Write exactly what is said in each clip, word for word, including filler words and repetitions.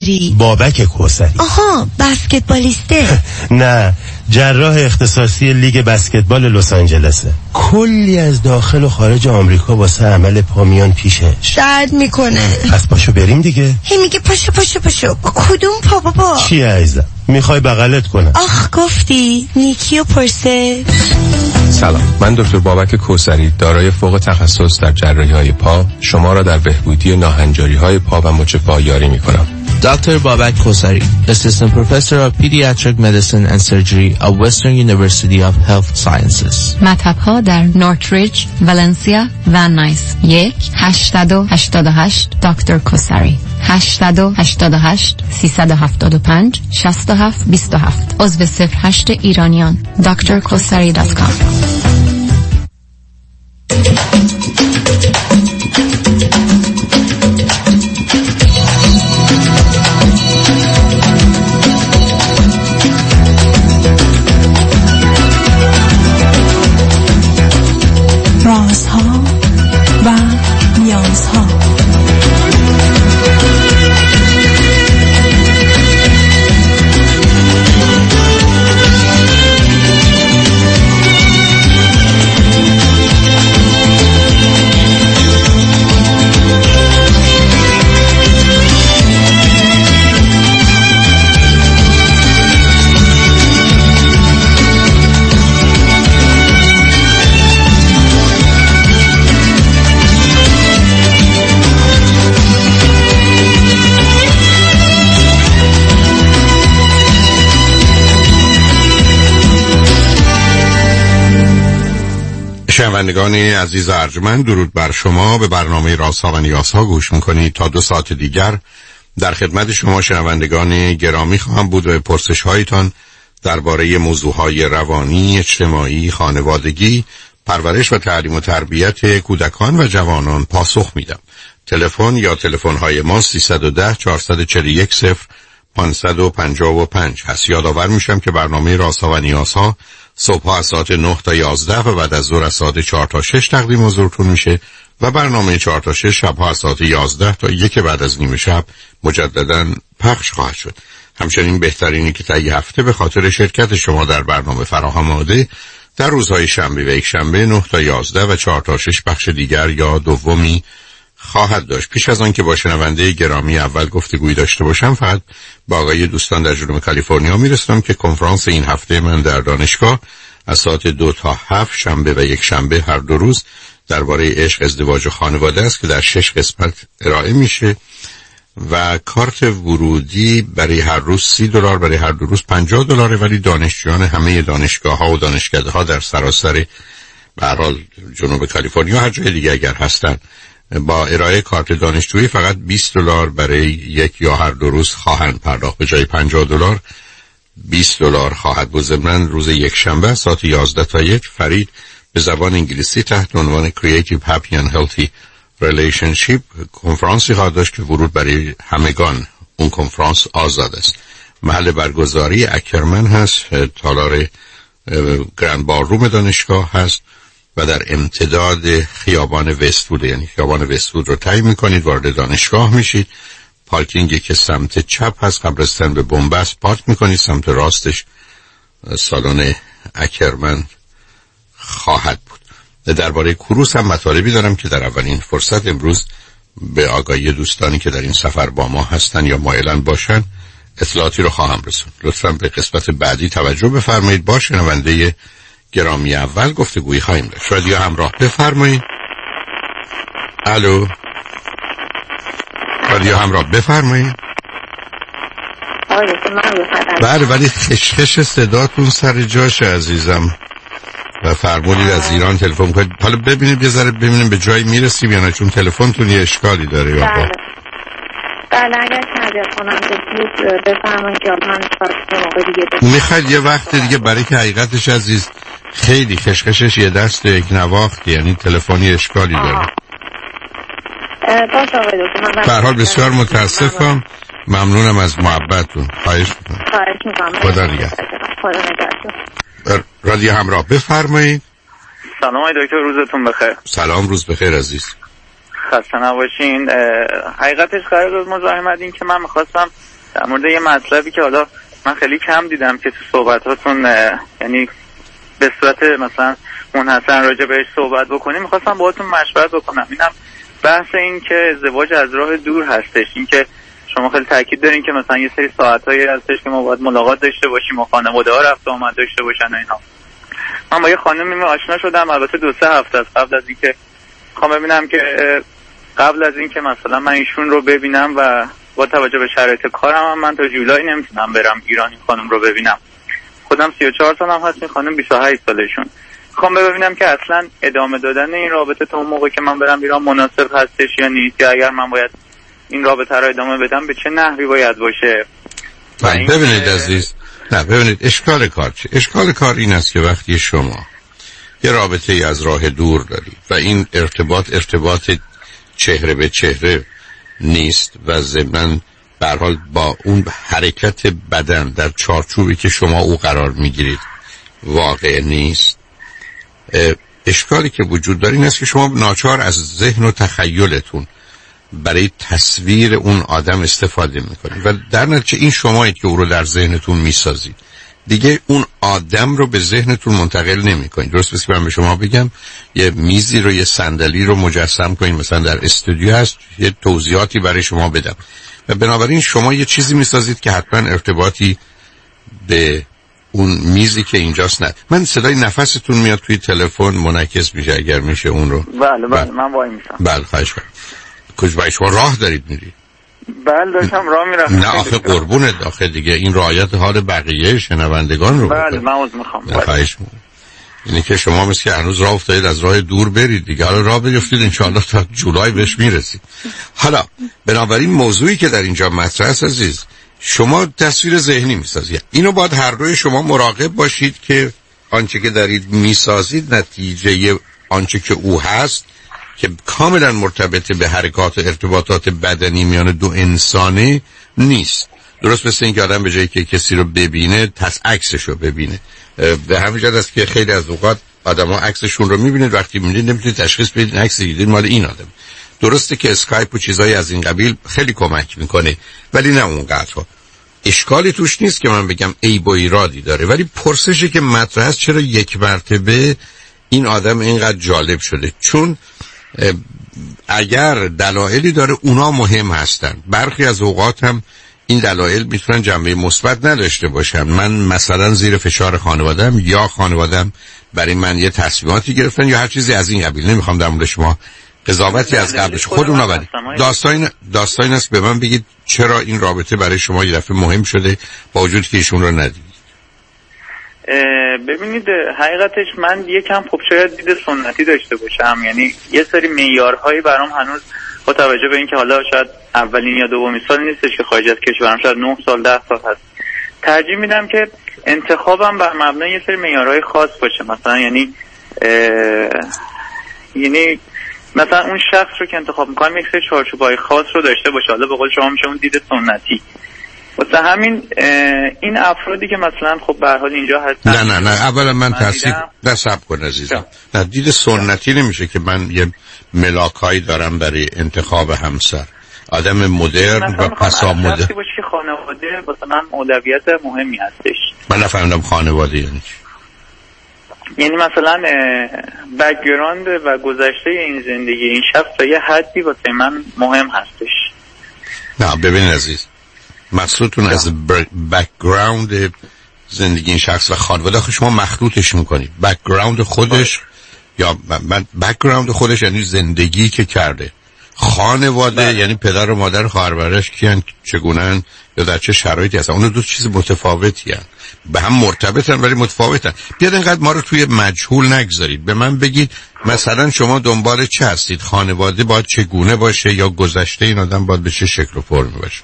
بابک کوثری. آها، بسکتبالیسته. نه، جراح اختصاصی لیگ بسکتبال لس آنجلسه. کلی از داخل و خارج آمریکا واسه عمل پا میان پیشش. درد میکنه. پس پاشو بریم دیگه. هی میگه پاشو پاشو پاشو. با کدوم پا بابا؟ چی عزیزم؟ میخوای بغلت کنم؟ آخ گفتی نیکی و پرسه. سلام، من دکتر بابک کوثری دارای فوق تخصص در جراحی‌های پا شما را در بهبودی ناهنجاری‌های پا و مچ پا یاری می‌کنم. Doctor Babak Khosari, Assistant Professor of Pediatric Medicine and Surgery at Western University of Health Sciences. مطب‌ها در نورتریج، ولنسیا و نایس. یک هشتصد و هشتاد و هشت دکتر کوثری. هشتصد و هشتاد و هشت سیصد و هفتاد و پنج شصت و هفت بیست و هفت. عضو صفر هشت ایرانیان. دکتر کوثری دات کام. رازها و نیازها. شنوندگان عزیز ارجمند، درود بر شما. به برنامه رازها و نیازها گوش میکنید. تا دو ساعت دیگر در خدمت شما شنوندگان گرامی خواهم بود و پرسش هایتان درباره موضوعهای روانی، اجتماعی، خانوادگی، پرورش و تعلیم و تربیت کودکان و جوانان پاسخ میدم. تلفن یا تلفن های ما سیصد و ده چهارصد و چهل و یک صفر پانصد و پنجاه و پنج هست. یادآور میشم که برنامه رازها و نیازها صبح از ساعت نه تا یازده و بعد از ظهر از ساعت چهار تا شش تقدیم حضورتون میشه و برنامه چهار تا شش شب از ساعت یازده تا یک بعد از نیمه شب مجددا پخش خواهد شد. همچنین بهترینی که تا یه هفته به خاطر شرکت شما در برنامه فراهم آمده در روزهای شنبه و یک شنبه نه تا یازده و چهار تا شش بخش دیگر یا دومی خواهد داشت. پیش از آن که با شنونده گرامی اول گفتگویی داشته باشم، فقط با آقای دوستان در جنوب کالیفرنیا میرسم که کنفرانس این هفته من در دانشگاه از ساعت دو تا هفت شنبه و یک شنبه هر دو روز درباره عشق، ازدواج و خانواده است که در شش قسمت ارائه میشه و کارت ورودی برای هر روز سی دلار، برای هر دو روز پنجاه دلاره، ولی دانشجویان همه دانشگاه ها و دانشکده ها در سراسر به هر حال جنوب کالیفرنیا هر جای دیگه اگر هستن با ارائه کارت دانشجویی فقط بیست دلار برای یک یا هر دو روز خواهند پرداخت. به جای پنجاه دلار بیست دلار خواهد بود. ضمن روز یک شنبه ساعت یازده تا یک فرید به زبان انگلیسی تحت عنوان Creative Happy and Healthy Relationship کنفرانسی خواهد داشت که ورود برای همگان اون کنفرانس آزاد است. محل برگزاری اکرمن هست، تالار گرند باروم دانشگاه هست و در امتداد خیابان وست‌وود، یعنی خیابان وست‌وود رو طی می‌کنید، وارد دانشگاه میشید. پارکینگی که سمت چپ هست قبرستان به بنبست پارک می‌کنید، سمت راستش سالن اکرمن خواهد بود. درباره کروس هم مطالبی دارم که در اولین فرصت امروز به آگاهی دوستانی که در این سفر با ما هستن یا مایلن باشن اطلاعاتی رو خواهم رسوند. لطفاً به قسمت بعدی توجه بفرمایید. با شنونده گرامی اول گفتگویی خواهیم داشت. رادیو همراه بفرمایید. الو، رادیو همراه بفرمایید. بله، ولی خشخش صداتون سر جاشه عزیزم و فرمودید از ایران تلفن کنید. حالا ببینید یه ذره ببینیم به جایی میرسیم یا نه، چون تلفنتون یه اشکالی داره. یا با بله اگر ترجیح کنم بسید بفرمایید یا من موقع دیگه بفرمایید. میخواید یه وقت دیگه، برای که حقیقتش عزیز خیلی خشخشش یه دست یک نواخت، یعنی تلفنی اشکالی داره. باشه آقای دکتر، به هر حال بسیار متاسفم. ممنونم از محبتتون. خواهش میکنم. خواهش میکنم. خدا نگهدار. خدا نگهدار. رادیو همراه بفرمایید. سلام آقای دکتر، روزتون بخیر. سلام، روز بخیر عزیز. خسته نباشین. حقیقتش قرار بود مزاحمت این که من میخواستم در مورد یه مطلبی که حالا من خیلی کم دیدم که تو صحبتاتون یعنی به صورت مثلا منحصر راجع بهش صحبت بکنیم، میخواستم باهاتون مشورت بکنم. اینم بحث این که ازدواج از راه دور هستش. این که شما خیلی تاکید دارین که مثلا یه سری ساعتایی هستش که ما باید ملاقات داشته باشیم و خانواده ها رفت و آمد داشته باشن و اینا. من با یه خانمی آشنا شدم، البته دو سه هفته از قبل از اینکه میخوام ببینم که قبل از اینکه مثلا من ایشون رو ببینم و با توجه به شرایط کارم هم من تا جولای نمیتونم برم ایران این خانم رو ببینم. خودم سی و چهار سالم هست، این خانم بیست و هشت سالشون. میخوام ببینم که اصلا ادامه دادن این رابطه تا اون موقع که من برم ایران مناسب هستش یا نیست، یا اگر من باید این رابطه رو ادامه بدم به چه نحوی باید باشه. ببینید عزیز، نه ببینید اشکال کار چه؟ اشکال کار این است که وقتی شما یه رابطه ای از راه دور دارید و این ارتباط ارتباط چهره به چهره نیست و ضمن به هر حال با اون حرکت بدن در چارچوبی که شما او قرار میگیرید واقع نیست، اشکالی که وجود داره این است که شما ناچار از ذهن و تخیلتون برای تصویر اون آدم استفاده میکنید و در نتیجه این شمایید که او رو در ذهنتون میسازید، دیگه اون آدم رو به ذهنتون منتقل نمیکنید. درست مثل که من به شما بگم یه میزی رو یه صندلی رو مجسم کنید مثلا در استودیو هست، یه توضیحاتی برای شما بدم و بنابراین شما یه چیزی میسازید که حتما ارتباطی به اون میزی که اینجاست نه. من صدای نفستون میاد توی تلفن منعکس میشه، اگر میشه اون رو. بله بله من وای میشم. بله خواهش کنم. کجا شما راه دارید میرید؟ بله داشتم راه میرفتم. نه آخه قربونت، آخه دیگه این رعایت حال بقیه شنوندگان رو بله من عذر میخوام. خواهش میکنم. اینه که شما مثل که هنوز راه افتادید از راه دور برید دیگه، حالا راه بیفتید انشاءالله تا جولای بهش میرسید. حالا بنابراین موضوعی که در اینجا مطرح است عزیز، شما تصویر ذهنی میسازید. اینو باید هر دوی شما مراقب باشید که آنچه که دارید میسازید نتیجه آنچه که او هست که کاملا مرتبط به حرکات و ارتباطات بدنی میان دو انسانه نیست. درست مثل این که آدم به جایی که کسی رو ببینه تس عکسش رو ببینه. به همین جهت است که خیلی از اوقات آدما عکسشون رو میبینید، وقتی میبینید نمیتونید تشخیص بدید عکس دیدید مال این آدم. درسته که اسکایپ و چیزای از این قبیل خیلی کمک میکنه ولی نه اونقدر. اشکالی توش نیست که من بگم عیب و ایرادی داره، ولی پرسشی که مطرح است چرا یک مرتبه این آدم اینقدر جالب شده؟ چون اگر دلایلی داره اونا مهم هستن. برخی از اوقات هم این دلایل میتونن جنبه مثبت نداشته باشن. من مثلا زیر فشار خانواده‌ام یا خانواده‌ام برای من یه تصمیماتی گرفتن یا هر چیزی از این قبیل. نمیخوام در مورد شما قضاوتی از قبلش خود اونا بدید. داستان داستان است به من بگید چرا این رابطه برای شما یه دفعه مهم شده با وجودی که ایشون رو ندید. ببینید حقیقتش من یکم خب شاید دید سنتی داشته باشم، یعنی یه سری معیارهایی برام هنوز با توجه به اینکه حالا شاید اولین یا دومین سال نیستش که خارج از کشورم، شاید نه سال ده سال هست، ترجیح میدم که انتخابم بر مبنای یه سری معیارهای خاص باشه. مثلا یعنی یعنی مثلا اون شخص رو که انتخاب میکنم یک سری چارچوب‌های خاص رو داشته باشه. حالا به قول شما میشه اون دید سنتی. واسه همین این افرادی که مثلا خب به هر حال اینجا هستن، نه نه نه اولا من تصدیق نه صبر کن عزیزم. نه دید سنتی نمیشه که من یه ملاکایی دارم برای انتخاب همسر. آدم مدرن و پسا مدرن باشه که خانواده واسه من اولویت مهمی هستش. من نفهمیدم خانواده یعنی چی. یعنی مثلا بک‌گراند و گذشته این زندگی این شخص تا یه حدی واسه من مهم هستش. نه ببین عزیز، مقصودتون از بک‌گراند زندگی این شخص و خانواده آخه شما مخلوطش میکنید. بک‌گراند خودش یا من بک‌گراند خودش یعنی زندگی که کرده. خانواده بله. یعنی پدر و مادر خواهر برادرش کیان، چگونن یا در چه شرایطی هستن. اون دو چیز متفاوتی هستن، به هم مرتبطن ولی متفاوتن. بیاد اینقدر ما رو توی مجهول نگذارید. به من بگید مثلا شما دنبال چه هستید؟ خانواده باید چگونه باشه یا گذشته این آدم باید به چه شکل و فرمی باشه؟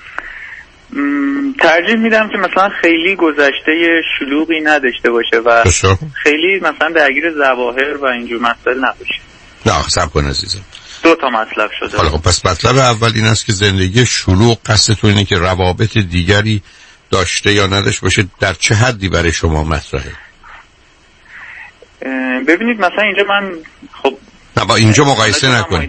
ترجیح میدم که مثلا خیلی گذشته شلوغی نداشته باشه و بشو. خیلی مثلا درگیر ظواهر و اینجور مسائل نباشه. نه صبر کن عزیزم، دو تا مطلب شده. حالا خب پس مطلب اول این است که زندگی شلوغ قصدتون اینه که روابط دیگری داشته یا نداشته باشه. در چه حدی برای شما مطرحه؟ ببینید مثلا اینجا من خب نه با اینجا مقایسه نکنید.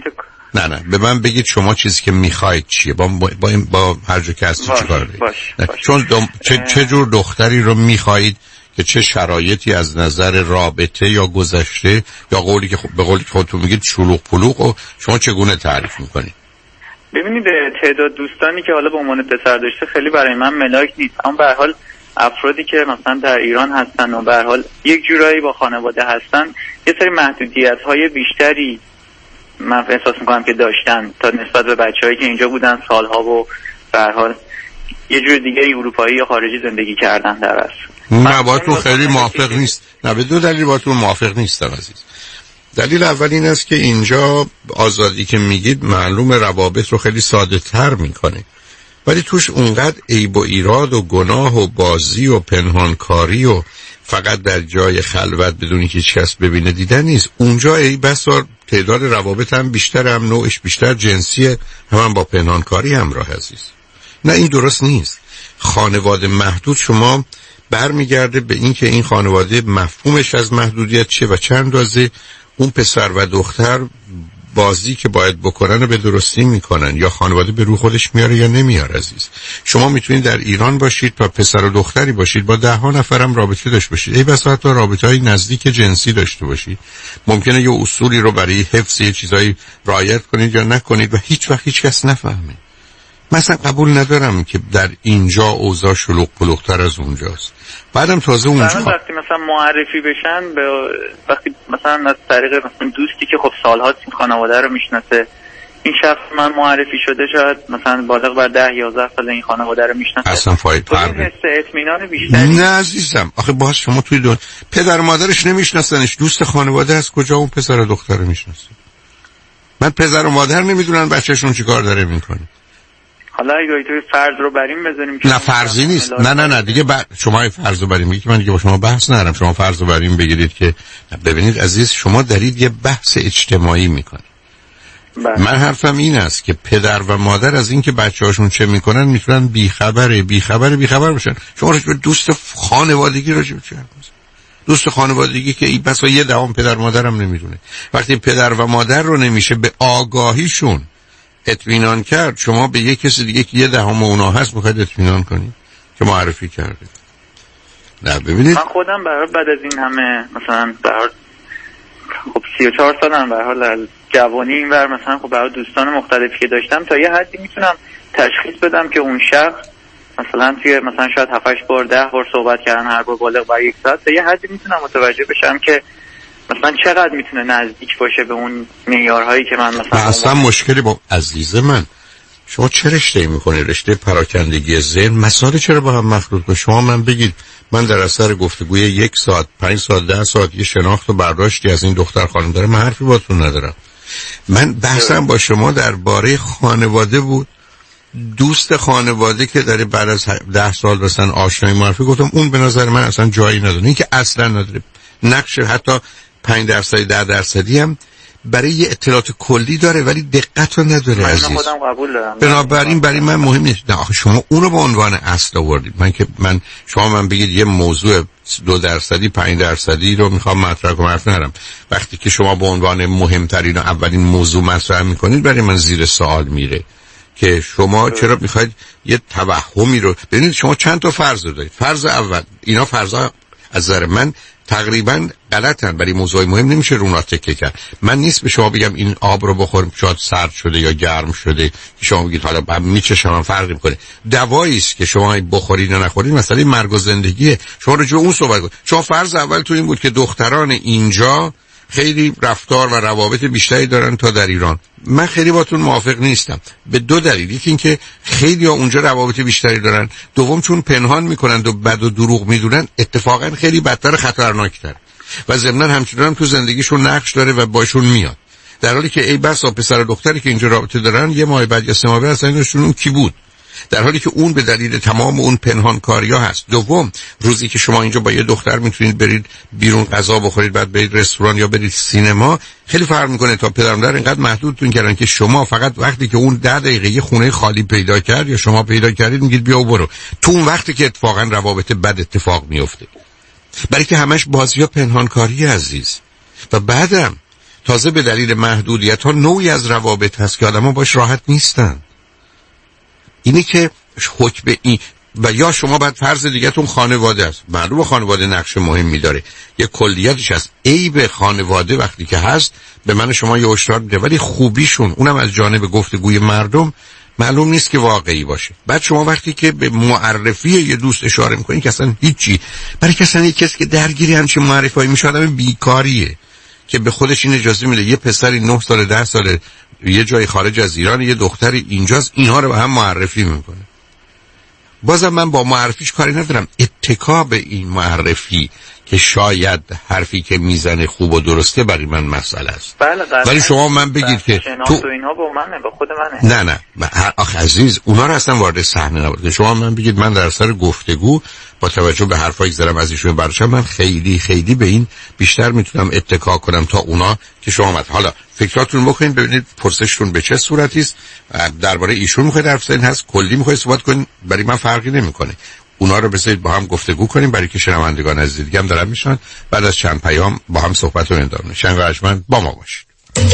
نه نه به من بگید شما چیزی که میخواید چیه؟ با با, این با هر جا که هستی چی کار دارید؟ چون دم... چه... چه جور دختری رو میخواید که چه شرایطی از نظر رابطه یا گذشته یا قولی که به قولی که خودتون میگید شلوغ پلوغ و شما چگونه تعریف میکنید؟ ببینید تعداد دوستانی که حالا به عنوان پسر داشته خیلی برای من ملاک نیست، اما به هر حال افرادی که مثلا در ایران هستن و به هر حال یک جورایی با خانواده هستن یه سری محدودیت‌های بیشتری من احساس میکنم که داشتن تا نسبت به بچه‌هایی که اینجا بودن سالها و به هر حال یه جور دیگه اروپایی یا خارجی زندگی کردن در اصل. نه باهاتون خیلی موافق نیست. نه به دو دلیل باهاتون موافق نیستم عزیز. دلیل اول این است که اینجا آزادی که میگید معلوم روابط رو خیلی ساده تر میکنه، ولی توش اونقدر عیب و ایراد و گناه و بازی و پنهانکاری و فقط در جای خلوت بدونی که هیچ کس ببینه دیدن نیست. اونجا ای بسا تعداد روابط هم بیشتر، هم نوعش بیشتر جنسیه، هم, هم با پنهانکاری همراه عزیز. نه این درست نیست. خانواده محدود شما برمیگرده به این که این خانواده مفهومش از محدودیت چیه و چند اندازه اون پسر و دختر بازی که باید بکنن و به درستی میکنن، یا خانواده به روی خودش میاره یا نمیاره عزیز. شما میتونید در ایران باشید و پسر و دختری باشید با ده ها نفرم رابطه داشته باشید، ای بسا حتی رابطه های نزدیک جنسی داشته باشید. ممکنه یه اصولی رو برای حفظ یه چیزایی رعایت کنید یا نکنید و هیچ وقت هیچ کس نفهمه. مثلا قبول ندارم که در اینجا اوضاع شلوغ پلوغ‌تر از اونجاست. بعدم تازه اونجا وقتی مثلا معرفی بشن به وقتی مثلا از طریق مثلا دوستی که خب سال‌هاست این خانواده رو میشناسه، این شخص من معرفی شده شاید مثلا بالغ بر ده یازده سال این خانواده رو میشناسه، اصلا فاید فرق حس اطمینان بیشتری. نه عزیزم آخه باز شما توی دون پدر و مادرش نمیشناسنش، دوست خانواده از کجا اون پسر و دختر رو میشناسه؟ من پدر و مادر نمیدونن بچه‌شون چیکار داره میکنه. حالا اگه توی فرض رو بریم بزنیم که نه فرضی نیست، نه نه نه دیگه ب... شما فرض رو بریم میگی که من دیگه با شما بحث ندارم. شما فرض رو بریم بگیرید که ببینید عزیز شما دارید یه بحث اجتماعی میکنید. من حرفم این است که پدر و مادر از این که بچه‌هاشون چه میکنن میتونن بیخبره بیخبره بیخبر باشن. شما راجع به دوست خانوادگی راجع به چه حرف میزنید؟ دوست خانوادگی که این بسا یه دهم پدر مادرم نمیدونه. وقتی پدر و مادر رو نمیشه به آگاهیشون اطمینان کرد، شما به یک کسی دیگه که یه دهم اونها هست میخواید اطمینان کنید که معرفی کرده. نه ببینید من خودم برای بعد از این همه مثلا برای خب سی و چهار سالم به حال از جوانی این ور مثلا خب برای دوستان مختلفی که داشتم تا یه حدی میتونم تشخیص بدم که اون شخص مثلا توی مثلا شاید هفت هشت بار ده بار صحبت کردن هر بار بالغ بر یک ساعت، تا یه حدی میتونم متوجه بشم که مثلا چقدر میتونه نزدیک باشه به اون معیارهایی که من مثلا اصلا مشکلی با عزیز من شما چه رشته‌ای میکنید؟ رشته پراکندگی ذهن. مسائل چرا با هم مخلوط کنید؟ شما من بگید من در اثر گفتگوی یک ساعت پنج ساعت ده ساعت یه شناخت و برداشتی از این دختر خانم داره، من حرفی باهاتون ندارم. من بحثم با شما درباره خانواده بود، دوست خانواده که داره بعد از ده سال مثلا آشنایی معرفی، گفتم اون به نظر من اصلا جایی نداره. این که اصلا نداره نقش حتی پنج درصدی ده درصدی هم برای یه اطلاعات کلی داره ولی دقت رو نداره عزیز. من خودم قبول دارم. بنابراین برای من مهم نیست. نه آخه شما اونو به عنوان اصل آوردید. من که من شما من بگید یه موضوع دو درصدی پنج درصدی رو میخوام مطرح کنم، حرف ندارم. وقتی که شما به عنوان مهمترین و اولین موضوع مطرح میکنید برای من زیر سوال میره که شما چرا میخواید یه توهمی رو ببینید. شما چند تا فرض دارید. فرض اول اینا فرضا از نظر من تقریبا غلطن، برای موضوع مهم نمیشه رو اونا تکیه کرد. من نیست به شما بگم این آب رو بخوریم شاید سرد شده یا گرم شده که شما بگید حالا من میچشم هم فرقی میکنه. دوایی است که شما بخورید یا نخورید مسئله مرگ و زندگیه. شما راجع به اون صحبت کنید. شما فرض اول تو این بود که دختران اینجا خیلی رفتار و روابط بیشتری دارن تا در ایران. من خیلی باتون موافق نیستم به دو دلیل. یکی این که خیلی ها اونجا روابط بیشتری دارن، دوم چون پنهان میکنن و بد و دروغ میدونن اتفاقا خیلی بدتر خطرناکتر و ضمناً همچنان هم تو زندگیشون نقش داره و باشون میاد، در حالی که ای بسا پسر و دختری که اینجا رابطه دارن یه ماه بعد یا سه ماه بعد اصلا اون کی بود، در حالی که اون به دلیل تمام اون پنهانکاری‌ها هست. دوم روزی که شما اینجا با یه دختر میتونید برید بیرون غذا بخورید بعد برید رستوران یا برید سینما، خیلی فرق میکنه تا پدر و مادر اینقدر محدودتون کردن که شما فقط وقتی که اون ده دقیقه یه خونه خالی پیدا کرد یا شما پیدا کردید میگید بیا و برو، تو اون وقتی که اتفاقا روابط بد اتفاق میفته، برای که همش بازی و پنهانکاری عزیز. و بعدم تازه به دلیل محدودیت ها نوعی از روابط هست که آدم ها باش راحت نیستن. اینی که حکم این و یا شما باید فرض دیگه‌تون خانواده است. معلومه خانواده نقش مهمی داره، یه کلیتش هست. عیب خانواده وقتی که هست به من شما یه هشدار میده، ولی خوبیشون اونم از جانب گفتگوی مردم معلوم نیست که واقعی باشه. بعد شما وقتی که به معرفی یه دوست اشاره میکنید که اصلا هیچی، برای که اصلا یه کسی که درگیری همچین معرفی میشه آدم بیکاریه که به خودش این اجازه میده یه پسری نه سال ده سال یه جای خارج از ایران، یه دختری اینجاست، اینها رو به هم معرفی میکنه. بازم من با معرفیش کاری ندارم، اتکا به این معرفی که شاید حرفی که میزنه خوب و درسته برای من مسئله است. بله بله. ولی شما من بگید که تو اینها با منه، با خود منه. نه نه آخه عزیز، اونا رو اصلا وارد صحنه نبود. شما من بگید من در سر گفتگو با توجه به حرفایی که زدم از ایشون برشم، من خیلی خیلی به این بیشتر میتونم اتکا کنم تا اونا که شما مت. حالا فکراتون بکنید ببینید پرسشتون به چه صورتی است. درباره ایشون میخواید حرف بزنید، هست کلی میخواید صحبت کنید، برای من فرقی نمیکنه. اونا رو بذارید با هم گفتگو کنیم، برای که شنوندگان عزیز دیگه هم دارن میشن. بعد از چند پیام با هم صحبت رو ادامه میدیم. شنگ ارجمند با ما باشید.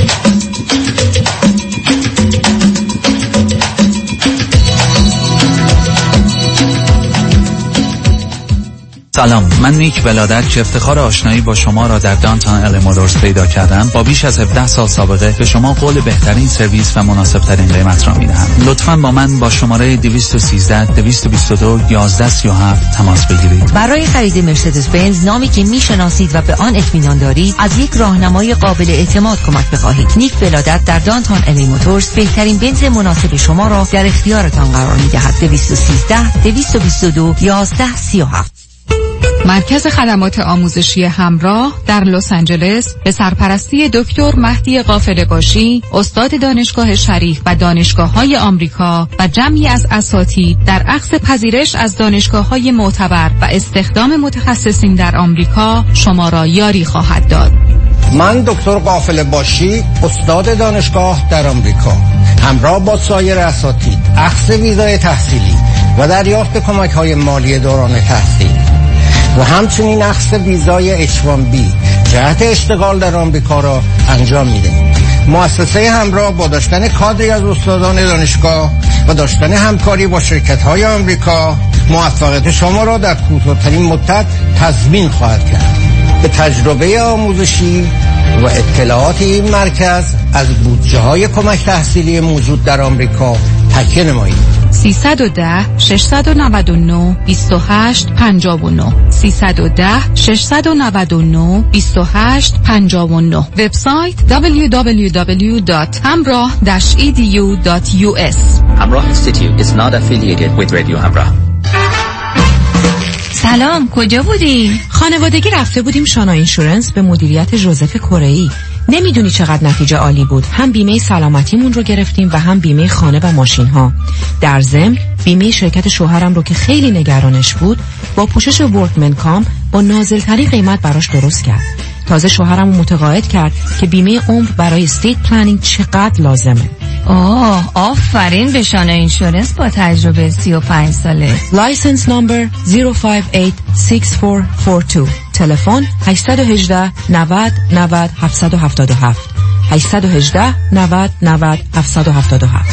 سلام، من نیک ولادت که افتخار آشنایی با شما را در دانتون ال مولورز پیدا کردم. با بیش از هفده سال سابقه به شما قول بهترین سرویس و مناسب ترین قیمت را میدهم. لطفاً با من با شماره دویست و سیزده دویست و بیست و دو یازده سی و هفت تماس بگیرید. برای خرید مرسدس بنز نامی که میشناسید و به آن اطمینان دارید، از یک راهنمای قابل اعتماد کمک بخواهید. نیک ولادت در دانتون ال مولورز بهترین بنز مناسب شما را در اختیارتان قرار میدهد. دویست و سیزده دویست و بیست و دو یازده سی و هفت. مرکز خدمات آموزشی همراه در لس آنجلس به سرپرستی دکتر مهدی قافله باشی، استاد دانشگاه شریف و دانشگاه‌های آمریکا و جمعی از اساتید در اخذ پذیرش از دانشگاه‌های معتبر و استخدام متخصصین در آمریکا شما را یاری خواهد داد. من دکتر قافله باشی، استاد دانشگاه در آمریکا، همراه با سایر اساتید اخذ ویزای تحصیلی و دریافت کمک‌های مالی دوران تحصیل و همچنین اخذ ویزای اچ وان بی جهت اشتغال در آمریکا را انجام می‌دهیم. مؤسسه همراه با داشتن کادری از استادان دانشگاه و داشتن همکاری با شرکت‌های آمریکا موفقیت شما را در کوتاه‌ترین مدت تضمین خواهد کرد. به تجربه آموزشی و اطلاعات این مرکز از بودجه‌های کمک تحصیلی موجود در آمریکا تکیه نمایید. سیصد و ده ششصد و نود و نه بیست و هشت پنجاه و نه سیصد و ده ششصد و نود و نه بیست و هشت پنجاه و نه. وبسایت دبلیو دبلیو دبلیو دات همراه داش ای دی یو دات یو اس. همراه اینستیتیوت is not affiliated with Radio همراه. سلام، کجا بودی؟ خانوادگی رفته بودیم شانا اینشورنس به مدیریت ژوزف کره‌ای. نمیدونی چقدر نتیجه عالی بود. هم بیمه سلامتیمون رو گرفتیم و هم بیمه خانه و ماشین ها. در ضمن بیمه شرکت شوهرم رو که خیلی نگرانش بود با پوشش ورکمن کام با نازل‌ترین قیمت براش درست کرد. تازه شوهرم رو متقاعد کرد که بیمه عمر برای استیت پلنینگ چقدر لازمه. آه، آفرین به شانا اینشورنس با تجربه سی و پنج ساله. لایسنس نمبر صفر پنج هشت شش چهار چهار دو. تلفن هشت یک هشت نود نود هفت هفت هفت هشت یک هشت نود نود هفت هفت هفت.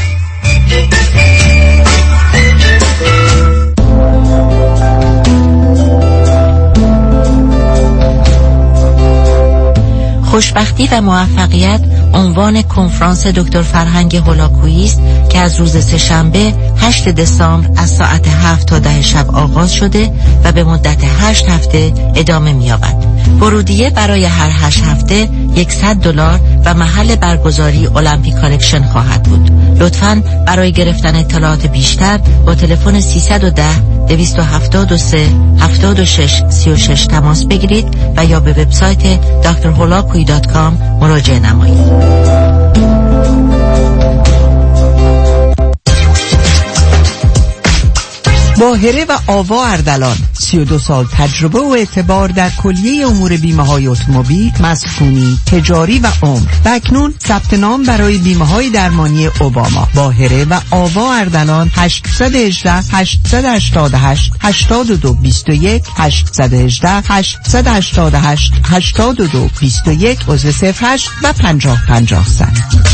خوشبختی و موفقیت عنوان کنفرانس دکتر فرهنگ هولاکویی است که از روز سه‌شنبه هشت دسامبر از ساعت هفت تا ده شب آغاز شده و به مدت هشت هفته ادامه می‌یابد. ورودیه برای هر هشت هفته صد دلار و محل برگزاری المپیک کالکشن خواهد بود. لطفاً برای گرفتن اطلاعات بیشتر با تلفن سیصد و ده دویست و هفتاد و سه هفتاد و شش سی و شش تماس بگیرید و یا به وبسایت دکتر هولاکویی دات کام مراجعه نمایید. باهره و آوا اردلان، سی و دو سال تجربه و اعتبار در کلیه امور بیمه های اتومبیل، مسکونی، تجاری و عمر. و اکنون ثبت نام برای بیمه های درمانی اوباما. باهره و آوا اردلان هشت یک هشت هشت هشت هشت هشت دو دو یک هشت یک هشت هشت هشت هشت هشت دو دو یک عضو صفر هشت و پنجاه پنجاه صد.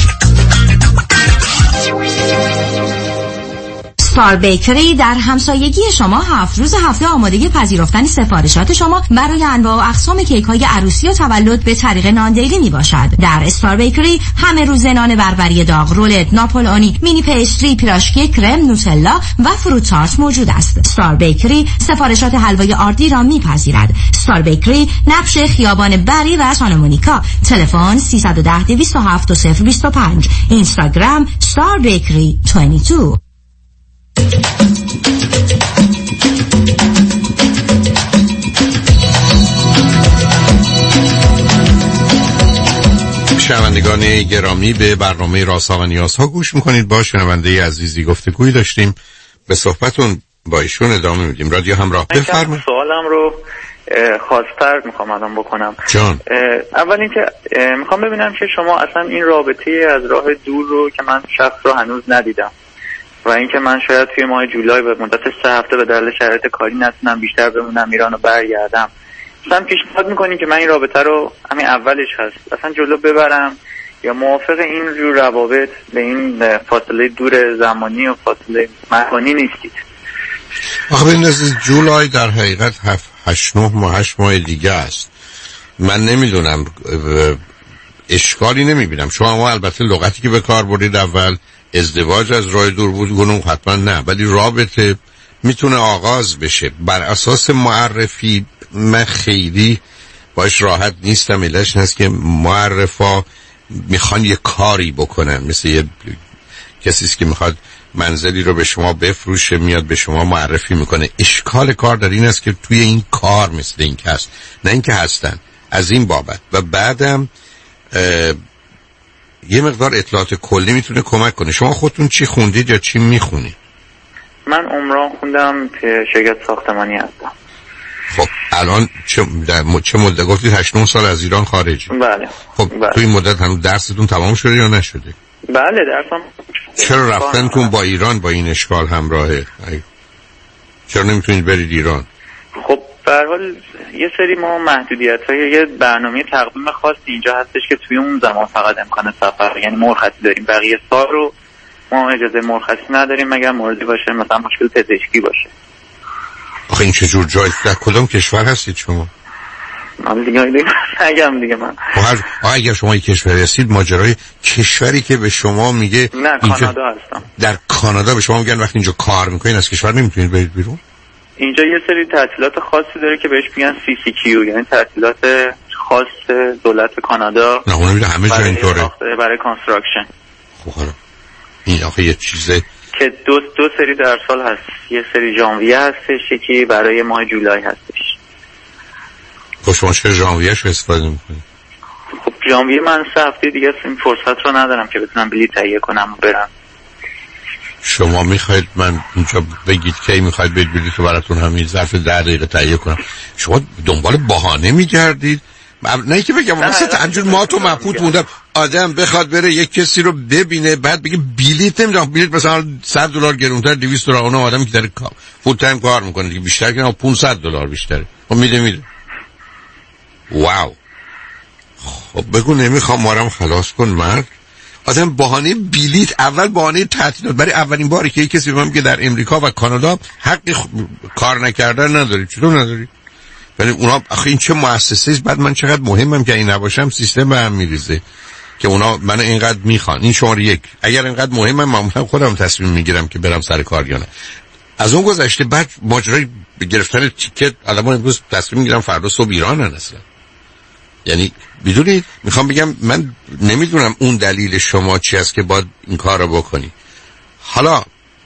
ستار بیکری در همسایگی شما هفت روز هفته آمادگی پذیرفتن سفارشات شما برای انواع و اقسام کیک های عروسی و تولد به طریق ناندیلی می باشد. در استار بیکری همه روز نان بربری داغ، رولت، ناپولئونی، مینی پیستری، پیراشکی، کرم، نوتلا و فروت تارت موجود است. استار بیکری سفارشات حلوای آردی را می پذیرد. استار بیکری نقش خیابان بری و سانتا مونیکا. تلفن سه یک صفر دویست و هفت صفر بیست و پنج. اینستاگرام ستار بیکری بیست و دو. شنوندگان گرامی، به برنامه رازها و نیازها گوش میکنید. با شنونده عزیزی گفتگویی داشتیم، به صحبتون با ایشون ادامه میدیم. رادیو همراه، بفرمایید. سوالم رو خواستر میخوام الان بکنم. جان، اول اینکه میخوام ببینم که شما اصلا این رابطه از راه دور رو که من شخص رو هنوز ندیدم و اینکه من شاید توی ماه جولای به مدت سه هفته به دلیل شرایط کاری نتونم بیشتر بمونم ایران و برگردم، اصلا پیشنهاد میکنین که من این رابطه رو همین اولش هست اصلا جلو ببرم یا موافق این جور روابط به این فاصله دور زمانی و فاصله مکانی نیستید؟ آخه این از جولای در حقیقت هفت هشت نه ماه هشت ماه دیگه است. من نمیدونم، اشکالی نمیبینم. شما البته لغتی که به کار بردید اول ازدواج از راه دور بود، گنون حتما نه، ولی رابطه میتونه آغاز بشه بر اساس معرفی. من خیلی باش راحت نیستم، علتش هست که معرفا میخوان یه کاری بکنن، مثل یه کسیست که میخواد منزلی رو به شما بفروشه، میاد به شما معرفی میکنه. اشکال کار در این است که توی این کار مثل این که هست، نه اینکه هستن، از این بابت. و بعدم یه مقدار اطلاعات کلی میتونه کمک کنه. شما خودتون چی خوندید یا چی میخونید؟ من عمران خوندم که شرکت ساختمانی هستم. خب الان چه در م... چه مدت گفتید؟ هشت نه سال از ایران خارجی؟ بله. خب بله. تو این مدت هنوز درستون تمام شده یا نشده؟ بله درسم. چرا رفتنتون با ایران با این اشکال همراهه؟ چرا نمیتونید برید ایران؟ خب به هر حال یه سری ما محدودیت‌های یه برنامه تقویم خاصی اینجا هستش که توی اون زمان فقط امکان سفر، یعنی مرخصی داریم. بقیه سال رو ما اجازه مرخصی نداریم مگر موردی باشه مثلا مشکل پزشکی باشه. آخه این چجور جایی؟ در کدام کشور هستید شما؟ من دیگه دیگه نگم دیگه من. هر اگر شما یک کشوری هستید، ماجرای کشوری که به شما میگه نه کانادا هستم. در کانادا به شما میگن وقتی اینجا کار میکنین از کشور نمیتونید برید بیرون؟ اینجا یه سری تعطیلات خاصی داره که بهش میگن سی سی کیو، یعنی تعطیلات خاص دولت کانادا. نه اون همه جا اینطوره برای کانستراکشن. خب حالا این آخه یه چیزه که دو دو سری در سال هست. یه سری ژانویه هستش، یکی برای ماه جولای هستش. خب شما چه ژانویه‌اش استفاده میکنید؟ خب ژانویه من سه هفته دیگه این فرصت رو ندارم که بتونم بلیط تهیه کنم و برم. شما میخواید من اینجا بگید که میخواید برید بلیط رو براتون همین ظرف ده دقیقه تهیه کنم؟ شما دنبال بهانه میگردید؟ نه که بگم واسه تنجون ما تو مبهوت موندم آدم بخواد بره یک کسی رو ببینه بعد بگه بلیط نمیدونم، بلیط مثلا صد دلار گرونتر، دویست دلار. اون آدمی که داره فول تایم کار میکنه دیگه بیشتر که پانصد دلار بیشتره. خب میده میده. واو. خب بگو نمیخوام مارم خلاص کن مرد. آدم بهانه بلیط، اول بهانه تعطیلات. برای اولین باری که یک کسی به من میگه در امریکا و کانادا حق خ... کار نکردن نداری. چطور نداری؟ ولی اونا آخه این چه مؤسسه‌ای است؟ بعد من چقدر مهمم که این نباشم سیستم به هم میریزه که اونا منو اینقدر میخوان. این شماره یک. اگر اینقدر مهمم معمولا خودم تصمیم میگیرم که برم سر کار یا نه. از اون گذشته بعد ماجرای گرفتن تیکت، آدم‌ها امروز تصمیم میگیرن فردا صبح ایرانن اصلا. یعنی بدونید میخوام بگم من نمیدونم اون دلیل شما چی است که باید این کار رو بکنی. حالا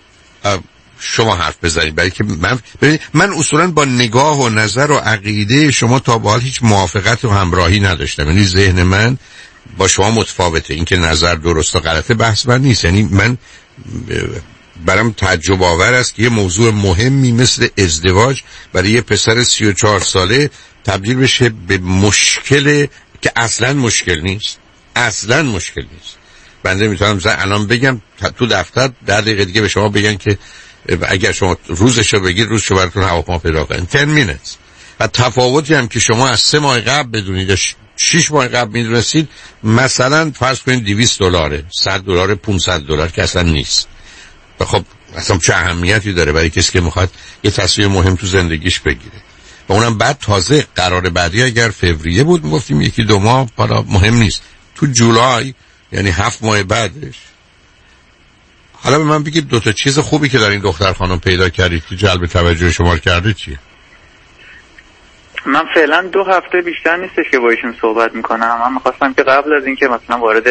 شما حرف بزنید، برای که من ببینید من اصولا با نگاه و نظر و عقیده شما تا به حال هیچ موافقت و همراهی نداشتم. یعنی ذهن من با شما متفاوته. این که نظر درست و غلطه بحث من نیست. یعنی من برام تعجب آور است که یه موضوع مهمی مثل ازدواج برای یه پسر سی و چهار ساله تبدیل بشه به مشکل که اصلا مشکل نیست. اصلا مشکل نیست. بنده میتونم الان بگم تو دفتر در دقیقه دیگه به شما بگن که اگر شما روزشو بگید روزشو براتون هواپیما پیدا کنن ده مینتس. و تفاوتی هم که شما از سه ماه قبل بدونید شش ماه قبل میدونستید، مثلا فرض کنید دویست دلاره، صد دلار، پانصد دلار که اصلا نیست. و خب اصلا چه اهمیتی داره برای کسی که میخواد یه تصمیم مهم تو زندگیش بگیره. و اونم بعد تازه قرار بعدی اگر فوریه بود میگفتیم یکی دو ماه حالا مهم نیست، تو جولای یعنی هفت ماه بعدش. حالا به من بگید دو تا چیز خوبی که در این دختر خانم پیدا کردید که جلب توجه شما کرده چیه؟ من فعلا دو هفته بیشتر نیستش که با ایشون صحبت میکنم. من میخواستم که قبل از اینکه مثلا وارد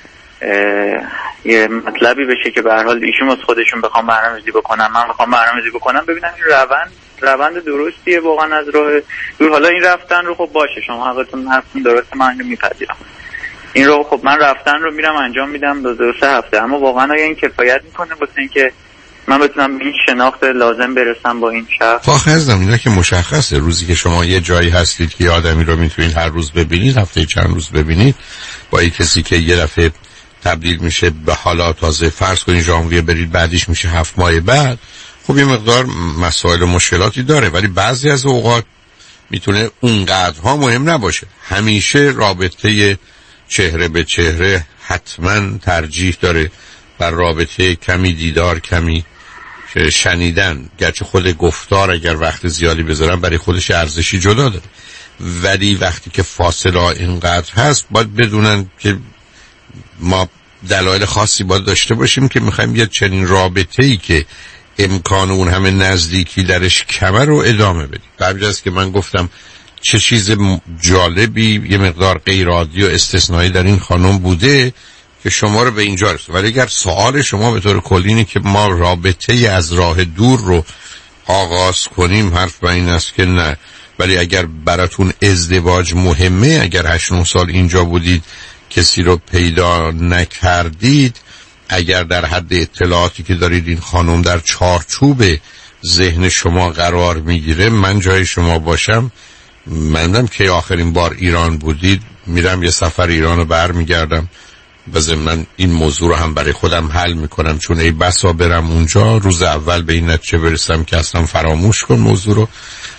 یه مطلبی بشه که به هر حال ایشون از خودشون بخوام برنامه‌ریزی بکنم، من بخوام برنامه‌ریزی بکنم، ببینم این روند روند درستیه واقعا از راه دور. حالا این رفتن رو خب باشه، شما حقتون هستون، درسته، من اینو میپذیرم. این رو خب من رفتن رو میرم انجام میدم دو دو سه هفته، اما واقعا آیا این کفایت میکنه واسه اینکه من بتونم به این شناخت لازم برسم با این شخص؟ واقعا هستم اینا که مشخصه. روزی که شما یه جایی هستید که آدمی رو میتونید هر روز ببینید، هفته چند روز ببینید، با این کسی که یه دفعه تبدیل میشه به حالا تازه فرض کنید ژانویه برید بعدیش میشه هفت ماه بعد، خب یه مقدار مسائل و مشکلاتی داره. ولی بعضی از اوقات میتونه اونقدرها مهم نباشه. همیشه رابطه چهره به چهره حتما ترجیح داره بر رابطه کمی دیدار، کمی شنیدن. گرچه خود گفتار اگر وقت زیادی بذارم برای خودش ارزشی جدا داره، ولی وقتی که فاصله اینقدر هست باید بدونن که ما دلایل خاصی باید داشته باشیم که میخوایم یه چنین رابطه‌ای که امکان اون همه نزدیکی درش کمه رو ادامه بدیم. همینجاست که من گفتم چه چیز جالبی، یه مقدار غیر عادی و استثنایی در این خانم بوده که شما رو به اینجا رسید. ولی اگر سوال شما به طور کلی اینه که ما رابطه از راه دور رو آغاز کنیم، حرف به این است که نه. ولی اگر براتون ازدواج مهمه، اگر هشت نه سال اینجا بودید کسی رو پیدا نکردید، اگر در حد اطلاعاتی که دارید این خانم در چارچوب ذهن شما قرار میگیره، من جای شما باشم منم که آخرین بار ایران بودید میرم یه سفر ایران رو بر میگردم و ضمن این موضوع رو هم برای خودم حل میکنم، چون ای بسا برم اونجا روز اول به این نتیجه برسم که اصلا فراموش کن موضوع رو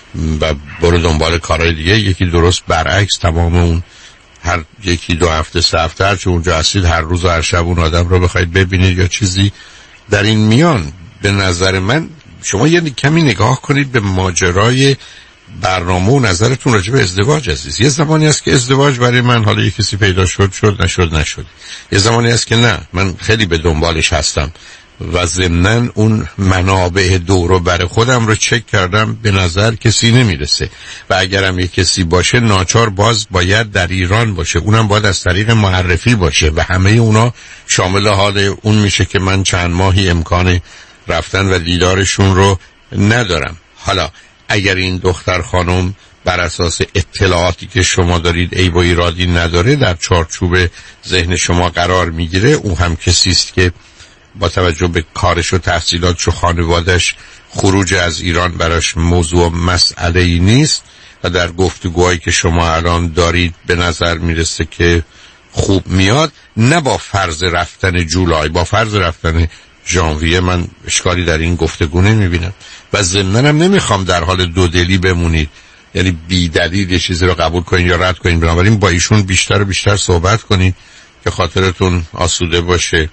و برو دنبال کارهای دیگه. یکی درست برعکس، تمام اون هر یکی دو هفته سه هفته هر چه اونجا هستید هر روز و هر شب اون آدم رو بخواید ببینید یا چیزی در این میان. به نظر من شما یه کمی نگاه کنید به ماجرای برنامه و نظرتون راجع به ازدواج عزیز. یه زمانی هست که ازدواج برای من حالا یه کسی پیدا شد شد نشد نشد، یه زمانی هست که نه، من خیلی به دنبالش هستم و ضمناً اون منابع دور و بر خودم رو چک کردم، به نظر کسی نمیرسه و اگرم یک کسی باشه ناچار باز باید در ایران باشه، اونم باید از طریق معرفی باشه و همه اونا شامل حال اون میشه که من چند ماهی امکان رفتن و دیدارشون رو ندارم. حالا اگر این دختر خانم بر اساس اطلاعاتی که شما دارید عیب و ایرادی نداره، در چارچوب ذهن شما قرار میگیره، اون هم کسی است که با توجه به کارش و تحصیلاتش و خانواده‌اش خروج از ایران براش موضوع مسئله ای نیست و در گفتگوهایی که شما الان دارید به نظر میرسه که خوب میاد. نه با فرض رفتن جولای، با فرض رفتن ژانویه من اشکالی در این گفتگو نمیبینم و ضمناً هم نمیخوام در حال دودلی بمونید، یعنی بی دلیل یه چیزی رو قبول کنید یا رد کنید. بنابراین با ایشون بیشتر و بیشتر صحبت کنید که خاطرتون آسوده باشه.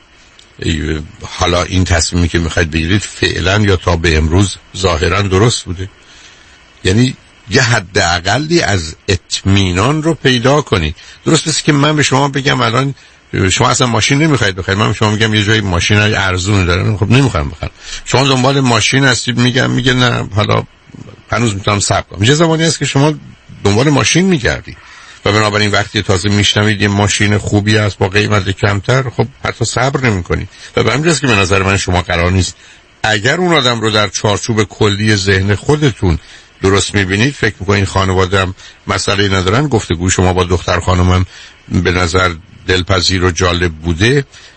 حالا این تصمیمی که میخواید بگیرید فعلا یا تا به امروز ظاهرا درست بوده، یعنی یه حد اقلی از اطمینان رو پیدا کنید. درست است که من به شما بگم الان شما اصلا ماشین نمیخواید بخرید، من به شما میگم یه جایی ماشین های ارزون دارن، خب نمیخوام بخرم. شما دنبال ماشین هستید، میگم میگه نه حالا هنوز میتونم صبر کنم. یه زمانی هست که شما دنبال ماشین میگردید و بنابراین وقتی تازه میشنوید یه ماشین خوبی است با قیمت کمتر، خب حتی صبر نمی‌کنید و به همین جاست که به نظر من شما قرار نیست اگر اون آدم رو در چارچوب کلی ذهن خودتون درست می‌بینید، فکر می‌کنید خانواده هم مسئله ندارن، گفتگو شما با دختر خانمم به نظر دلپذیر و جالب بوده،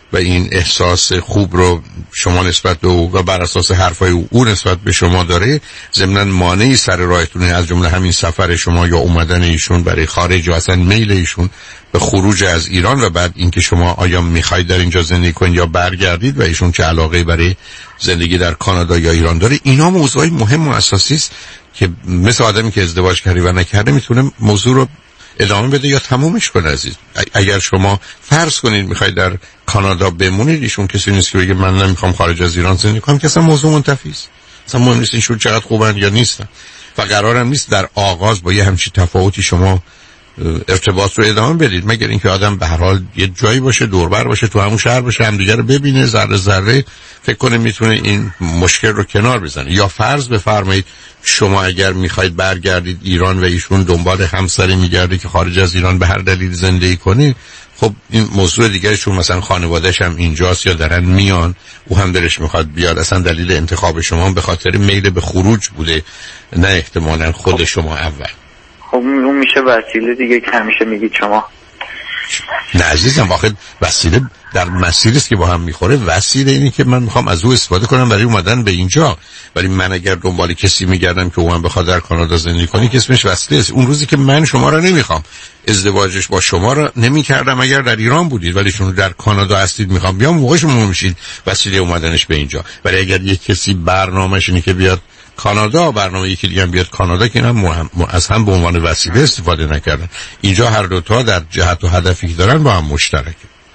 و این احساس خوب رو شما نسبت به او و بر اساس حرفای او, او نسبت به شما داره، ضمناً مانعی سر راهتونه، از جمله همین سفر شما یا اومدن ایشون برای خارج و اصلا میل ایشون به خروج از ایران و بعد اینکه شما آیا میخواید در اینجا زندگی کنید یا برگردید و ایشون چه علاقه برای زندگی در کانادا یا ایران داره. اینا موضوعی مهم و اساسی است که مثل آدمی که ازدواج کرده و نکرده میتونه موضوع رو ادامه بده یا تمومش کنه. عزیز اگر شما فرض کنید میخواید در کانادا بمونید، ایشون کسی نیست که بگه من نمیخوام خارج از ایران زندگی کنم، که اصلا موضوع منتفی است. اصلا مهم نیست ایشون چقدر خوبن یا نیستن و قرارم نیست در آغاز با یه همچین تفاوتی شما ارتباط رو ادامه بدید، مگر اینکه آدم به هر حال یه جایی باشه، دوربر باشه، تو همون شهر باشه، همدیگه رو ببینه، ذره ذره فکر کنه میتونه این مشکل رو کنار بزنه. یا فرض بفرمایید شما اگر میخواید برگردید ایران و ایشون دنبال همسری میگرده که خارج از ایران به هر دلیل زندگی کنه، خب این موضوع دیگه، چون مثلا خانواده‌اش هم اینجاست یا دارن میان، او هم دلش میخواد بیاد، اصلا دلیل انتخاب شما به خاطر میل به خروج بوده، نه احتمالاً خود شما اول. خب اون میشه وسیله دیگه که همیشه میگید شما. نه عزیزم، واقعا وسیله در مسیری است که با هم میخوره. وسیله اینی که من میخوام از او استفاده کنم برای اومدن به اینجا، ولی من اگر دنبال کسی میگردم که اون بخواد در کانادا زندگی کنه، که اسمش وسیله است. اون روزی که من شما را نمیخوام، ازدواجش با شما را نمیکردم اگر در ایران بودید، ولی چون در کانادا هستید میخوام بیام، موقع شما میشید وسیله اومدنش به اینجا. ولی اگر یک کسی برنامه‌اش اینه که بیاد کانادا، برنامه یکی دیگه هم بیاد کانادا، که هم از هم به عنوان وسیله استفاده نکردن. اینجا هر دو تا در جهت و هدفی که دارن با هم مشترکه.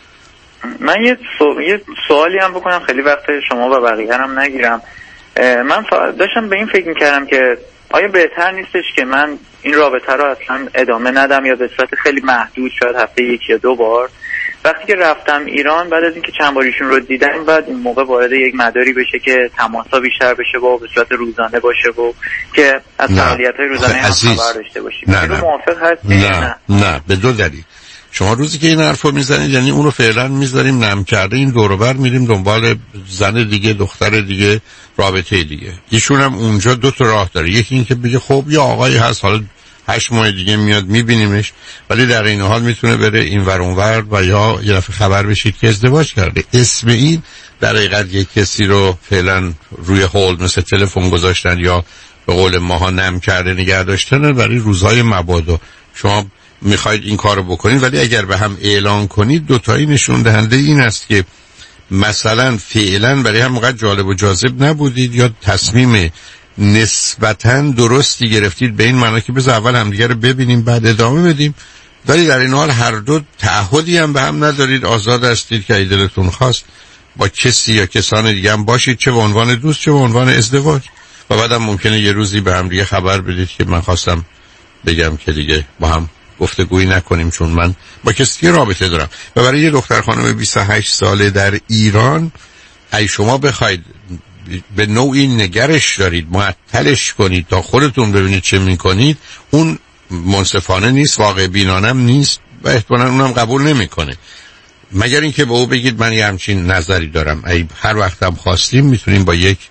من یه, سو... یه سوالی هم بکنم، خیلی وقت شما و بقیه هم نگیرم. من داشتم به این فکر میکردم که آیا بهتر نیستش که من این رابطه رو اصلا ادامه ندم یا به صورت خیلی محدود، شاید هفته یک یا دو بار، وقتی که رفتم ایران بعد از اینکه چند بار ایشون رو دیدم، بعد این موقع وارد یک مداری بشه که تماسا بیشتر بشه و به صورت روزانه باشه و که از فعالیت‌های روزانه هم خبر داشته باشیم. نه نه. موافق هستی؟ نه. نه نه به دو دلیل. شما روزی که این حرفو میزنید یعنی اون رو فعلا میذاریم نم کرده، این دور و بر میریم دنبال زن دیگه، دختر دیگه، رابطه دیگه. ایشون هم اونجا دو تا راه داره، یکی این که بگه خب یه آقایی هست حالا هشت ماه دیگه میاد میبینیمش، ولی در این حال میتونه بره این ور اون ور و یا یه دفعه خبر بشید که ازدواج کرده. اسم این در حقیقت یک کسی رو فعلا روی هولد مثل تلفن گذاشتن یا به قول ماها نم کرده نگه داشتن برای روزهای مبادا. شما میخواید این کارو بکنید، ولی اگر به هم اعلان کنید، دوتایی نشون دهنده این است که مثلا فعلا برای هم موقع جالب و جاذب نبودید یا تصمیم نسبتاً درستی گرفتید به این معنی که بذار اول همدیگه رو ببینیم بعد ادامه بدیم، ولی در این حال هر دو تعهدی هم به هم ندارید، آزاد هستید که اگه دلتون خواست با کسی یا کسان دیگه هم باشید، چه به عنوان دوست چه به عنوان ازدواج، و بعدم ممکنه یه روزی به هم دیگه خبر بدید که من خواستم بگم که دیگه با هم گفتگویی نکنیم چون من با کسی رابطه دارم. و برای یه دختر خانم بیست و هشت ساله در ایران، ای شما بخواید به نوعی نگرش دارید، معطلش کنید تا خودتون ببینید چه میکنید، اون منصفانه نیست، واقع بینانم نیست و احتمالاً اونم قبول نمیکنه، مگر اینکه به او بگید من یه همچین نظری دارم، ای هر وقتم خواستیم میتونیم با یک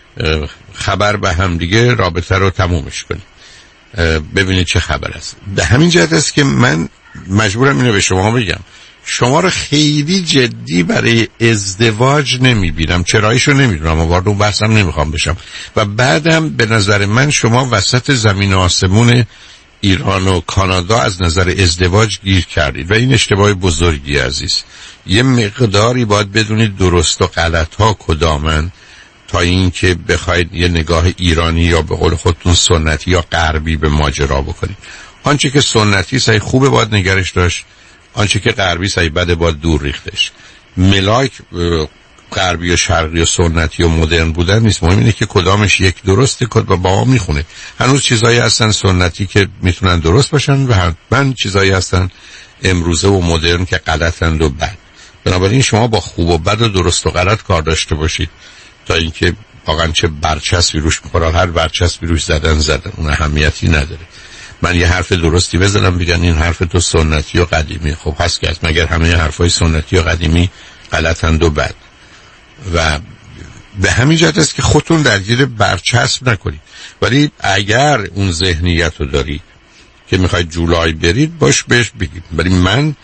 خبر به هم دیگه رابطه رو تمومش کنیم، ببینید چه خبر است. به همین جهت است که من مجبورم اینو به شما بگم، شما رو خیلی جدی برای ازدواج نمیبینم، چرایشو نمیدونم و وارد اون بحثم نمیخوام بشم، و بعدم به نظر من شما وسط زمین و آسمون ایران و کانادا از نظر ازدواج گیر کردید و این اشتباه بزرگی عزیز. یه مقداری باید بدونید درست و غلط ها کدامن تا اینکه بخواید یه نگاه ایرانی یا به قول خودتون سنتی یا غربی به ماجرا بکنید. آنچه که سنتی سعی خوبه باید نگرش داشت، آنچه که غربی سعی بده باید دور ریختش. ملاک غربی و شرقی و سنتی و مدرن بودن نیست، مهم اینه که کدامش یک درسته کد با با میخونه. هنوز چیزایی هستن سنتی که میتونن درست باشن و حتما چیزایی هستن امروزه و مدرن که غلطند و بد. بنابراین شما با خوب و بد و درست و غلط کار داشته باشید تا اینکه واقعا چه برچسبی روش میخوره. هر برچسبی روش زدن زدن اون اهمیتی نداره. من یه حرف درستی بزنم بگن این حرف تو سنتی و قدیمی، خب هست که هست، مگر همه حرفای سنتی و قدیمی غلطند و بد؟ و به همین جهت است که خودتون درگیر برچسب نکنید، ولی اگر اون ذهنیت رو دارید که میخواید جولای برید باش بهش بگید. ولی من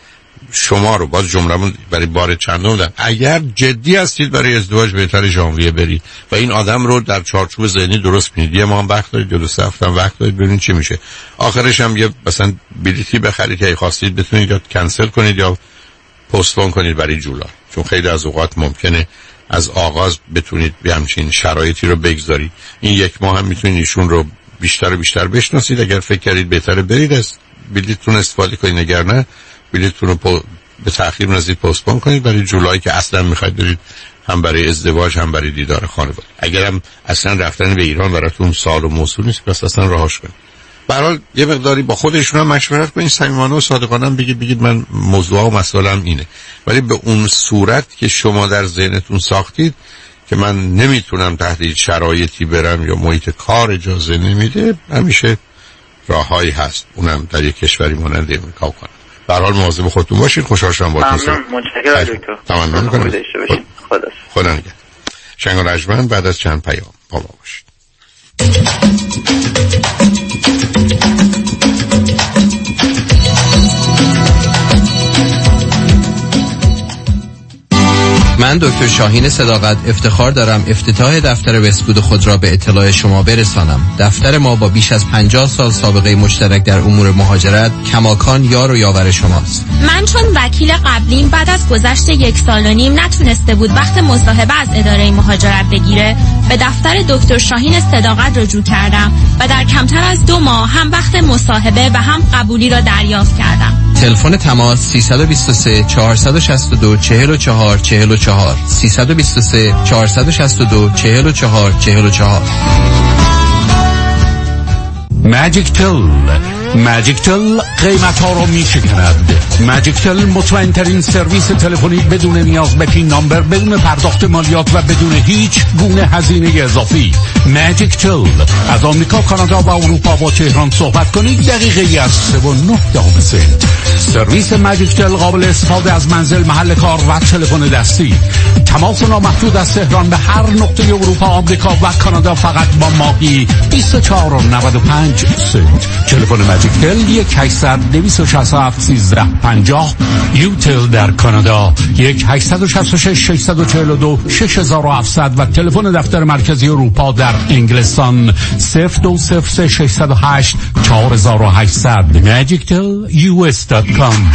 شما رو باز جمله‌مون برای بار چندم دارم، اگر جدی هستید برای ازدواج بهتر ژانویه برید و این آدم رو در چارچوب ذهنی درست ببینید. یه ماه وقت دارید، دو سه هفته وقت دارید، ببینید چی میشه. آخرش هم یه مثلا بلیطی بخرید که خواستید بتونید یا کنسل کنید یا پستپون کنید برای جولای، چون خیلی از اوقات ممکنه از آغاز بتونید به همچین شرایطی رو بگذارید. این یک ماه هم میتونید ایشون رو بیشتر و بیشتر بشناسید. اگر فکر کردید بهتره برید از بلیطتون استفاده کنید، اگر نه بلیطتون رو پو... به تأخیر نزدید پستپون کنید برای جولای که اصلا میخواید برید، هم برای ازدواج هم برای دیدار خانواده. اگر هم اصلا رفتن به ایران براتون سال و موصول نیست، پس اصلا راهاش کنید. به هر حال یه مقداری با خودشون هم مشورت کنید، صمیمانه و صادقانه بگید بگید من موضوع و مسائلم اینه، ولی به اون صورت که شما در ذهنتون ساختید که من نمیتونم تحت هیچ شرایطی برم یا محیط کار اجازه نمیده، همیشه راههایی هست، اونم در یک کشوری مانند امریکا کنم. به هر حال مواظب خودتون باشید. خوشحال شدم باهاتون صحبت کردم. متشکرم دکتر. تمام می‌کنم. خدا خدا نگهدار. شنگ رجمن بعد از چند پیام با ما باشید. من دکتر شاهین صداقت افتخار دارم افتتاح دفتر وست‌وود خود را به اطلاع شما برسانم. دفتر ما با بیش از پنجاه سال سابقه مشترک در امور مهاجرت کماکان یار و یاور شماست. من چون وکیل قبلیم بعد از گذشت یک سال و نیم نتونسته بود وقت مصاحبه از اداره مهاجرت بگیره، به دفتر دکتر شاهین صداقت رجوع کردم و در کمتر از دو ماه هم وقت مصاحبه و هم قبولی را دریافت کردم. تلفن تماس سیصد و بیست و سه چهارصد و شصت و دو چهل و چهار چهل و چهار سیصد و بیست و سه چهارصد و شصت و دو چهل و چهار چهل و چهار. ماجیک تل ماجیک تل قیمت ها رو می شکند. ماجیک تل مطمئن ترین سرویس تلفنی بدون نیاز به پین نامبر، بدون پرداخت مالیات و بدون هیچ گونه هزینه اضافی. ماجیک تل از آمریکا، کانادا و اروپا با تهران صحبت کنید دقیقه از سه و نه دهم سنت. سرویس ماجیک تل قابل استفاده از منزل، محل کار و تلفن دستی. تماس نامحدود از تهران به هر نقطه اروپا، آمریکا و کانادا فقط با ماهی بیست و چهار و نود و پنج سنت. تلفن ماجیک تل یک هشتصد دویست و شصت و هفت سیزده پنجاه. یوتل در کانادا یک هشتصد و شصت و شش ششصد و چهل و دو شش هزار و هفتصد و تلفن دفتر مرکزی اروپا در انگلستان صفر دو صفر سه ششصد و هشت چهار هزار و هشتصد. ماجیک تل یو اس دات کام.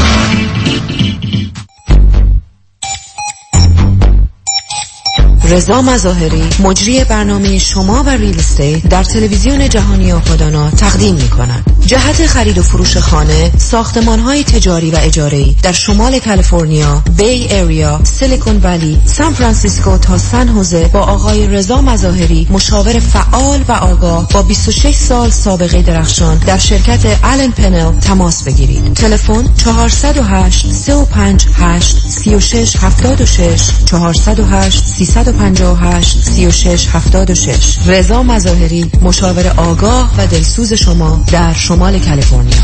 رضا مظاهری مجری برنامه شما و ریل استیت در تلویزیون جهانی آبادان تقدیم می‌کند. جهت خرید و فروش خانه، ساختمان‌های تجاری و اجاره‌ای در شمال کالیفرنیا، بی ایریا، سیلیکون ولی، سان فرانسیسکو تا سن هوزه با آقای رضا مظاهری، مشاور فعال و آگاه با بیست و شش سال سابقه درخشان در شرکت آلن پنل تماس بگیرید. تلفن چهارصد و هشت سه و پنج هشت سی و شش هفتاد و شش چهارصد و هشت سیصد و پنجاه و هشت سی و شش هفتاد و شش. رضا مظاهری، مشاور آگاه و دلسوز شما در شمال کالیفرنیا.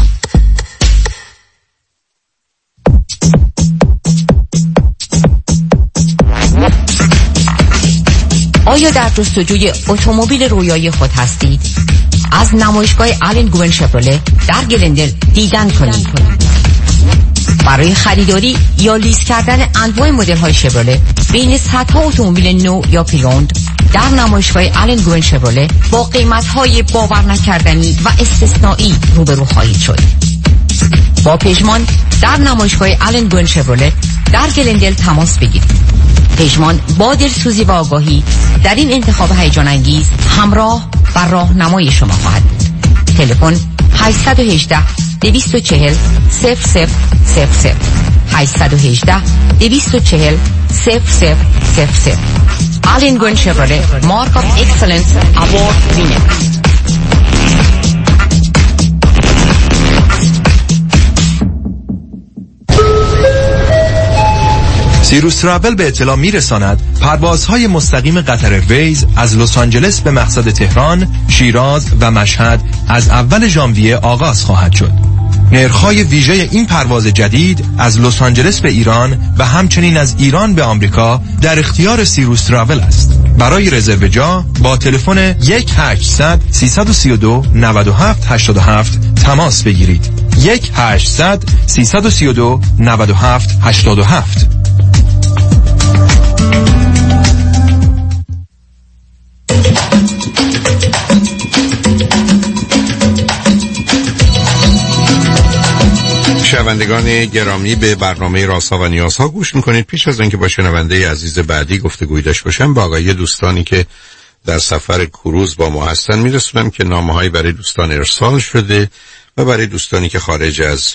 آیا در جستجوی اتومبیل رویایی خود هستید؟ از نمایشگاه آلن گوون شپروله در گلندل دیدن کنید. برای خریداری یا لیز کردن انواع مدل های شپروله بین صدها اتومبیل نو یا پریوند در نمایشگاه آلن گوون شپروله با قیمت های باور نکردنی و استثنایی روبرو خواهید شد. با پژمان در نمایشگاه آلن گوون شپروله در گلندل تماس بگیرید. پژمان با دلسوزی و آگاهی در این انتخاب هیجان انگیز همراه و راهنمای شما خواهد بود. تلفن هشت یک هشت دویست و چهل صفر صفر صفر صفر هشت یک هشت دویست و چهل صفر صفر صفر صفر. آلن گوون شپروله مارک آف اکسلنس اوارد وینر. سیروس تراول به اطلاع میرساند پروازهای مستقیم قطر ویز از لس آنجلس به مقصد تهران، شیراز و مشهد از اول ژانویه آغاز خواهد شد. نرخ‌های ویژه این پرواز جدید از لس آنجلس به ایران و همچنین از ایران به آمریکا در اختیار سیروس تراول است. برای رزرو جا با تلفن یک هشتصد سیصد و سی و دو نود و هفت هشتاد و هفت تماس بگیرید. یک هشتصد سیصد و سی و دو نود و هفت هشتاد و هفت. شنوندگان گرامی، به برنامه رازها و نیازها گوش میکنید. پیش از اینکه با شنونده عزیز بعدی گفتگوی داشته باشم، با آقای دوستانی که در سفر کروز با ما هستن میرسونم که نامه‌هایی برای دوستان ارسال شده و برای دوستانی که خارج از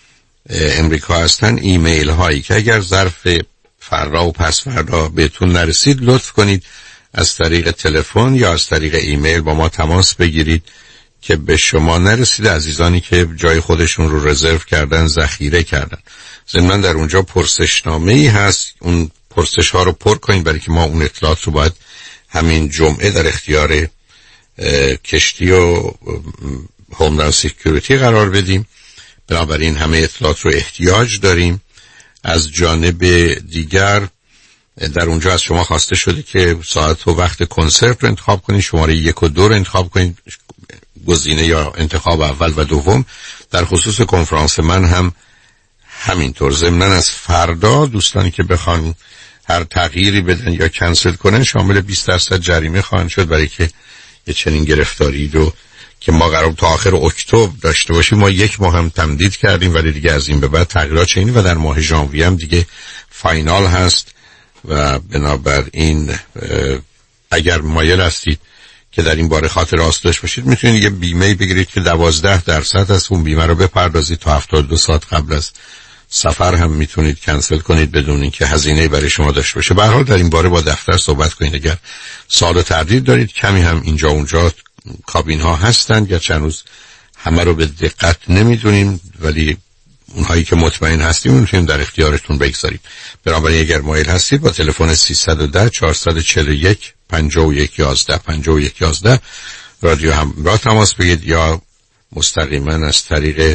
امریکا هستن ایمیل هایی که اگر ظرف فردا و پس فردا بهتون نرسید، لطف کنید از طریق تلفن یا از طریق ایمیل با ما تماس بگیرید که به شما نرسیده. عزیزانی که جای خودشون رو رزرو کردن، ذخیره کردن. ضمن در اونجا پرسشنامه‌ای هست، اون پرسش ها رو پر کنید برای که ما اون اطلاعات رو باید همین جمعه در اختیار کشتی و هوملند سکیوریتی قرار بدیم. بنابراین همه اطلاعات رو احتیاج داریم. از جانب دیگر در اونجا از شما خواسته شده که ساعت و وقت کنسرت رو انتخاب کنید، شماره یک و دو رو انتخاب کنید، گزینه یا انتخاب اول و دوم. در خصوص کنفرانس من هم همینطور. ضمناً از فردا دوستانی که بخوان هر تغییری بدن یا کنسل کنن شامل بیست درصد جریمه خواهند شد، برای که یه چنین گرفتاری رو که ما قرار تا آخر اکتبر داشته باشیم ما یک ماه هم تمدید کردیم، ولی دیگه از این به بعد تغییرات چنین و در ماه ژانویه هم دیگه فاینال هست. و بنابراین اگر مایل هستید که در این باره خاطر راست داشته باشید، میتونید یه بیمه بگیرید که دوازده درصد از اون بیمه رو بپردازید تا هفتاد و دو ساعت قبل از سفر هم میتونید کنسل کنید بدون اینکه هزینه‌ای برای شما داشته باشه. به هر حال در این باره با دفتر صحبت کنید. اگر سوال و تردید دارید، کمی هم اینجا اونجا کابین ها هستند، یا چند روز همه رو به دقت نمیدونیم، ولی اونهایی که مطمئن هستیم میتونیم در اختیارتون بگذاریم. بنابراین اگر مایل هستید با تلفن سیصد و ده چهارصد و چهل و یک پنجاه و یک یازده پنجاه و یک یازده رادیو همراه تماس بگیرید، یا مستقیما از طریق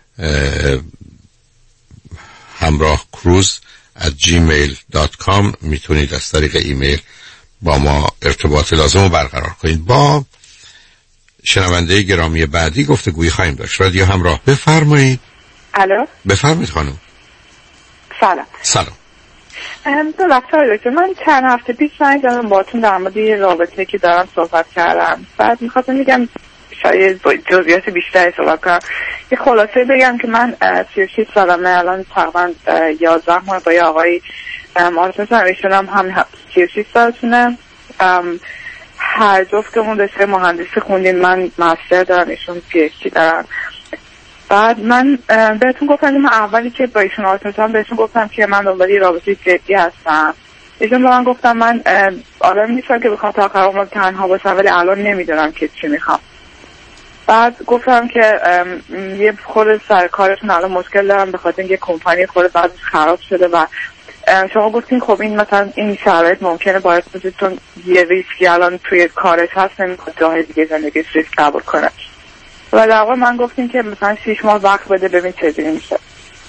همراه کروز ات جیمیل دات کام میتونید از طریق ایمیل با ما ارتباط لازم رو برقرار کنید. با شنونده گرامی بعدی گفتگویی خواهیم داشت. رادیو همراه، بفرمایید. الو، بفرمایید خانم. سلام. سلام. دو وقت دکتر، من چند هفته پیش زنگ زدم باهاتون در مورد یه رابطه که دارم صحبت کردم. بعد میخواستم میگم شاید جزئیات بیشتری صحبت کنم. یه خلاصه بگم که من سی و شش سالمه، الان تقریبا یازده ماه با یه آقای آشنا، ایشون هم هم سی و شش سالشونه. هر جفتمون رشته مهندسی خوندیم. من مستر دارم، ایشون پی اچ دی دارن. بعد من بهتون گفتم که من اولی که با ایشون آشنا شدم بهشون گفتم که من دنبال یه رابطه جدی هستم. ایشون به من گفتم من آدم نیستم که بخوام تا آخر عمرم تنها باشم، ولی الان نمیدونم که چی میخوام. بعد گفتم که یه خورده سر کارتون الان مشکل دارم، به خاطر اینکه کمپانی خورده بعدش خراب شده و شما گفتین خب این مثلا این شرایط ممکنه باعث بشه چون یه ریسکی الان توی کارش هست نمیخواد جاهای دیگه زندگیش ریسک قبول کنه. و در واقع من گفتیم که مثلا شیش ماه وقت بده ببین چجوری میشه.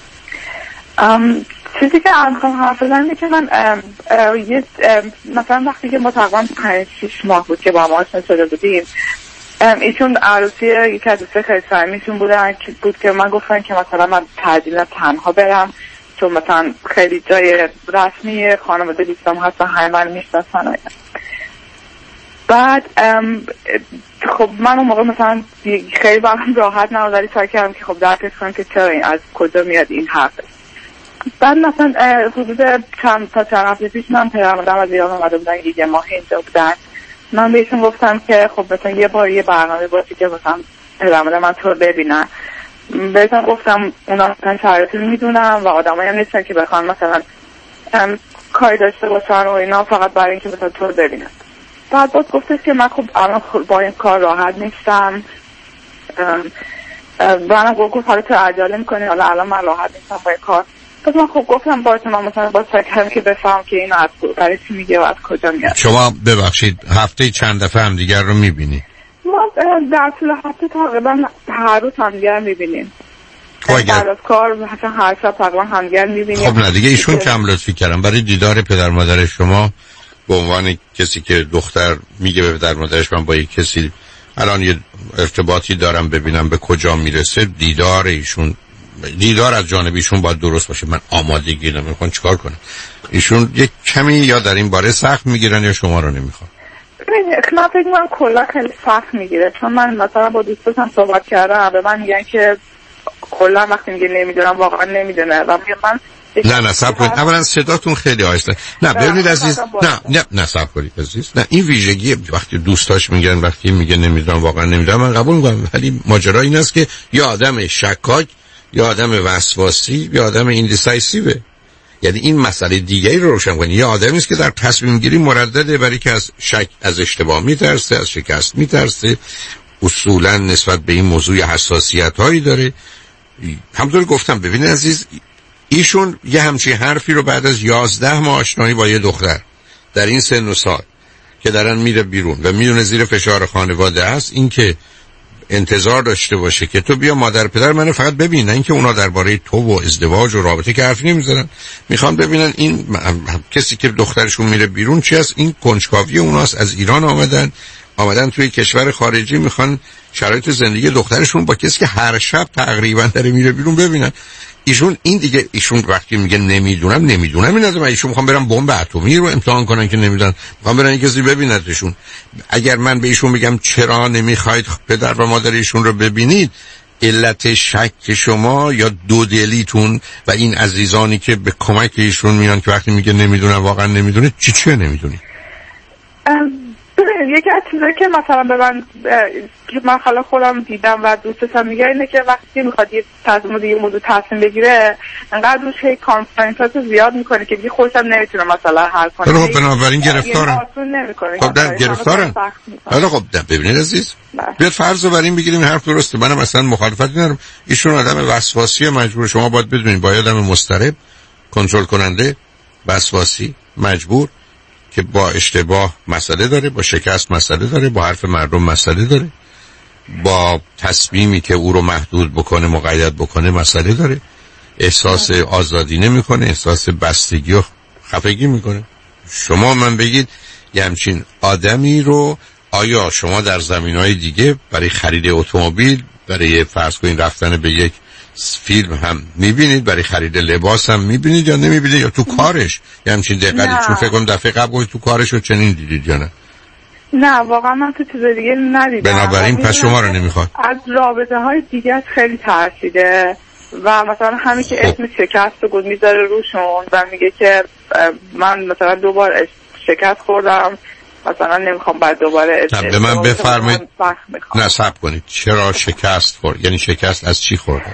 چیزی که الان میخوام حرف بزنم اینه که من ام ام یه ام مثلا وقتی که ما تقریبا پنج شیش ماه بود که با هم آشنا شده بودیم، ایشون عروسی یکی از دوسته خیلی صمیمیشون بودن که بود که من گفتن که مثلا من ترجیح تنها برم چون مثلا خیلی جای رسمی خانواده دوستام هستن، همه من میشناسن. بعد خب من اون موقع مثلا خیلی برام راحت نبود، ولی سعی کردم که خب درکش کنم که چرا این از کجا میاد این حرف. بعد مثلا حدود چند تا چند هفته پیش من پدرمادرم از ایران اومده بودن، یه ماه اینجا بودن. من بهشون گفتم که خب مثلا یه بار یه برنامه باشه که مثلا پدرمادرم من تو رو ببینن. بهشون گفتم اونا مثلا شرایطی رو میدونم و آدمایی هم نیستن که بخوان مثلا کاری داشته باشن و اینا فقط برای اینکه مثلا تو رو ببینن. بعد باز گفتش که من خب الان با این کار راحت نیستم. برنامه گفت حالا تو عجله میکنی، حالا الان من راحت نیستم با این کار. پس من خب گفتم باید من مثلا باید سکرم که بفهم که این از برای چی میگه و از کجا میاد. شما ببخشید هفته چند دفعه هم دیگر رو میبینی؟ ما در طول هفته تقریبا هر روز هم دیگر میبینیم. بعد از کار مثلا هر شب تقریبا هم دیگر میبینیم. خب نه دیگه ایشون کم لطفی کردم برای دیدار پدر مادر شما به عنوان کسی که دختر میگه به پدر مادرش من با یک کسی الان یه ارتباطی دارم ببینم به کجا میرسه، دیدار ایشون دیدار از جانب ایشون باید درست باشه. من آمادگی نمیخوام چیکار کنم؟ ایشون یک کمی یا در این باره سخت میگیرن یا شما رو نمیخوام؟ من فکر می‌کنم کلا خیلی سخت میگیره، چون من مثلا با دوستانم صحبت کردم به من میگن که کلا وقتی میگه نمیدونم واقعا نمیدونه و من نه نه صبر کنید. اولا صداتون خیلی آهسته. نه ببینید عزیز، نه نه نه صبر کنید عزیز. نه این ویژگی وقتی دوستاش میگن وقتی میگه نمیدونم واقعا نمیدونم من قبول میکنم، ولی ماجرا این است که یا آدم شکاک یا آدم وسواسی یا آدم ایندیسایسیو. یعنی این مسئله دیگری رو روشن کنید. یا آدمی است که در تصمیم گیری مردده، برای که از شک از اشتباه میترسه، از شکست میترسه، اصولا نسبت به این موضوع حساسیت هایی داره. همونطور گفتم ببینید عزیز، ایشون یه همچین حرفی رو بعد از یازده ماه آشنایی با یه دختر در این سن و سال که دارن میره بیرون و میدونه زیر فشار خانواده است، این که انتظار داشته باشه که تو بیا مادر پدر منو فقط ببین، نه اینکه اونا درباره تو و ازدواج و رابطه که حرفی نمیزنن، میخوان ببینن این کسی که دخترشون میره بیرون چی است. این کنجکاوی اوناست، از ایران آمدن آمدن توی کشور خارجی، میخوان شرایط زندگی دخترشون با کسی که هر شب تقریبا داره میره بیرون ببینن. ایشون این دیگه ایشون وقتی میگه نمیدونم نمیدونم این نداره، ایشون میخوام برم بمب اتمی رو امتحان کنن که نمیدونن، میخوام برن کسی ببیندشون. اگر من به ایشون بگم چرا نمیخواید پدر و مادر ایشون رو ببینید، علت شک شما یا دودلیتون و این عزیزانی که به کمک ایشون میان که وقتی میگه نمیدونم واقعا نمیدونه چی چه نمیدونی. یکی از چیزایی که مثلا به من که من خاله خودم دیدم و دوستم میگه اینه که وقتی میخواد یه تصمیم یه موضوع تصمیم بگیره انقدر روش هی کانفرانسات زیاد میکنه که دیگه خودش هم نمیتونه مثلا حل کنه. خب بنابراین گرفتارن. خب در گرفتارن. حالا خب ببینید عزیز، بیاد فرض رو بر این بگیریم حرف درسته، منم اصلا مخالفت ندارم. ایشون آدم وسواسی مجبور، شما باید بدونید باید آدم مضطرب، کنترل کننده، وسواسی مجبور که با اشتباه مسئله داره، با شکست مسئله داره، با حرف مردم مسئله داره، با تصمیمی که او رو محدود بکنه مقید بکنه مسئله داره، احساس آزادی نمیکنه، احساس بستگی و خفگی میکنه. شما من بگید یه همچین آدمی رو آیا شما در زمینهای دیگه برای خرید اتومبیل، برای فرض کنین رفتن به یک فیلم هم میبینید، برای خرید لباس هم میبینید یا نمیبینید، یا تو کارش یه همچین دقیقی؟ چون فکر کنم دفعه قبل تو کارش رو چنین دیدید یا نه؟ نه واقعا من تو چیز دیگه ندیدم. بنابراین پس شما رو نمیخواد. از رابطه های دیگه خیلی ترسیده و مثلا همین که اسم شکست رو گود میذاره روشون و میگه که من مثلا دوبار شکست خوردم، مثلا نمیخوام بعد دوباره به من بفرمایید. نه صبر کنید، چرا شکست خورد؟ یعنی شکست از چی خورده؟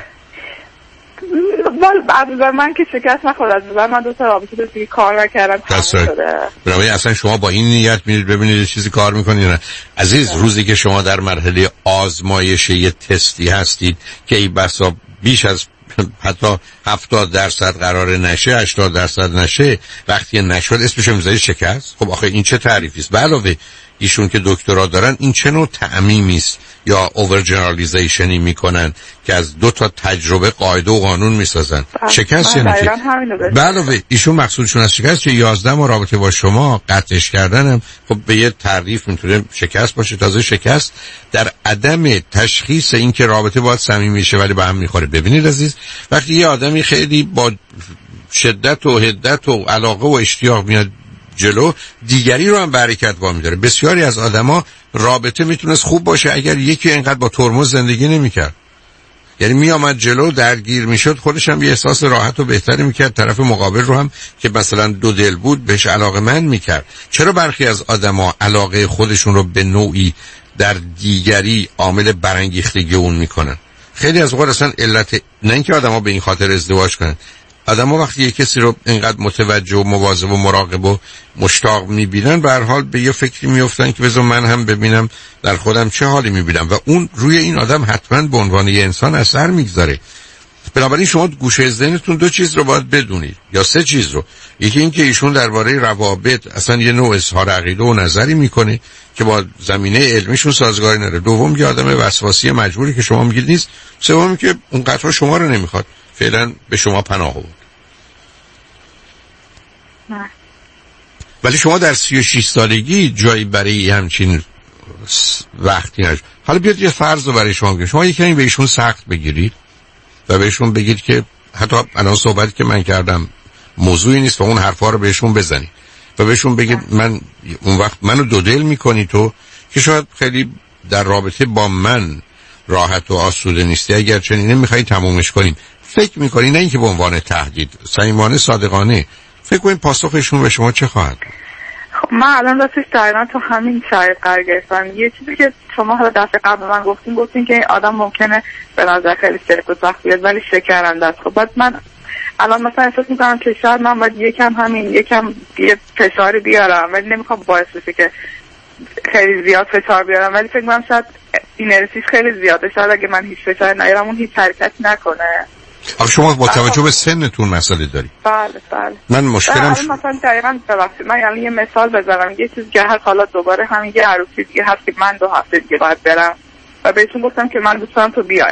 از نظر من که شکست نخورد، از نظر من دو تا رابطه رو دیگه کار نکردم تمام شده. برای اصلا شما با این نیت میرید ببینید چیزی کار میکنید نه عزیز. روزی که شما در مرحله آزمایش یه تستی هستید که ای بسا بیش از حتی هفتاد درصد قرار نشه، هشتاد درصد نشه، وقتی نشد اسمش میذاری شکست. خب آخه این چه تعریفی است؟ به علاوه ایشون که دکترا دارن، این چه نوع تعمیمی است یا اوور جنرالیزیشنی میکنن که از دو تا تجربه قاعده و قانون میسازن؟ شکست یعنی چی؟ به علاوه ایشون مقصودشون از شکست که یازده ماه رابطه با شما قطعش کردنم خب به یه تعریف میتونه شکست باشه. تازه شکست در عدم تشخیص این که رابطه باید صمیمی شه ولی به هم میخوره. ببینید عزیز، وقتی یه آدمی خیلی با شدت و حدت و علاقه و اشتیاق میاد جلو، دیگری رو هم به حرکت وامی داره. بسیاری از آدما رابطه میتونست خوب باشه اگر یکی اینقدر با ترمز زندگی نمیکرد، یعنی میامد جلو درگیر میشد، خودش هم یه احساس راحت و بهتری میکرد، طرف مقابل رو هم که مثلا دو دل بود بهش علاقه‌مند میکرد. چرا برخی از آدما علاقه خودشون رو به نوعی در دیگری عامل برانگیختگی اون میکنن؟ خیلی از اوقات اصلا علت نه اینکه آدما به این خاطر ازدواج کنن، آدما وقتی یک کسی رو اینقدر متوجه و مواظب و مراقب و مشتاق میبینن به هر حال به یه فکری میافتن که بذار من هم ببینم در خودم چه حالی میبینم و اون روی این آدم حتما به عنوان یه انسان اثر میگذاره. بنابراین شما گوشه ذهنتون دو چیز رو باید بدونید یا سه چیز رو. یکی این که ایشون درباره روابط اصلا یه نوع اظهار عقیده و نظری میکنه که با زمینه علمیشون سازگاری نداره. دوم که آدم وسواسی مجبوری که شما میگید نیست. سوم که اون قطعا شما رو نمیخواد، فعلا به شما پناه بود. نه. ولی شما در سی و شش سالگی جایی برای همچین وقتی نش. حالا بیاد یه فرض رو برای شما بگم. شما یکی به ایشون سخت بگیرید و بهشون بگید که حتی الان صحبتی که من کردم موضوعی نیست و اون حرفا رو بهشون بزنید و بهشون بگید من اون وقت منو دو دل میکنی تو که شاید خیلی در رابطه با من راحت و آسوده نیستی، اگر چنینه میخوایی تمومش کنیم. فکر میکنی نه اینکه به عنوان تهدید، صمیمانه صادقانه فکر کنید پاسخشون به شما چه خواهد؟ خب من الان راستش دقیقا تو همین شرایط قرار گرفتم. یه چیزی که شما حالا دفعه قبل من گفتین گفتین که این آدم ممکنه به نظر خیلی سرک و سخت بیاد ولی شکرنده است. خب بعد من الان مثلا احساس میکنم که شاید من باید یکم همین یکم یه فشاری بیارم ولی نمیخوام باعث بشه که خیلی زیاد فشار بیارم، ولی فکر میکنم شاید اینرسیش خیلی زیاده. شاید اگه من هیچ فشار نیارم اون هیچ حرکتی نکنه. آخه شما با توجه به سنتون مسئله داری. بله بله. من مشکلم ش... مثلا دقیقاً ببخشید من یعنی یه مثال بزنم. یه چیز که هست حالا دوباره همین یه عروسی دیگه هست که من دو هفته دیگه باید برم و بهشون گفتم که من دوست دارم تو بیای.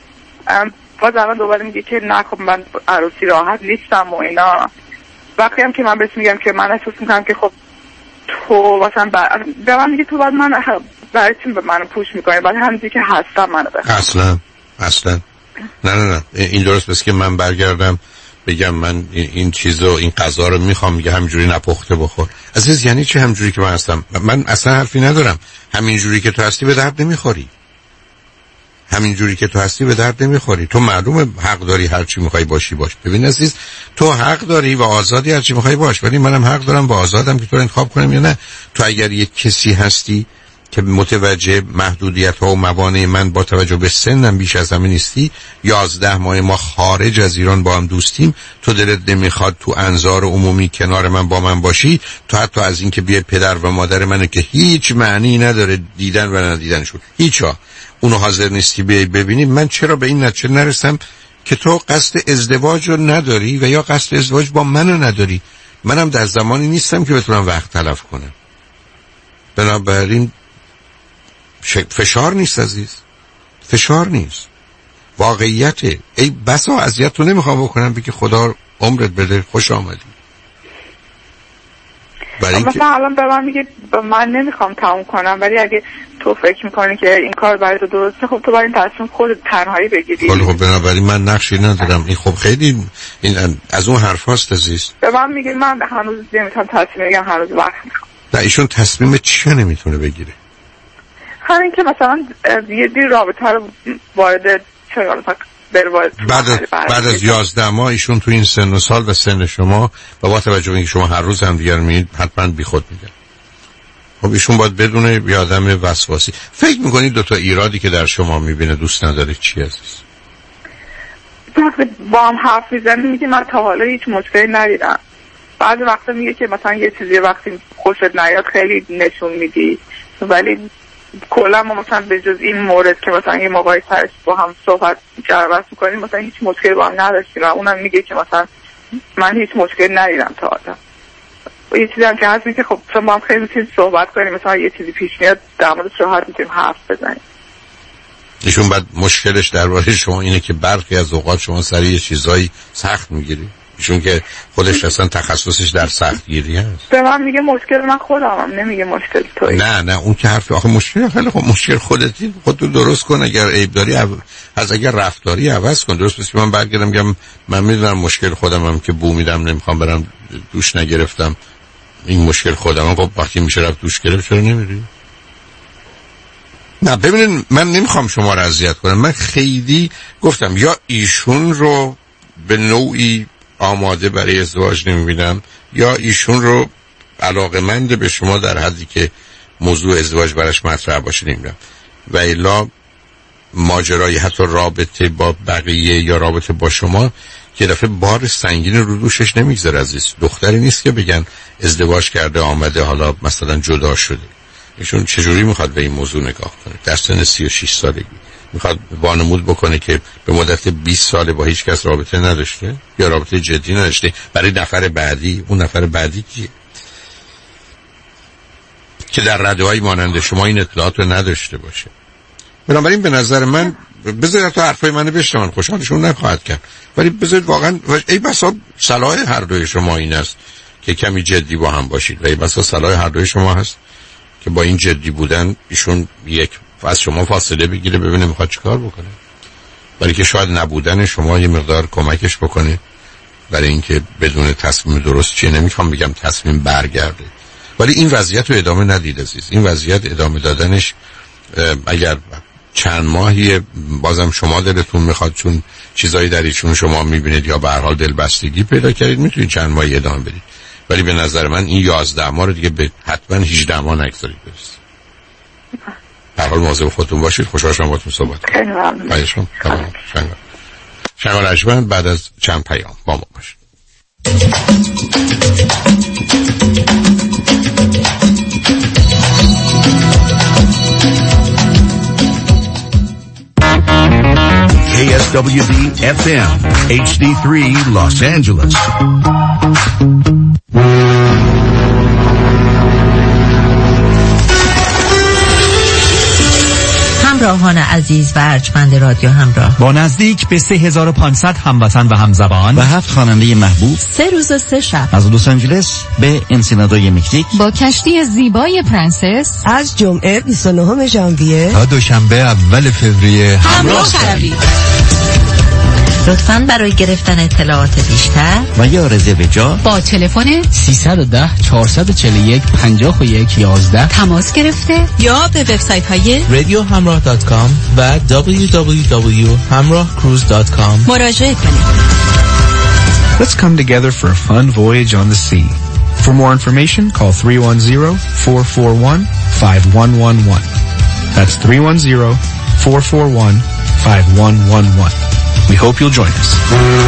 باز الان دوباره میگه که نه خب من عروسی راحت نیستم و اینا. وقتی هم که من بهش میگم که من احساس میکنم که خب تو مثلا بر... به من میگه تو باید من برای چی به منو پوش میکنی؟ باید همینجوری که هستم منو بخوام. اصلا اصلا نه نه نه این درست بس که من برگردم بگم من این چیزو این غذا رو میخوام، میگه همینجوری نپخته بخور. عزیز یعنی چی همینجوری که من هستم؟ من اصلا حرفی ندارم. همینجوری که تو هستی به درد نمیخوری. همینجوری که تو هستی به درد نمیخوری. تو معلومه حق داری هر چی میخوای باشی باش. ببین عزیز تو حق داری و آزادی هر چی میخوای باش، ولی منم حق دارم با آزادم که تو رو انتخاب کنم یا نه. تو اگر یک کسی هستی که متوجه محدودیت ها و موانع من با توجه به سنم بیش از همه نیستی، یازده ماه ما خارج از ایران با هم دوستیم، تو دلت نمیخواد تو انظار عمومی کنار من با من باشی، تو حتی از این که بیای پدر و مادر منو که هیچ معنی نداره دیدن و ندیدنشون هیچا اونو حاضر نیستی بیای ببینی، من چرا به این نتیجه نرسم که تو قصد ازدواج رو نداری و یا قصد ازدواج با منو نداری؟ منم در زمانی نیستم که بتونم وقت تلف کنم. بنابراین فشار نیست عزیز، فشار نیست، واقعیته. ای بسا اذیت تو نمیخوام بکنم بگی خدا عمرت بده خوش آمدی. مثلا الان به من میگه من نمیخوام تموم کنم ولی اگه تو فکر میکنی که این کار برای تو درسته خب تو باید این تصمیم خود تنهایی بگیری. خب بنابراین من نقشی ندارم. این خب خیلی این از اون حرف هاست عزیز. به من میگه من هنوز نمیتونم تصمیم بگیرم، هنوز وقت میخوام. نه ایشون تصمیم چی نمیتونه بگیره؟ همین که مثلا یه دی رابطه رو وارد چرا بعد از بعد از یازده ماه ایشون تو این سن و سال و سن شما و با توجه به اینکه شما هر روز هم دیگر میید حتما بیخود میگن. خب ایشون باید بدونه یه آدم وسواسی. فکر میکنید دو تا ایرادی که در شما میبینه دوست نداره چی عزیز؟ وقتی با هم حرف میزنه میگه من تا حالا هیچ مشکلی ندیدم. بعضی وقتا میگه که مثلا یه چیزی وقتی خوشت نیاد خیلی نشون میدی، ولی کلا ما مثلا به جز این مورد که مثلا یه موقعی سرش با هم صحبت جربت میکنیم مثلا هیچ مشکلی با هم نداشتیم و اونم میگه که مثلا من هیچ مشکلی ندیدم تا حالا. یه چیزی هم که هست که خب چون با هم خیلی میتونیم صحبت کنیم، مثلا یه چیزی پیش میاد در موردش راحت میتونیم حرف بزنیم. ایشون بعد مشکلش درباره شما اینه که برخی از اوقات شما سر یه چیزایی سخت میگیری، ایشون که خودش اصلا تخصصش در سختگیری هست. به من میگه مشکل من خودمم، نمیگه مشکل تویی. نه نه اون که حرف آخه مشکل خیلی خب مشکل خودتی، خودتو درست کن. اگر عیب داری از اگر رفتاری عوض کن. درست پس من برگردم میگم من میدونم مشکل خودمم که بو میدم نمیخوام برم دوش نگرفتم، این مشکل خودمم. خب وقتی میشه رفت دوش گرفت چرا نمیری؟ نه ببینید من نمیخوام شما رو اذیت کنم. من خیلی گفتم یا ایشون رو به نوعی آماده برای ازدواج نمیبینم یا ایشون رو علاقمند به شما در حدی که موضوع ازدواج براش مطرح باشه نمیبینم. و الا ماجرای حتی رابطه با بقیه یا رابطه با شما که دفعه بار سنگین رو دوشش نمیگذاره عزیز. دختری نیست که بگن ازدواج کرده آمده حالا مثلا جدا شده. ایشون چجوری میخواد به این موضوع نگاه کنه؟ در سن سی و شش سالگی میخواد وانمود بکنه که به مدت بیست سال با هیچ کس رابطه نداشته یا رابطه جدی نداشته. برای نفر بعدی اون نفر بعدی کیه که در رده‌های مانند شما این اطلاعات رو نداشته باشه؟ بنابراین به نظر من بذارید تا حرفای منو بشنون، خوشحالشون نخواهد کرد، ولی بذارید واقعا ای بسا صلاح هر دوی شما این است که کمی جدی با هم باشید و ای بسا صلاح هر دوی شما هست که با این جدی بودن ایشون یک از شما فاصله بگیره ببینه میخواد چیکار بکنه، برای که شاید نبودن شما یه مقدار کمکش بکنه برای اینکه بدون تصمیم درست چیه. نمیخوام بگم تصمیم برگرده، ولی این وضعیت رو ادامه ندید عزیز. این وضعیت ادامه دادنش اگر چند ماهی بازم شما دلتون میخواد، چون چیزایی در ایشون شما میبینید یا به هر حال دلبستگی پیدا کردید، میتونید چند ماهی ادامه بدید، ولی به نظر من این یازده ماه رو دیگه به حتما هجده ماه نگذارید برسید. در حال مواظب خودتون باشید. خوشحال شدم باهاتون صحبت کردم. خیلی ممنون. خواهشم. تمام. شنگال. شنگال اجمن بعد از چند پیام با ما باشید. K S W D F M H D three Los Angeles. همراهان عزیز و ارجمند رادیو همراه، با نزدیک به سه هزار و پانصد هموطن و همزبان و هفت خواننده محبوب، سه روز و سه شب از لس آنجلس به انسینادوی مکزیک، با کشتی زیبای پرنسس از جمعه بیست و نهم ژانویه تا دوشنبه اول فوریه همراه شوید. لطفاً برای گرفتن اطلاعات بیشتر و یا رزرو جا با تلفن سیصد و ده چهارصد و چهل و یک پنجاه و یک یازده تماس گرفته یا به وبسایت های رادیو همراه دات کام و دبلیو دبلیو دبلیو دات همراه کروز دات کام مراجعه کنید. Let's come together for a fun voyage on the sea. For more information, call three one zero, four four one, five one one one. That's three one zero, four four one, five one one one. We hope you'll join us.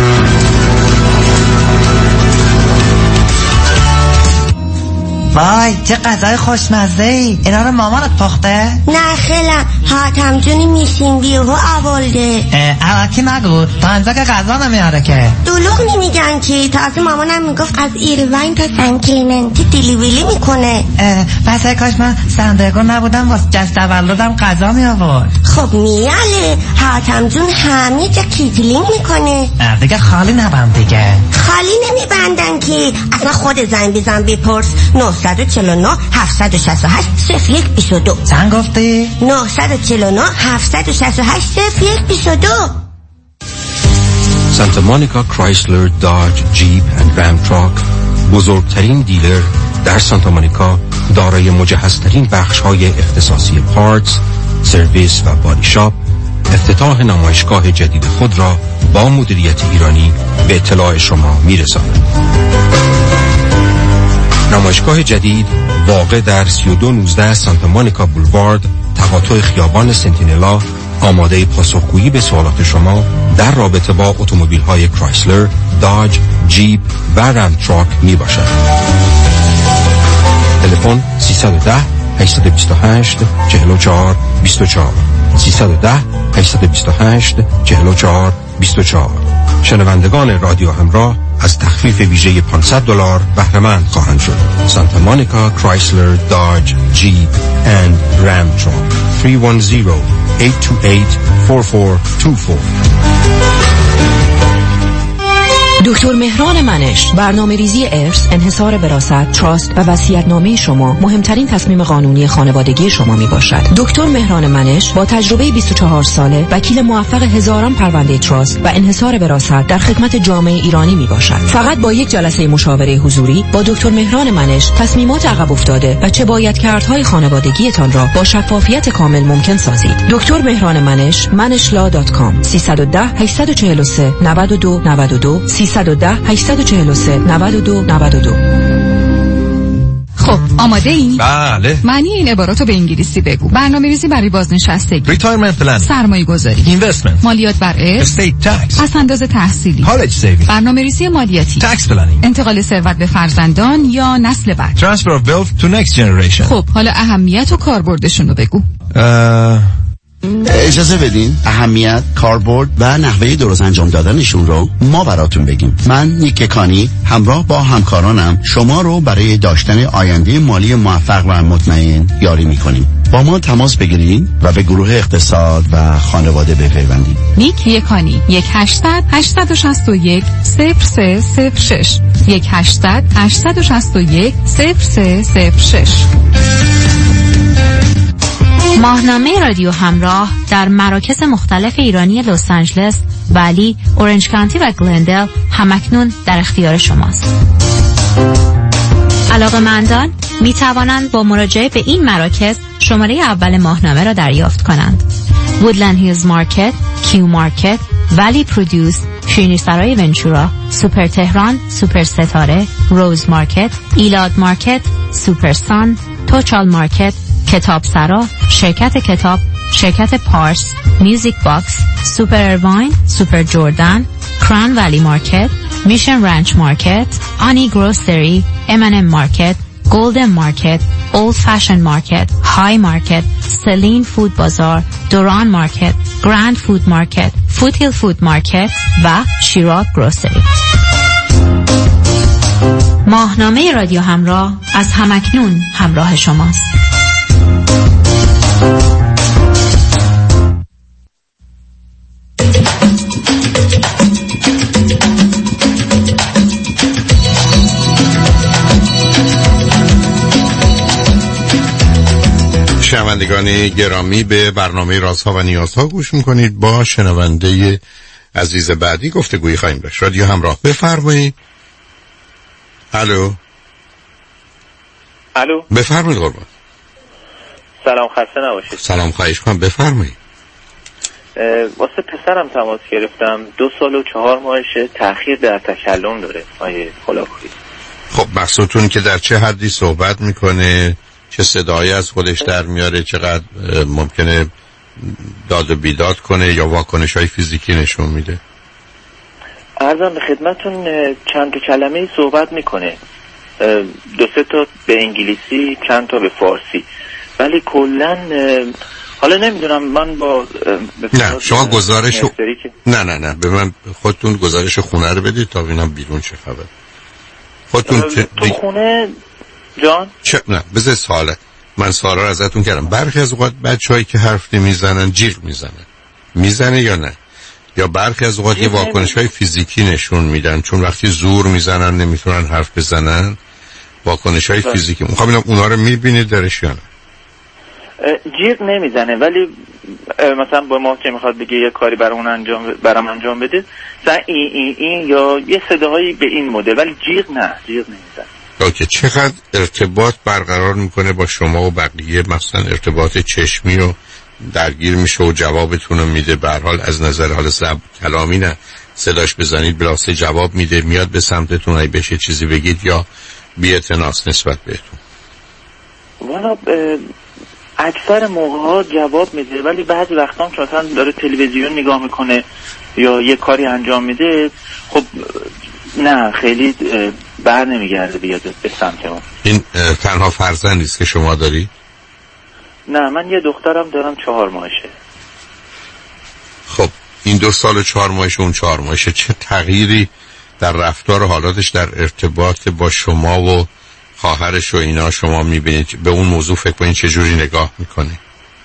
وای چه غذای خوشمزه‌ای. اینا رو مامانت پخته؟ نه خیلم حاتم جونی میشین بیهو آورده. اواکی نگو تا انجا که غذا نمیاره که. دلوغ نمیگن که تازه مامانم میگفت از ایروین تا سن کلیمنتی دیلیویلی میکنه. پس کاش من سندرگو نبودم واسه جشن تولدم غذا می آورد. خب میاله حاتم جون همه جا کیتلینگ میکنه. دیگه خالی نبند دیگه. خالی نمیبندن که اصلا خود زنگ بزن بپرس. نه چهار نه هفت شش هشت صفر یک دو دو. چند گفتی؟ نه چهار نه هفت شش هشت صفر یک دو دو. سانتا مونیکا کرایسلر داج جیپ اند رام تراک بزرگترین دیلر در سانتا مونیکا، دارای مجهزترین بخش‌های اختصاصی پارتس، سرویس و بادی شاپ، افتتاح نمایشگاه جدید خود را با مدیریت ایرانی به اطلاع شما می‌رساند. نمایشگاه جدید واقع در سی و دو نوزده سانتا مونیکا بولوارد، تقاطع خیابان سنتینلا، آماده پاسخگویی به سوالات شما در رابطه با اتومبیل‌های کرایسلر، داج، جیپ و رام تراک می باشد. تلفن سیصد و ده هشتصد و بیست و هشت چهل و چهار بیست و چهار سیصد و ده هشتصد و بیست و هشت چهل و چهار بیست و چهار. شنوندگان رادیو همراه از تخفیف ویژه پانصد دلار بهره مند خواهند شد. سانتا مونیکا کرایسلر داج جیپ اند رام تراک سه یک صفر هشت دو هشت چهار چهار دو چهار. دکتر مهران منش، برنامه ریزی ارث، انحصار وراثت، تراست و وصیت‌نامه شما مهمترین تصمیم قانونی خانوادگی شما می باشد. دکتر مهران منش با تجربه بیست و چهار ساله، وکیل موفق هزاران پرونده تراست و انحصار وراثت در خدمت جامعه ایرانی می باشد. فقط با یک جلسه مشاوره حضوری با دکتر مهران منش تصمیمات عقب افتاده و چه باید کردهای خانوادگیتان را با شفافیت کامل ممکن سازید. دکتر مهران منش منش لا دات کام سیصد و ده هشتصد و چهل و سه نود و دو نود و دو سیصد و ده هشتصد و چهل و سه نود و دو نود و دو. خب آماده این؟ بله. معنی این عباراتو به انگلیسی بگو. برنامه‌ریزی برای بازنشستگی، ریتایرمنت پلن، سرمایه گذاری، اینوستمنت، مالیات بر ارث، استیت تکس، پس انداز تحصیلی، کالج سیوینگ، برنامه‌ریزی مالیاتی، تکس پلنینگ، انتقال ثروت به فرزندان یا نسل بعد، ترانسفر اف ویلث تو نکست جنریشن. خب حالا اهمیت و کاربردشون رو بگو. اه... اجازه بدین اهمیت، کاربرد و نحوه درست انجام دادنشون رو ما براتون بگیم. من نیک کانی همراه با همکارانم شما رو برای داشتن آینده مالی موفق و مطمئن یاری میکنیم. با ما تماس بگیرید و به گروه اقتصاد و خانواده بپیوندید. نیک یکانی یک هشتصد هشتصد و شصت و یک صفر سه صفر شش یک هشتصد هشتصد و شصت و یک صفر سه صفر شش. ماهنامه رادیو همراه در مراکز مختلف ایرانی لس آنجلس، ولی، اورنج کانتی و گلندل همکنون در اختیار شماست. علاقه‌مندان می توانند با مراجعه به این مراکز شماره اول ماهنامه را دریافت کنند. وودلند هیلز مارکت، کیو مارکت، ولی پرودوس، شیرینی سرای ونچورا، سوپر تهران، سوپر ستاره، روز مارکت، ایلاد مارکت، سوپر سان، توچال مارکت، کتاب سرا، شرکت کتاب، شرکت پارس، میوزیک باکس، سوپر ارواین، سوپر جوردن، کران ولی مارکت، میشن رانچ مارکت، آنی گروسری، ام ان ام مارکت، گلدن مارکت، اولد فشن مارکت، های مارکت، سلین فود بازار، دوران مارکت، گراند فود مارکت، فوتیل فود مارکت و شیراک گروسری. ماهنامه رادیو همراه از همکنون همراه شماست. شنوندگان گرامی، به برنامه رازها و نیازها گوش میکنید. با شنونده عزیز بعدی گفتگویی خواهیم داشت. رادیو همراه، بفرمایید. الو الو بفرمایید قربان. سلام، خسته نباشید. سلام، خواهش کنم، بفرمایید. واسه پسرم تماس گرفتم، دو سال و چهار ماهشه، تأخیر در تکلم داره آیه هولاکویی. خب مقصودتون که در چه حدی صحبت میکنه، چه صدایی از خودش در میاره، چقدر ممکنه داد و بیداد کنه یا واکنش های فیزیکی نشون میده؟ عرضم به خدمتون چند تا کلمه صحبت میکنه، دو سه تا به انگلیسی، چند تا به فارسی، ولی کلن حالا نمیدونم من با نه شما گزارش و... نه نه نه به من خودتون گزارش خونه رو بدید تا ببینم بیرون چه خبر. خودتون تو دی... خونه جان چه نه بذار سواله من سوالا رو ازتون کردم. برخی از اوقات بچه‌هایی که حرف نمیزنن جیغ میزنن، میزنه یا نه؟ یا برخی از اوقات یه واکنش‌های فیزیکی نشون میدن، چون وقتی زور میزنن نمیتونن حرف بزنن، واکنش‌های فیزیکی. میخوام ببینم اونا رو میبینید درش یا نه؟ جیغ نمیزنه، ولی مثلا با ما که میخواد بگه یه کاری برام انجام برام انجام بده، مثلا این این این یا یه صداهایی به این مدل، ولی جیغ نه، جیغ نمیزنه. اوکی. چقدر ارتباط برقرار میکنه با شما و بقیه؟ مثلا ارتباط چشمی و درگیر میشه و جوابتون رو میده؟ به هر حال از نظر حال زب کلامی نه، صداش بزنید بلاسه جواب میده، میاد به سمتتون ای بشه چیزی بگید یا بی‌اعتناس نسبت بهتون؟ والا اکثر موقع ها جواب میده، ولی بعضی وقتا هم مثلا داره تلویزیون نگاه میکنه یا یه کاری انجام میده، خب نه خیلی بر نمیگرده بیاد به سمت ما. این تنها فرزندی است که شما داری؟ نه من یه دخترم دارم، چهار ماهشه. خب این دو سال و چهار ماهشه، اون چهار ماهشه، چه تغییری در رفتار و حالاتش در ارتباط با شما و خواهرش و اینا شما میبینید؟ به اون موضوع فکر کنید چه جوری نگاه میکنید؟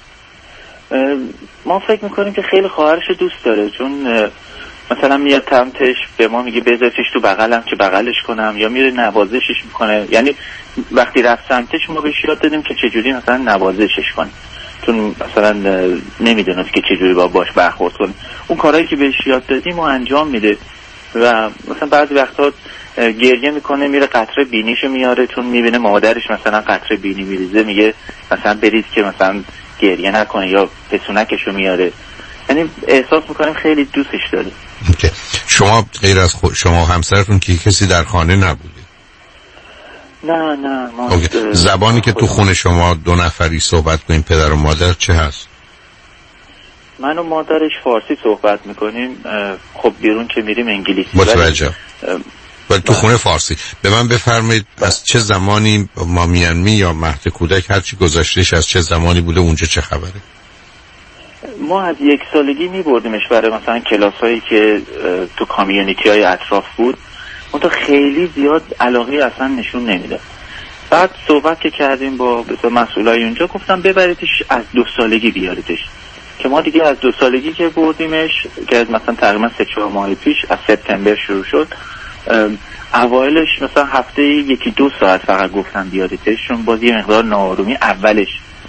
ما فکر میکنیم که خیلی خواهرش دوست داره، چون مثلا میاد تمتش به ما میگه بذارش تو بغلم که بغلش کنم، یا میره نوازشش میکنه. یعنی وقتی رفت سمتش ما بهش یاد دادیم که چجوری مثلا نوازشش کنیم، چون مثلا نمیدونست که چجوری با باش برخورد کنیم. اون کارهایی که بهش یاد دادیم و انجام میده، و مثلا بعضی وقتا گریه میکنه، میره قطره بینیشو میاره، چون میبینه مادرش مثلا قطره بینی میریزه، میگه مثلا برید که مثلا گریه نکنه، یا پسونکشو میاره. یعنی احساس میکنیم خیلی دوستش داره. okay. شما غیر از خود شما همسرتون که کسی در خانه نبوده؟ نه نه ما okay. زبانی که تو خونه شما دو نفری صحبت کنین، پدر و مادر، چه هست؟ من و مادرش فارسی صحبت میکنیم، خب بیرون که میریم انگلیسی. متوجه. ولی تو خونه فارسی. به من بفرمایید از چه زمانی مامیانمی یا مهد کودک هرچی گذاشتهش از چه زمانی بوده، اونجا چه خبره؟ ما از یک سالگی میبردیمش برای مثلا کلاس هایی که تو کامیونیتی های اطراف بود، اون تو خیلی زیاد علاقه اصلا نشون نمیده. بعد صحبت که کردیم با مسئولای اونجا، گفتم ببریدش از دو سالگی بیاریدش، که ما دیگه از دو سالگی که بردیمش، که از مثلا تقریبا سه چهار ماه پیش از سپتامبر شروع شد، اوایلش مثلا هفته یکی دو ساعت فقط گفتم بیاریدش، چون باز یه مقدار ناآرومی اولش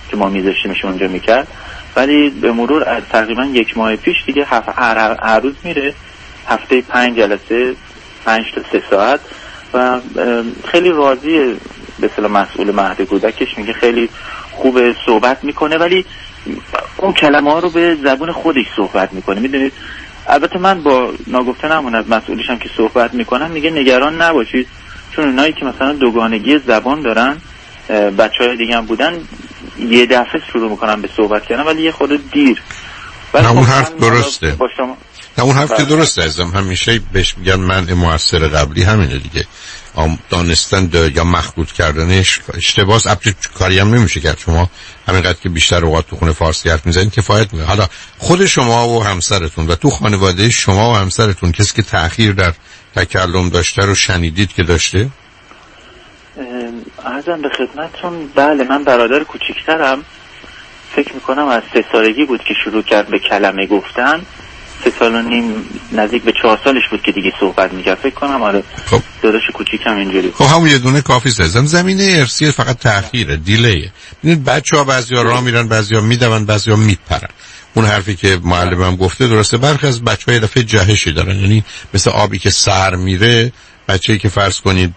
که ما میذاشتیمش اونجا میکرد، ولی به مرور از تقریبا یک ماه پیش دیگه هر, هر, هر روز میره، هفته پنج جلسه، پنج تا سه ساعت و خیلی راضیه. به اصطلاح مسئول مهد کودکش میگه خیلی خوبه، صحبت میکنه ولی اون کلمه ها رو به زبون خودش صحبت میکنه. میدونید البته من با ناگفته نموند مسئولیشم که صحبت میکنم، میگه نگران نباشید چون اونایی که مثلا دوگانگی زبان دارن، بچه های دیگه هم بودن، یه دفعه شروع میکنن به صحبت کردن ولی یه خود دیر. نه اون حرف درسته، نه اون حرف که درسته ازم همیشه بهش میگن منع موثر قبلی همینه دیگه، دانستن یا مخلوط کردنش اشتباهه. البته کاری هم نمیشه کرد، شما همینقدر که بیشتر اوقات تو خونه فارسی حرف میزنید کفایت میکنه. حالا خود شما و همسرتون و تو خانواده شما و همسرتون کسی که تأخیر در تکلم داشته رو شنیدید که داشته؟ عرضم به خدمتتون بله، من برادر کوچیکترم فکر میکنم از سه سالگی بود که شروع کرد به کلمه گفتن، سه سال و نیم نزدیک به چهار سالش بود که دیگه صحبت میکرد فکر کنم. آره خب داداش کوچیکم اینجوری. خب همون یه دونه کافی سازم. زمینه ارثی فقط تأخیره، دیلیه. ببینید بچه‌ها بعضیا راه میرن، بعضیا میدون، بعضیا میپرن. اون حرفی که معلمم گفته درسته. برخی از بچه‌ها یه دفعه جهشی دارن، یعنی مثل آبی که سر میره. بچه‌ای که فرض کنید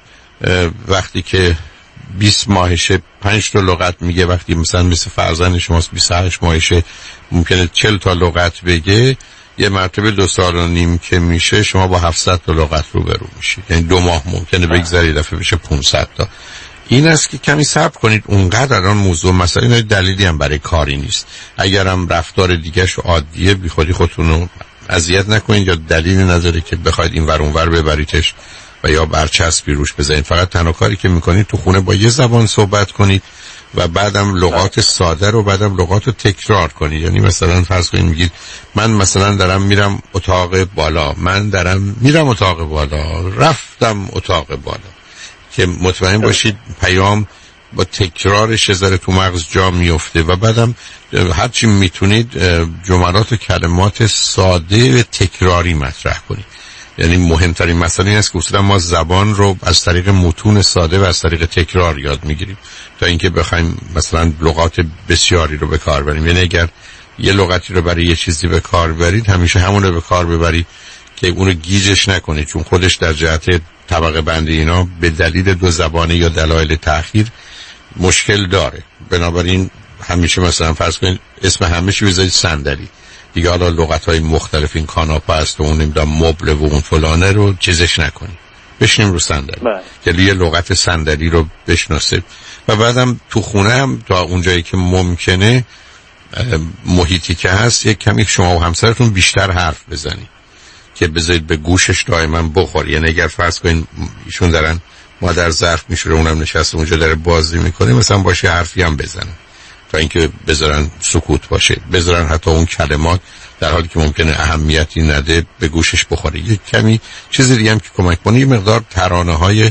وقتی که بیست ماهشه پنج تا لغت میگه، وقتی مثلا مثل فرزند شماست بیست و هشت ماهشه ممکنه چهل تا لغت بگه، یه مرتبه دو سال و نیم که میشه شما با هفتصد تا لغت رو برو میشید. یعنی دو ماه ممکنه بگذاری دفعه بشه پانصد تا. این است که کمی صبر کنید. اونقدر الان موضوع مسئله این دلیلی هم برای کاری نیست. اگرم رفتار دیگه‌ش عادیه بی خودی خودتون رو اذیت نکنید، یا دلیلی نداره که بخواید این ور اون ور ببریدش و یا برچسبی روش بزنید. فقط تنها کاری که میکنید تو خونه با یه زبان صحبت کنید و بعدم لغات ساده رو بعدم لغات رو تکرار کنید. یعنی مثلا فرض کنید میگید من مثلا دارم میرم اتاق بالا، من دارم میرم اتاق بالا، رفتم اتاق بالا، که مطمئن باشید پیام با تکرارش ذره تو مغز جا میفته. و بعدم هرچی میتونید جملات و کلمات ساده و تکراری مطرح کنید. یعنی مهمترین مسئله این است که اصولا ما زبان رو از طریق متون ساده و از طریق تکرار یاد میگیریم تا اینکه بخوایم مثلا لغات بسیاری رو به کار بریم. یعنی اگر یه لغتی رو برای یه چیزی به کار برید همیشه همون رو به کار ببرید که اون رو گیجش نکنید، چون خودش در جهت طبقه بندی اینا به دلیل دو زبانه یا دلایل تأخیر مشکل داره. بنابراین همیشه مثلا فرض کنید اسم همه چی بذارید صندلی دیگه، حالا لغت‌های مختلف این کاناپه است و اون نمیدونم مبل و اون فلانه رو چیزش نکنید، بشینیم رو صندلی که یه لغت صندلی رو بشناسید. و بعدم تو خونه هم تا اونجایی که ممکنه محیطی که هست یک کمی شما و همسرتون بیشتر حرف بزنید که بذارید به گوشش دائما بخور. یعنی اگر فرض کنید ایشون دارن مادر ظرف میشوره اونم نشسته اونجا داره بازی میکنه، مثلا باشه حرفی هم بزنن تا اینکه بذارن سکوت باشه، بذارن حتی اون کلمات در حالی که ممکنه اهمیتی نده به گوشش بخوره. یک کمی چیز دیگه هم که کمک کنه، یه مقدار ترانه‌های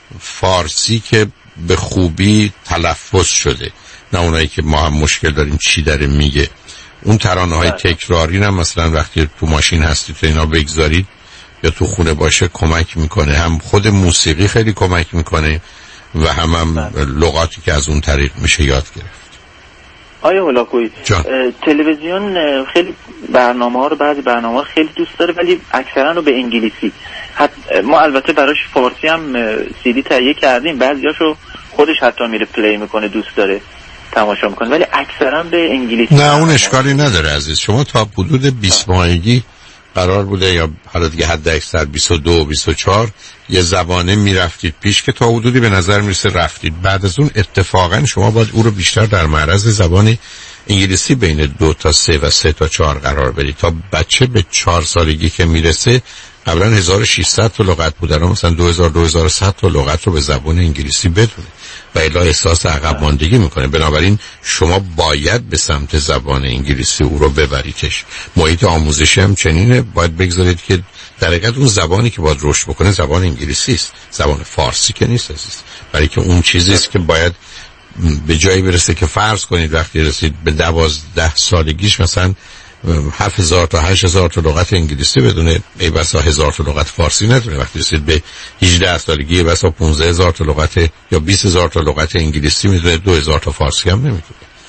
فارسی که به خوبی تلفظ شده، نه اونایی که ما هم مشکل داریم چی داره میگه. اون ترانه‌های تکراری هم مثلا وقتی تو ماشین هستید تو اینا بگذارید یا تو خونه باشه کمک میکنه. هم خود موسیقی خیلی کمک میکنه و هم هم لغاتی که از اون طریق میشه یاد گرفت. آیا هولاکویی تلویزیون خیلی برنامه ها رو بعضی برنامه ها خیلی دوست داره ولی اکثرا رو به انگلیسی. ما البته براش فارسی هم سی دی تهیه کردیم، بعضیاشو خودش حتی میره پلی میکنه دوست داره تماشا میکنه، ولی اکثرا به انگلیسی. نه اون اشکالی نداره عزیز. شما تا حدود بیست ماهگی قرار بوده یا حالا دیگه حد اکثر بیست و دو بیست و چهار یه زبانه میرفتید پیش که تا حدودی به نظر میرسه رفتید. بعد از اون اتفاقا شما باید او رو بیشتر در معرض زبان انگلیسی بین دو تا سه و سه تا چهار قرار بدید. تا بچه به چهار سالگی که میرسه قبلا هزار و ششصد تا لغت بود، الان مثلا دو هزار دو هزار و صد تا لغت رو به زبان انگلیسی بدونه و الا احساس عقب ماندگی میکنه. بنابراین شما باید به سمت زبان انگلیسی او رو ببریدش. محیط آموزشی هم چنینه، باید بگذارید که در حقیقت اون زبانی که باید رشد بکنه زبان انگلیسی است، زبان فارسی که نیست عزیز. برای که اون چیزی است که باید به جایی برسه که فرض کنید وقتی رسید به دوازده سالگیش مثلا هفت هزار تا هشت هزار تا لغت انگلیسی بدونه، ای بسا هزار تا لغت فارسی ندونه. وقتی رسید به هجده سالگی ای بسا پانزده هزار تا لغت یا بیست هزار تا لغت انگلیسی میدونه، دو هزار تا فارسی هم نمیدونه.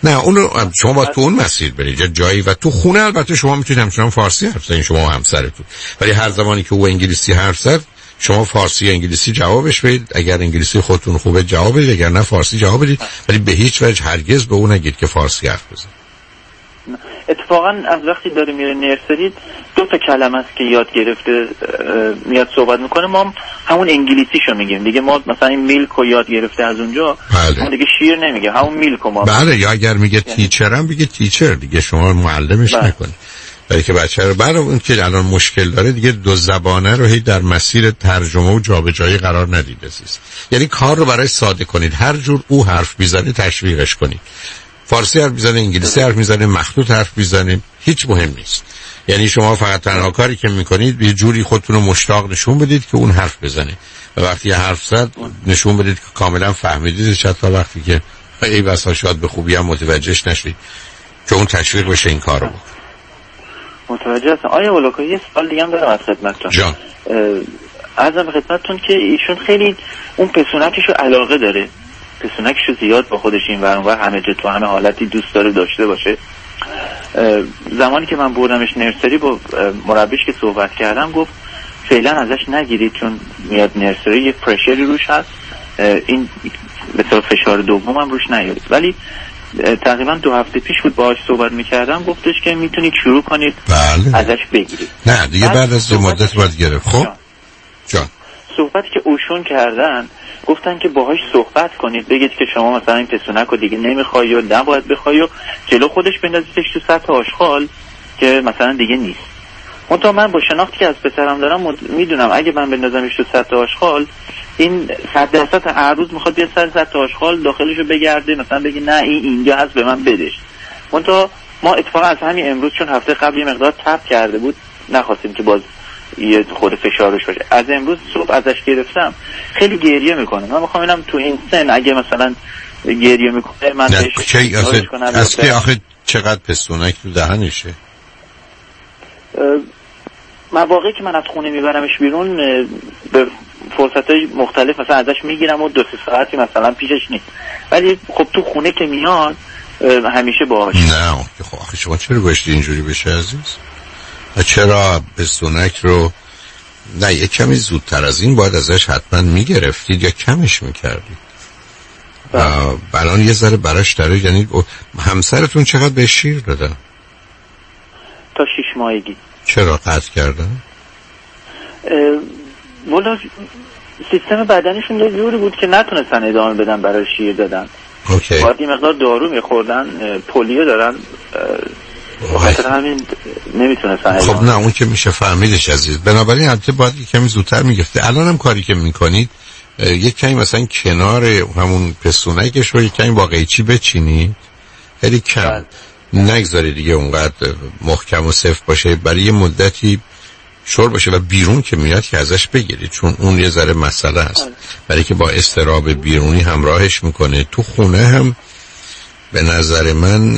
نه اونو شما با تو اون مسیر برید یا جایی و تو خونه البته شما میتونید همچنان فارسی حرف بزنید شما و همسرتون، ولی هر زمانی که او انگلیسی حرف زد شما فارسی یا انگلیسی جوابش بدید. اگر انگلیسی خودتون خوبه جواب بدید، اگر نه فارسی جواب بدید، ولی به هیچ وجه هرگز به اون نگید که فارسی حرف بزنید. اتفاقا از وقتی داره میره نرسری دو تا کلمه است که یاد گرفته میاد صحبت میکنه، ما همون انگلیسیشو میگیم دیگه. ما مثلا این میلک رو یاد گرفته از اونجا، بله. ما دیگه شیر نمیگه، همون میلک رو ما بله. یا اگر میگه تیچرم بگه تیچر دیگه، شما معلمش بله. نکنید. برای که بچه رو برای اون که الان مشکل داره دیگه دو زبانه رو هی در مسیر ترجمه و جابجایی قرار ندید عزیز. یعنی کار رو برای ساده کنید، هر جور او حرف میزنه تشویقش کنید. فارسی حرف میزنه، انگلیسی حرف میزنه، مخطوط حرف میزنه، هیچ مهم نیست. یعنی شما فقط تنها کاری که میکنید یه جوری خودتون رو مشتاق نشون بدید که اون حرف بزنه و وقتی یه حرف زد نشون بدید که کاملا فهمیدید، حتی وقتی که ای بسا شاید به خوبی هم متوجهش نشید که اون تشویق بشه این کارو بکنه. متوجه هستم. آیا ولاکا یه سوال دیگه هم دارم از خدمتتون. جان عرضم خدمتتون که ایشون خیلی اون پسونکشو علاقه داره، پسونکشو زیاد با خودش این ور اون ور همه جا تو همه حالتی دوست داره داشته باشه. زمانی که من بردمش نرسری با مربیش که صحبت کردم گفت فعلا ازش نگیرید چون میاد نرسری یه پرشری روش هست، این به طور فشار دوم هم روش نیارید. ولی تقریبا دو هفته پیش بود باهاش صحبت میکردم، گفتش که میتونید شروع کنید بله. ازش بگیرید. نه دیگه بعد, بعد از مدت باید گرفت. خب جان صحبتی که اوشون کردن گفتن که باهاش صحبت کنید، بگید که شما مثلا این پسونک رو دیگه نمیخوای و نباید بخوای و جلو خودش بندازیدش تو سطح آشغال که مثلا دیگه نیست. منتها من با شناختی که از پسرم دارم مد... میدونم اگه من بندازمش تو سطح آشغال این صد درصد هر روز میخواد بیاد سر سطح آشغال داخلشو بگرده، مثلا بگی نه این اینجا هست به من بدش. منتها ما اتفاقا از همین امروز چون هفته قبل یه مقدار تپ کرده بود نخواستیم که باز یه خود فشارش باشه، از امروز صبح ازش گرفتم خیلی گریه میکنه. من میخوام اینم تو این سن اگه مثلا گریه میکنه من نه بهش کی کنم. از که آخه چقدر پستونک تو دهنشه؟ مواقعی که من از خونه میبرمش بیرون به فرصتهای مختلف مثلا ازش میگیرم و دو سه ساعتی مثلا پیشش نیست، ولی خب تو خونه که میاد همیشه باهاش. نه خب آخه شما چرا گوشتی اینجوری بشه عزیز؟ چرا پستونک رو نه یه کمی زودتر از این باید ازش حتما میگرفتید یا کمش میکردید؟ الان یه ذره براش داره. یعنی همسرتون چقدر به شیر دادن؟ تا شیش ماهگی. چرا قطع کردن؟ والا سیستم بدنشون یه جوری بود که نتونستن ادامه بدن برای شیر دادن. اوکی. باید یه مقدار دارو میخوردن، پولیو دارن، بخاطر همین نمیتونستن. خب نه اون که میشه فهمیدش عزیز، بنابراین البته باید یک کمی زودتر میگفته. الان هم کاری که میکنید یک کمی مثلا کنار همون پستونکش رو یک کمی واقعیچی بچینید، خیلی کم نگذاری دیگه اونقدر محکم و سفت باشه، برای یه مدتی شور باشه و بیرون که میاد که ازش بگیرید، چون اون یه ذره مسئله است برای که با اضطراب بیرونی همراهش میکنه. تو خونه هم به نظر من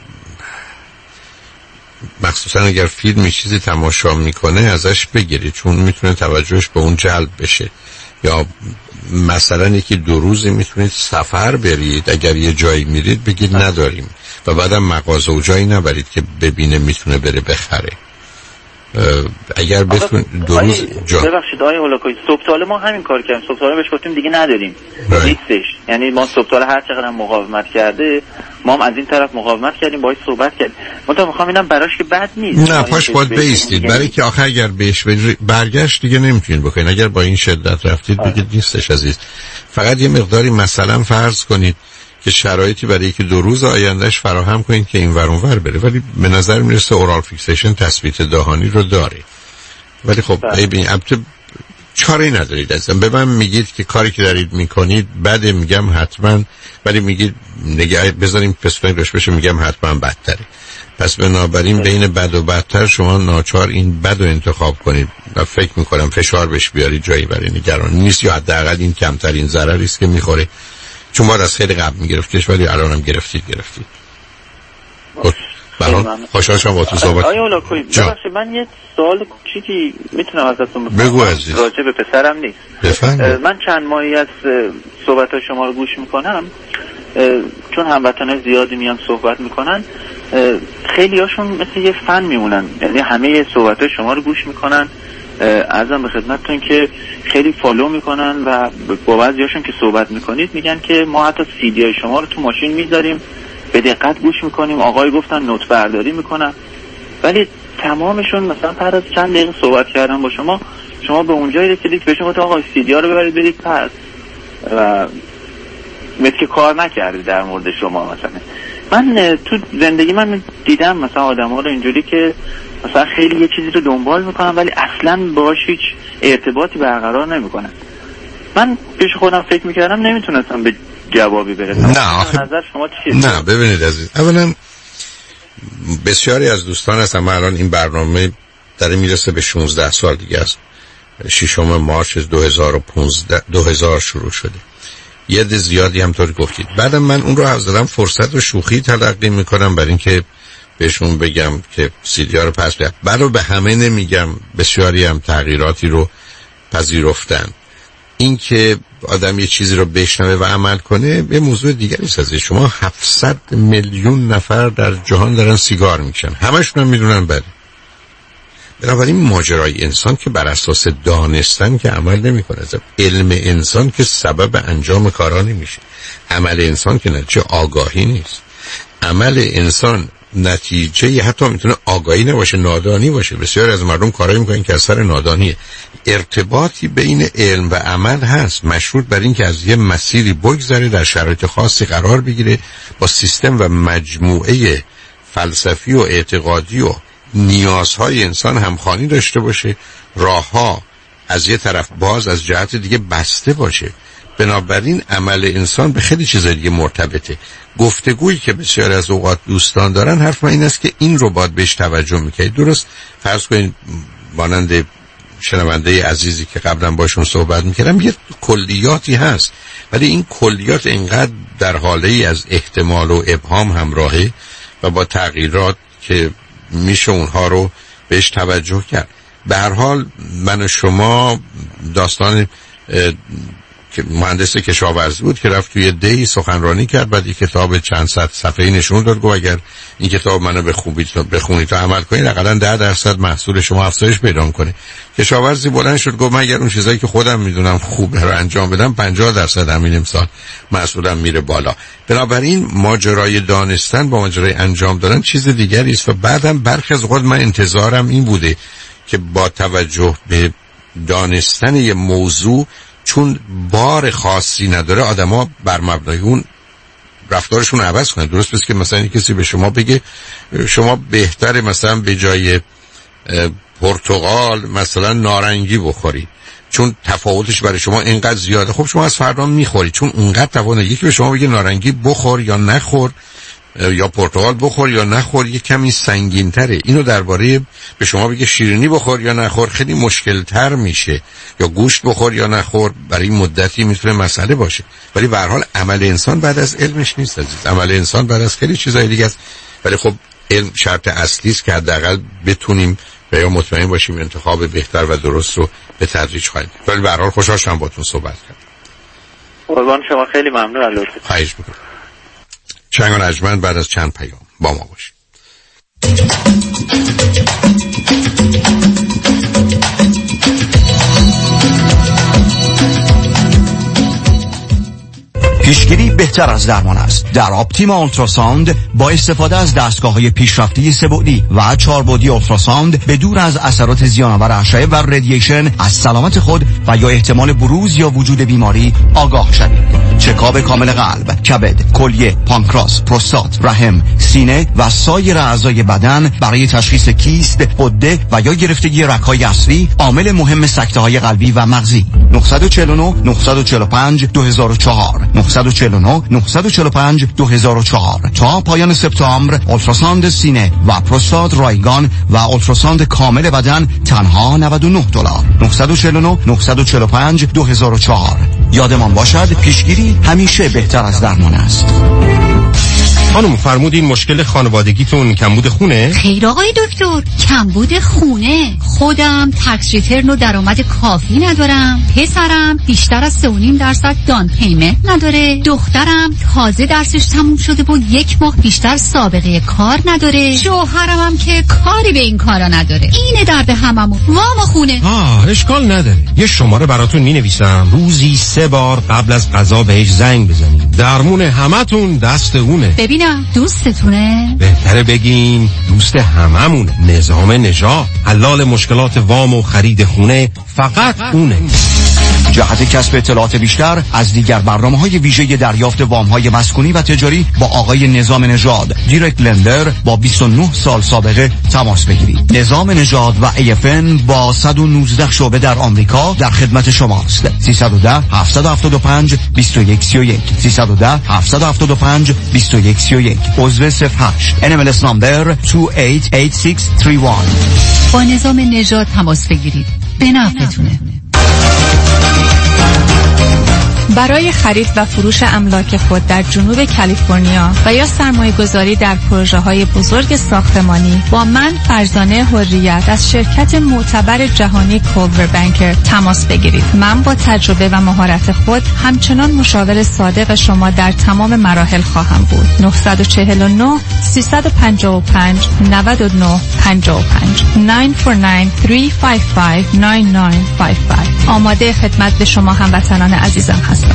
مخصوصا اگر فیلمی چیزی تماشا میکنه ازش بگیرید، چون میتونه توجهش به اون جلب بشه. یا مثلا یکی دو روزی میتونید سفر برید، اگر یه جایی میرید بگید نداریم و بعدم مغازه و جایی نبرید که ببینه میتونه بره بخره. اگر بتون دو روز جا ببخشید آقای هولاکویی، صبحتاله ما همین کار کردیم. صبحتاله بهش گفتیم دیگه نداریم نیستش. یعنی ما صبحتاله هر چقدر مقاومت کرده ما هم از این طرف مقاومت کردیم، باهاش صحبت کردیم. منتها میخوام اینم براش که بد نیست. نه پاش باید بیستید، برای که آخه اگر بهش برگشت دیگه نمیتونید بکنید. اگر با این شدت رفتید بگید نیستش عزیز. فقط یه مقداری مثلا فرض کنید که شرایطی برای که دو روز آیندهش فراهم کنید که این ور اون ور بره. ولی به نظر میرسه اورال فیکسیشن تثبیت دهانی رو داره. ولی خب ببین البته چاری ندارید ازم. به من میگید که کاری که دارید میکنید بده، میگم حتما، ولی میگید نگه بذاریم پسفنگ روش بشه، میگم حتما بدتره. پس بنابراین بین بد و بدتر شما ناچار این بد رو انتخاب کنید و فکر میکنم فشار بهش بیارید، جایی برای نگرانی نیست، یا حداقل این کمترین ضرری است که میخوره، چون باید از خیلی قبل میگرفتیش ولی الان هم گرفتید گرفتید. برای خوشحال شما با تو صحبت. آیا اولاکویی ببخشید من یه سوال کوچیکی میتونم ازتون بپرسم؟ بگو عزیز. راجع به پسرم نیست. بفرمایید. من چند ماهی از صحبت شما رو گوش میکنم. چون هموطنان زیادی میان صحبت میکنن، خیلی هاشون مثل یه فن میمونن، یعنی همه صحبت های شما رو گوش میکنن. عرضم به خدمتتون که خیلی فالو میکنن و با بعضی هاشون که صحبت میکنید میگن که ما حتی سی دی های شما رو تو ماشین میذاریم به دقت گوش میکنیم، آقای گفتن نوت برداری میکنن. ولی تمامشون مثلا بعد از چند دقیقه صحبت کردن با شما، شما به اونجایی رسیدید که بهشون گفتن آقای سی دی ها رو ببرید برید پس، و مثل که کار نکردید در مورد شما. مثلا من تو زندگی من دیدم مثلا آدم ها رو اینجوری که مثلا خیلی یه چیزی رو دنبال میکنن ولی اصلا باهاش هیچ ارتباطی برقرار نمیکنن. من پیش خودم فکر میکردم نمیتونستم به جوابی برسم. نه آخه نظر شما چیه؟ نه ببینید عزیز، اولا بسیاری از دوستان هستن، من الان این برنامه داره میرسه به شانزده سال دیگه است، ششم مارس دو هزار و پانزده دو هزار شروع شده، یه عده زیادی همطور گفتید. بعدم من اون رو حوضدارم فرصت و شوخی تلقی میکنم برای اینکه بهشون بگم که سیدی ها رو پس بیاد. برای به همه نمیگم، بسیاری هم تغییراتی رو پذیرفتن. این که آدم یه چیزی رو بشنوه و عمل کنه یه موضوع دیگری است. شما هفتصد میلیون نفر در جهان دارن سیگار میکشن، همشون هم میدونن بده. بنابراین ماجرای انسان که بر اساس دانستن که عمل نمیکنه، علم انسان که سبب انجام کارا نمیشه، عمل انسان که نتیجه آگاهی نیست. عمل انسان نتیجه حتی میتونه آگاهی نباشه، نادانی باشه. بسیار از مردم کارایی میکنن که اثر نادانیه. ارتباطی بین علم و عمل هست، مشروط بر این که از یه مسیری بگذره، در شرایط خاصی قرار بگیره، با سیستم و مجموعه فلسفی و اعتقادی و نیازهای انسان همخوانی داشته باشه، راهها از یه طرف باز، از جهت دیگه بسته باشه. بنابراین عمل انسان به خیلی چیزای دیگه مرتبطه. گفتگویی که بسیار از اوقات دوستان دارن، حرف من این است که این رو باید بهش توجه میکنید. درست فرض کنید مانند شنونده عزیزی که قبلا باشون صحبت میکردم، یه کلیاتی هست ولی این کلیات اینقدر در حاله ای از احتمال و ابهام همراهه و با تغییرات که میشه اونها رو بهش توجه کرد. به هر حال من و شما داستان که مهندس کشاورزی بود که رفت توی دی سخنرانی کرد، بعد یک کتاب چند صد صفحه‌ای نشون داد، گفت اگر این کتاب منو بخونید بخونید تا عمل کنید حداقل ده درصد محصول شما افزایش پیدا کنه. کشاورزی بلند شد گفت من اگر اون چیزایی که خودم میدونم خوبه رو انجام بدم پنجاه درصد همین امسال محصولم میره بالا. بنابراین ماجرای دانستن با ماجرای انجام دادن چیز دیگری است. و بعدم برخی از اوقات من انتظارم این بوده که با توجه به دانستن یه موضوع، چون بار خاصی نداره، آدما بر مبنای اون رفتارشون عوض کنن. درست پس که مثلا کسی به شما بگه شما بهتره مثلا به جای پرتقال مثلا نارنگی بخوری چون تفاوتش برای شما اینقدر زیاده، خب شما از فردا میخوری چون اونقدر تفاوت. یکی به شما بگه نارنگی بخور یا نخور یا پرتقال بخور یا نخور، یه کمی سنگین تره. اینو درباره به شما بگه شیرینی بخور یا نخور خیلی مشکل تر میشه، یا گوشت بخور یا نخور برای مدتی میتونه مسئله باشه. ولی به هر حال عمل انسان بعد از علمش نیست عزیز، عمل انسان بعد از خیلی چیزای دیگه است. ولی خب علم شرط اصلی است که حداقل بتونیم و یا مطمئن باشیم انتخاب بهتر و درست رو به تدریج خواهیم. ولی به هر حال خوشحال شدم باهاتون صحبت کردم. قربان شما، خیلی ممنون از لطفتون. خواهش می‌کنم. چنگ و نجمن بعد از چند پیام با ما باشید. پیشگیری بهتر از درمان است. در آپتیما اولتراساوند با استفاده از دستگاه‌های پیشرفته سه‌بعدی و چهاربعدی اولتراساوند به دور از اثرات زیان‌آور اشعه و رادییشن از سلامت خود و یا احتمال بروز یا وجود بیماری آگاه شوید. چکاپ کامل قلب، کبد، کلیه، پانکراس، پروستات، رحم، سینه و سایر اعضای بدن برای تشخیص کیست، غده و یا گرفتگی رگ‌های عصبی، عامل مهم سکته‌های قلبی و مغزی. نه چهار نه نه چهار پنج دو هزار و چهار نه چهار نه نه چهار پنج دو هزار و چهار. تا پایان سپتامبر اولتراساند سینه و پروستات رایگان و اولتراساند کامل بدن تنها نود و نه دلار. نه چهار نه نه چهار پنج دو هزار و چهار. یادمان باشد پیشگیری همیشه بهتر از درمان است. خانم فرمودین مشکل خانوادگیتون کمبود خونه؟ خیر آقای دکتر، کمبود خونه. خودم تکس ریترن و درآمد کافی ندارم، پسرم بیشتر از سه و نیم درصد دان پیمنت نداره، دخترم تازه درسش تموم شده و یک ماه بیشتر سابقه کار نداره، شوهرم هم که کاری به این کارا نداره. اینه درد هممون. وام خونه. آه اشکال نداره، یه شماره براتون مینویسم، روزی سه بار قبل از غذا بهش زنگ بزنید. درمون همتون دست اونه. ببینم دوستتونه؟ بهتره بگین دوست هممونه. نظام نژاد، حلال مشکلات وام و خرید خونه فقط اونه. جهت کسب اطلاعات بیشتر از دیگر برنامه‌های ویژه دریافت وام‌های مسکونی و تجاری با آقای نظام نژاد، دیرکت لندر با بیست و نه سال سابقه تماس بگیرید. نظام نژاد و ای اف ان با صد و نوزده شعبه در آمریکا در خدمت شماست. سیصد و ده هفتصد و هفتاد و پنج بیست و یک سی و یک سیصد و ده هفتصد و هفتاد و پنج بیست و یک سی و یک. عضو صفر هشت ان ام ال اس نمبر دو هشت هشت شش سه یک. با نظام نژاد تماس بگیرید. به نفعتونه. برای خرید و فروش املاک خود در جنوب کالیفرنیا و یا سرمایه گذاری در پروژه های بزرگ ساختمانی با من فرزانه حریت از شرکت معتبر جهانی کولور بانکر تماس بگیرید. من با تجربه و مهارت خود همچنان مشاور صادق شما در تمام مراحل خواهم بود. نه چهار نه سه پنج پنج نه نه پنج پنج نه چهار نه سه پنج پنج نه نه پنج پنج. آماده خدمت به شما هموطنان عزیزم هستم.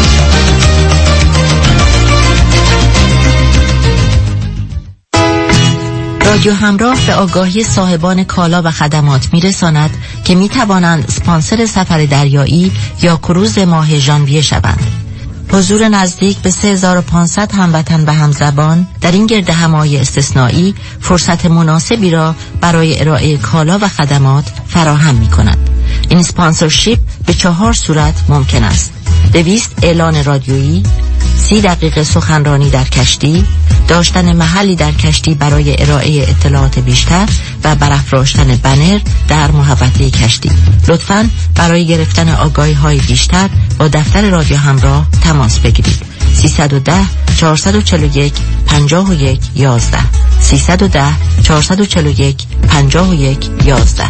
رادیو همراه به آگاهی صاحبان کالا و خدمات میرساند که می توانند اسپانسر سفر دریایی یا کروز ماه ژانویه شوند. حضور نزدیک به سه هزار و پانصد هموطن و همزبان در این گرد همایی استثنایی فرصت مناسبی را برای ارائه کالا و خدمات فراهم می کند. این اسپانسرشیپ به چهار صورت ممکن است: دویست اعلان رادیویی، سی دقیقه سخنرانی در کشتی، داشتن محلی در کشتی برای ارائه اطلاعات بیشتر و برافراشتن بنر در محوطه کشتی. لطفاً برای گرفتن آگاهی های بیشتر با دفتر رادیو همراه تماس بگیرید. سیصد و ده چهارصد و چهل و یک پنجاه و یک یازده سیصد و ده چهارصد و چهل و یک پنجاه و یک یازده.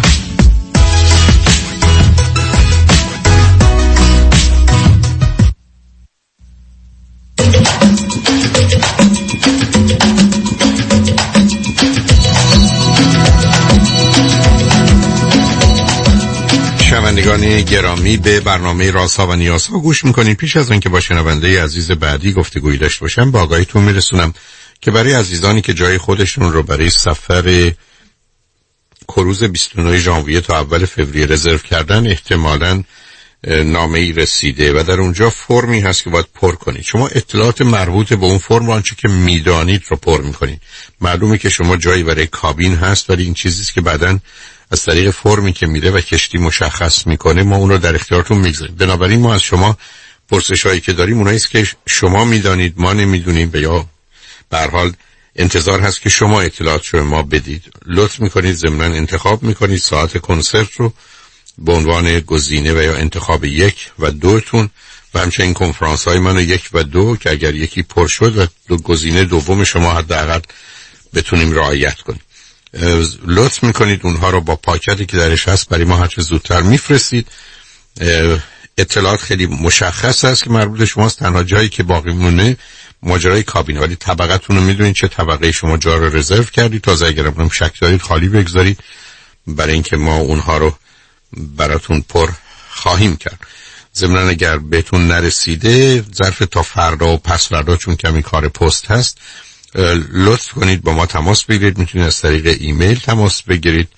شنوندگان گرامی، به برنامه رازها و نیازها گوش میکنید. پیش از اینکه با شنونده عزیز بعدی گفتگویی داشته باشم، با آگاهیتون میرسونم که برای عزیزانی که جای خودشون رو برای سفر کروز بیست و نه ژانویه تا اول فوریه رزرو کردن، احتمالاً نامه‌ای رسیده و در اونجا فرمی هست که باید پر کنید. شما اطلاعات مربوط به اون فرم رو آنچه که میدانید رو پر میکنید. معلومه که شما جایی برای کابین هست، ولی این چیزیست که بعداً از طریق فرمی که میره و کشتی مشخص میکنه ما اون رو در اختیارتون میگذاریم. بنابراین ما از شما پرسش هایی که داریم اونایی است که شما میدانید ما نمیدونیم، و یا به هر حال انتظار هست که شما اطلاعات رو ما بدید. لطف میکنید ضمناً انتخاب میکنید ساعت کنسرت رو به عنوان گزینه و یا انتخاب یک و دوتون، و همچنین کنفرانس های منو یک و دو که اگر یکی پر شد و دو گزینه دوم شما حداقل بتونیم رعایت کنیم. لطف میکنید اونها رو با پاکتی که درش هست برای ما هر چه زودتر میفرستید. اطلاعات خیلی مشخص است که مربوط شماست. تنها جایی که باقی مونه ماجرای کابینه، ولی طبقتون رو میدونید چه طبقه شما جا رو رزرو کردید. تازه اگر هم شک دارید خالی بگذارید، برای اینکه ما اونها رو براتون پر خواهیم کرد. ضمناً اگر بهتون نرسیده ظرف تا فردا و پس فردا، چون کمی کار پست هست، لطف کنید با ما تماس بگیرید. میتونید از طریق ایمیل تماس بگیرید،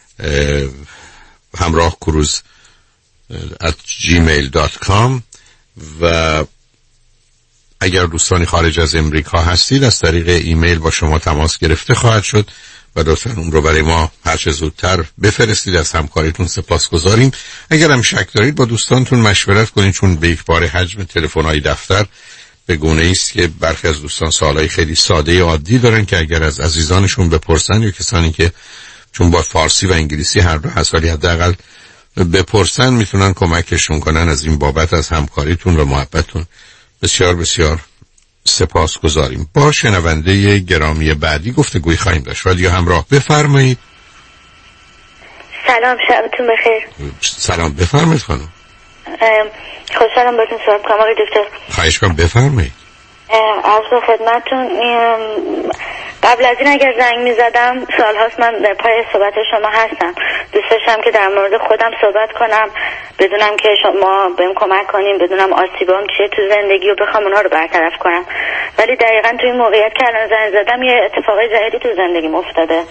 همراه کروز ات جیمیل دات کام، و اگر دوستانی خارج از امریکا هستید از طریق ایمیل با شما تماس گرفته خواهد شد و لطفاً اون رو برای ما هر چه زودتر بفرستید. از همکاریتون سپاسگزاریم. اگر هم شک دارید با دوستانتون مشورت کنید، چون به یک بار حجم تلفن‌های دفتر به گونه‌ای است که برخی از دوستان سوالای خیلی ساده عادی دارن که اگر از عزیزانشون بپرسن یا کسانی که چون با فارسی و انگلیسی هر دو هست ولی حداقل بپرسن میتونن کمکشون کنن. از این بابت از همکاریتون و محبتتون بسیار بسیار سپاسگزاریم. با شنونده گرامی بعدی گفتگوی خواهیم داشت. رادیو همراه، بفرمایید. سلام، شبتون بخیر. سلام، بفرمایید خانم. خوشحالم باتون صحبت کنم آقای دکتر. خواهش کنم، بفرمایید. عرض به خدمتتون، قبل از این اگر زنگ می زدم سالهاست من در پای صحبت شما هستم. دوست داشتم که در مورد خودم صحبت کنم، بدونم که شما بهم کمک کنیم، بدونم آسیبام چیه تو زندگی و بخوام اونها رو برطرف کنم. ولی دقیقاً تو این موقعیت که الان زنگ زدم یه اتفاقای جدیدی تو زندگیم افتاده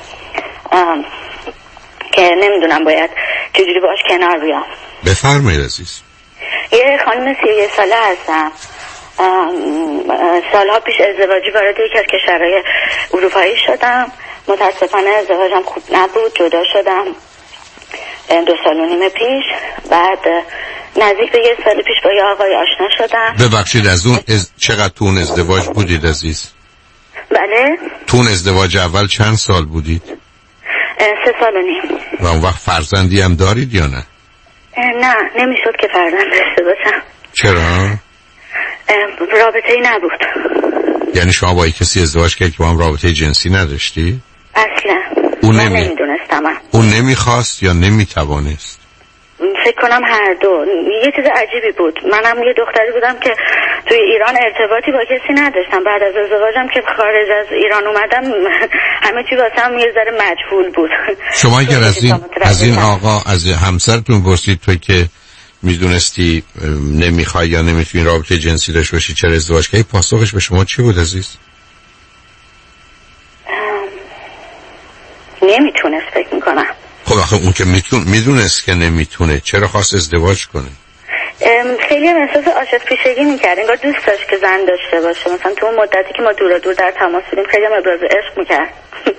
که نمیدونم باید چجوری باش کنار بیام. بفرمایید عزیز. یه خانم سی و یک ساله هستم. سالها پیش ازدواجی وارد یکی از کشورهای اروپایی شدم. متاسفانه ازدواجم خوب نبود، جدا شدم دو سال و نیم پیش. بعد نزدیک به یه سال پیش با یه آقای آشنا شدم. ببخشید از اون از... چقدر تو اون ازدواج بودید عزیز؟ بله. تو اون ازدواج اول چند سال بودید؟ سه سال و نیم. و اون وقت فرزندی هم دارید یا نه؟ نه، نمیشد که فرزند داشته باشم. چرا؟ رابطه ای نبود. یعنی شما با کسی ازدواج کردید که با هم رابطه جنسی نداشتی؟ اصلا. اون من نمی... نمیدونستم. اون نمیخواست یا نمیتوانست؟ فکر کنم هر دو. یه چیز عجیبی بود. منم یه دختری بودم که توی ایران ارتباطی با کسی نداشتم. بعد از ازدواجم که خارج از ایران اومدم همه چی واسم یه ذره مجهول بود. شما اگر از این از این آقا از همسرتون پرسید توی که میدونستی نمیخوای یا نمیتونی رابطه جنسی داشته باشی چرا ازدواج کردی، پاسخش به شما چی بود عزیز؟ نمیتونست فکر میکنم. خب آخه اون که میتون میدونست که نمیتونه چرا خواست ازدواج کنه؟ خیلی هم احساس عاشق پیشگی میکرد، انگار دوست داشت که زن داشته باشه. مثلا تو اون مدتی که ما دور دور در تماس بودیم خیلی هم ابراز عشق میکرد.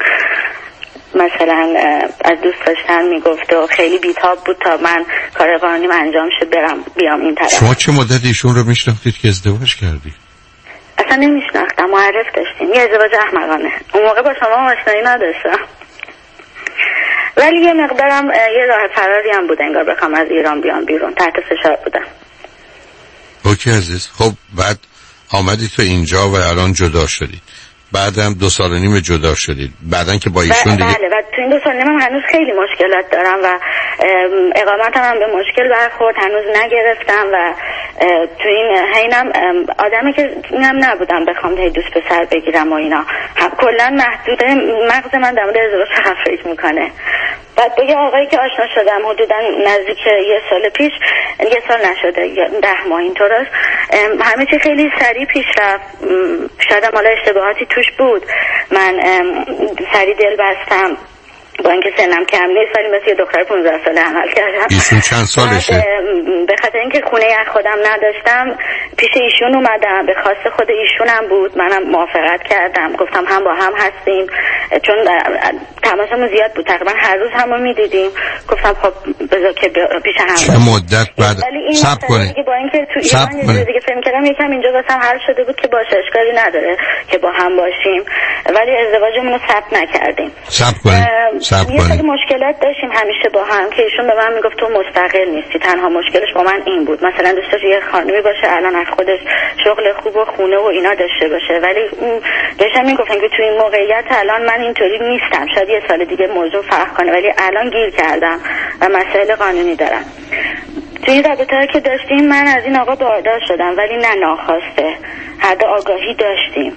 مثلا از دوست داشتن میگفت و خیلی بیتاب بود تا من کار قانونیم انجام شه برم بیام این طرف. شما چه مدتی ایشون رو میشناختید که ازدواج کردی؟ اصلا نمیشناختم، معرف داشتیم. یه ازدواج احمقانه. اون موقع با شما آشنایی نداشتم، ولی یه مقدارم یه راه فراری هم بود انگار بخوام از ایران بیام بیرون. تحت فشار بودم. اوکی عزیز. خب بعد آمدی تو اینجا و الان جدا شدید، بعدم دو سال و نیم جدا شدید، بعدن که با ایشون دیگه بله. و تو این دو سال نیم هم هنوز خیلی مشکلات دارم و اقامتم هم به مشکل برخورد، هنوز نگرفتم و تو این حینم آدمی که اینم نبودم بخوام هی دوست پسر بگیرم و اینا. کلا محدود مغز من در مورد ازدواج فقط فکر میکنه. بعد با یه آقایی که آشنا شدم حدودا نزدیک یه سال پیش، یه سال نشده، ده ماه اینطوراست، همه چی خیلی سریع پیش رفت. شاید مال اشتباهاتی توش بود. من سریع دل بستم با اینکه سنم کم نیست، ولی مثل یه دختر پانزده ساله عمل کردم. ایشون چند سالشه؟ به خاطر اینکه خونه از خودم نداشتم پیش ایشون اومدم، به خواست خود ایشونم بود. منم موافقت کردم، گفتم هم با هم هستیم، چون تماسمون زیاد بود، تقریبا هر روز همو میدیدیم. گفتم خب بذار که پیش هم چه مدت بعد صبر کنید با اینکه تو ایران یه دیگه فکر کردم یکم اینجا واسم حل شده بود که باشه اشکالی نداره که با هم باشیم، ولی ازدواجمون رو ثبت نکردیم. صبر کنید یه سری مشکلات داشتیم همیشه با هم که ایشون به من میگفت تو مستقل نیستی. تنها مشکلش با من این بود، مثلا دوست داشت یه خانمی باشه الان از خودش شغل خوب و خونه و اینا داشته باشه، ولی داشتم میگفتن که تو این موقعیت الان من اینطوری نیستم. شاید یه سال دیگه موضوع فرق کنه، ولی الان گیر کردم و مسائل قانونی دارم. تو این رابطه که داشتیم من از این آقا باردار شدم، ولی نه ناخواسته، هر دو آگاهی داشتیم،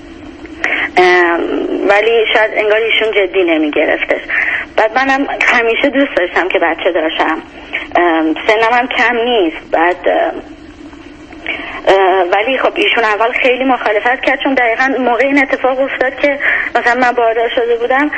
ولی شاید انگار ایشون جدی نمی گرفتش. بعد منم همیشه دوست داشتم که بچه داشتم، سنم هم کم نیست. بعد ولی خب ایشون اول خیلی مخالفت کرد، چون دقیقا موقع این اتفاق افتاد که مثلا من باردار شده بودم.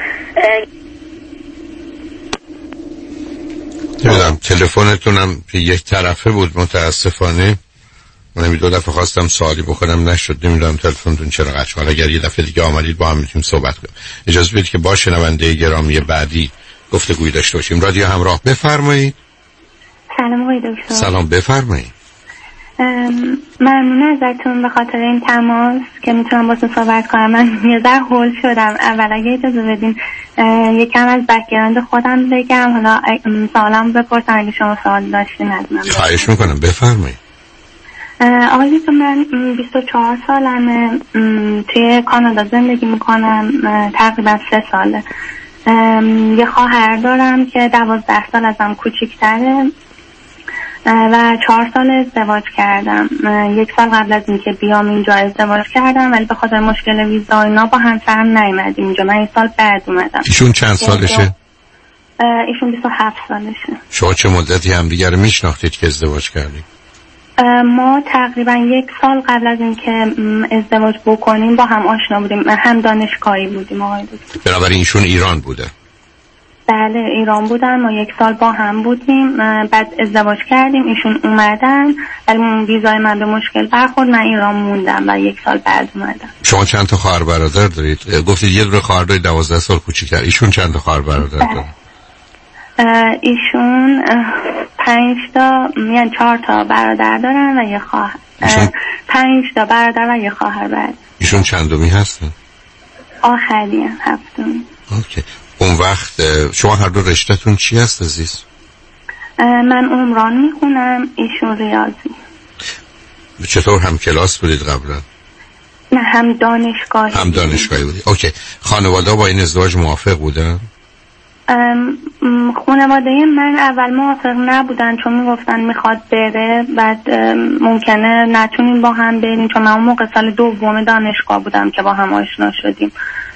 نمیدونم تلفنتونم یک طرفه بود متاسفانه. من همین دو دفعه خواستم سوالی بکنم نشد. نمیدونم تلفنتون چرا قطع شد. اگر یه دفعه دیگه آمدید با هم میتونیم صحبت کنیم. اجازه بدید که با شنونده گرامی بعدی گفتگوی داشته باشیم. رادیو همراه، بفرمایید. سلام آقای دکتر. سلام، بفرمایید. ممنون ازتون به خاطر این تماس که میتونم باهاتون صحبت کنم. من یه ذره هول شدم. اول اگه اجازه بدین یکم از بک‌گراند خودم بگم، حالا سوالم بپرسم اگه شما سوال داشتین. ندونم. خواهش میکنم، بفرمایید. آقای دکتر، من بیست و چهار سالمه، توی کانادا زندگی میکنم، تقریبا سه ساله. یه خواهر دارم که دوازده سال ازم کوچیک‌تره و چهار سال ازدواج کردم. یک سال قبل از اینکه بیام اینجا ازدواج کردم، ولی به خاطر مشکل ویزا اینا با همسرم نیومدیم اینجا. من این سال بعد اومدم. ایشون چند سالشه؟ ایشون بیست و هفت سالشه. شما چه مدتی همدیگه رو میشناختید که ازدواج کردید؟ ما تقریبا یک سال قبل از اینکه ازدواج بکنیم با هم آشنا بودیم، هم دانشگاهی بودیم آقای دکتر. بنابراین ایشون ایران بوده؟ بله ایران بودن، ما یک سال با هم بودیم، بعد ازدواج کردیم، ایشون اومدن ولی ویزای من به مشکل برخورد، من ایران موندم و یک سال بعد اومدم. شما چند تا خواهر برادر دارید؟ گفتید یه دونه خواهر دارید دوازده سال کوچیک‌تر. ایشون چند تا خواهر برادر دارید؟ ایشون پنج تا، یعنی چهار تا برادر دارن و یه خواهر. پنج تا برادر و یه خواهر بعد. ایشون چندمی هستن؟ آخری هم، هفتمی. اوکی. اون وقت شما هر دو رشته‌تون چی هست عزیز؟ من عمران میخونم، ایشون ریاضی. چطور هم کلاس بودید قبلا؟ نه هم دانشگاهی. هم دانشگاهی بودید. اوکی. خانواده با این ازدواج موافق بودن؟ خانواده من اول موافق نبودن، چون میگفتن میخواد بره، بعد ممکنه نتونیم با هم بریم، چون من اون موقع سال دوم دانشگاه بودم که با هم آشنا شدیم.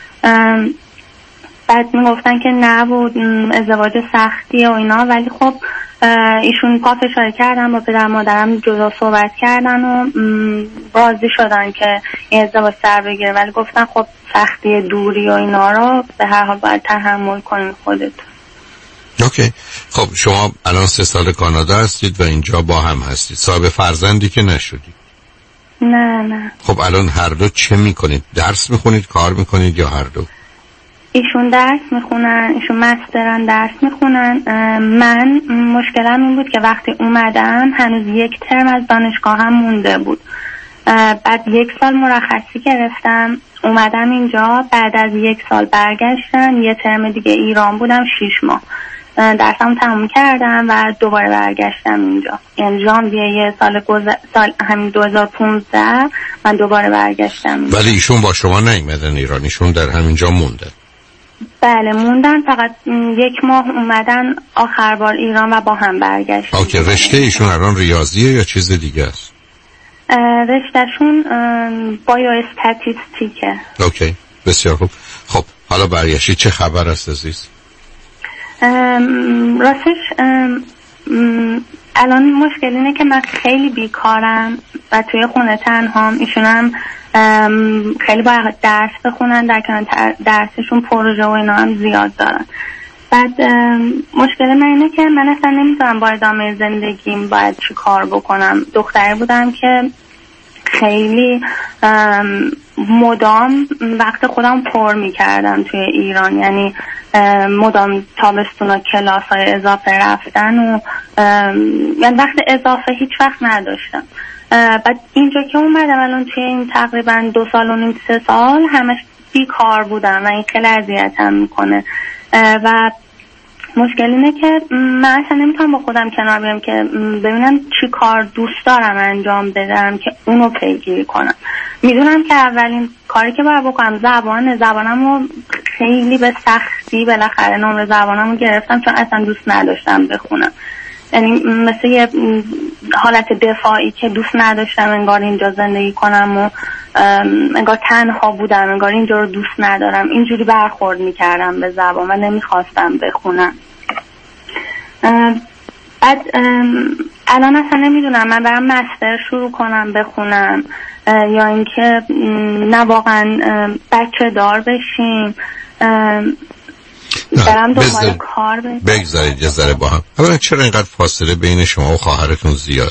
بعد میگفتن که نه بود ازدواج سختیه و اینا، ولی خب ایشون پافشاری کردن، با پدر مادرم جدا صحبت کردن و راضی شدن که این ازدواج سر بگیره، ولی گفتن خب سختی دوری و اینا رو به هر حال باید تحمل کنید خودتون. اوکی. خب شما الان سه سال کانادا هستید و اینجا با هم هستید، صاحب فرزندی که نشدید؟ نه نه. خب الان هر دو چه میکنید؟ درس میخونید، کار میکنید یا هر دو؟ ایشون درس میخونن، ایشون مسترن درس میخونن. من مشکلم این بود که وقتی اومدم هنوز یک ترم از دانشگاه هم مونده بود. بعد یک سال مرخصی گرفتم، اومدم اینجا، بعد از یک سال برگشتم، یه ترم دیگه ایران بودم، شیش ماه درسم تموم کردم و دوباره برگشتم اینجا. یعنی ژانویه سال گذر... سال همین دو هزار و پانزده من دوباره برگشتم اینجا. ولی ایشون با شما نیومدن ایران، ایشون در همینجا موندن؟ بله موندن، فقط یک ماه اومدن آخر بار ایران و با هم برگشتن. اوکی. رشته ایشون الان ریاضیه یا چیز دیگه است؟ رشتهشون بایو استاتیستیکه. اوکی بسیار خوب. خب حالا برگشتی، چه خبر است عزیز؟ راستش الان مشکل اینه که من خیلی بیکارم و توی خونه تنهام. ایشونم خیلی باید درس بخونن، در کنار درسشون پروژه و اینا هم زیاد دارن. بعد مشکل من اینه که من اصلا نمیدونم با ادامه زندگیم باید چی کار بکنم. دختری بودم که خیلی مدام وقت خودم پر میکردم توی ایران، یعنی مدام تابستونا کلاس های اضافه رفتن و یعنی وقت اضافه هیچ وقت نداشتم. بعد اینجا که اومدم الان توی این تقریبا دو سال و نیم سه سال همش بیکار بودم و این خیلی اذیتم میکنه و مشکل اینه که من اصلا نمیتونم با خودم کنار بیام که ببینم چی کار دوست دارم انجام بدم که اونو پیگیری کنم. میدونم که اولین کاری که باید بکنم زبانه، زبانم رو خیلی به سختی بالاخره نمره زبانم رو گرفتم، چون اصلا دوست نداشتم بخونم. یعنی مثل یه حالت دفاعی که دوست نداشتم انگار اینجا زندگی کنم و انگار تنها بودم، انگار اینجا رو دوست ندارم، اینجوری برخورد میکردم به زبان و نمیخواستم بخونم. بعد الان اصلا نمیدونم من برم مستر شروع کنم بخونم یا اینکه نه واقعا بچه دار بشیم برم دنبال کار بشیم. بگذارید یه ذره با هم. اولا چرا اینقدر فاصله بین شما و خواهرتون زیاده؟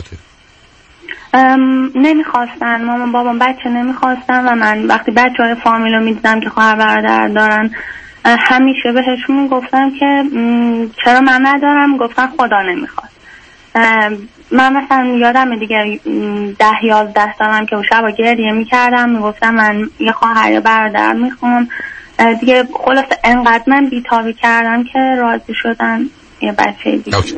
نمیخواستن، مامان بابام بچه نمیخواستن و من وقتی بچه های فامیلو میدیدم که خواهر برادر دارن همیشه بهشون گفتم که چرا من ندارم، گفتن خدا نمیخواد. من مثلا یادم دیگه ده یازده سالم که شبا گریه میکردم میگفتم من یه خواهر یا برادر میخوام دیگه. خلاص انقدر من بیتابی کردم که راضی شدن یه بچه دیگه.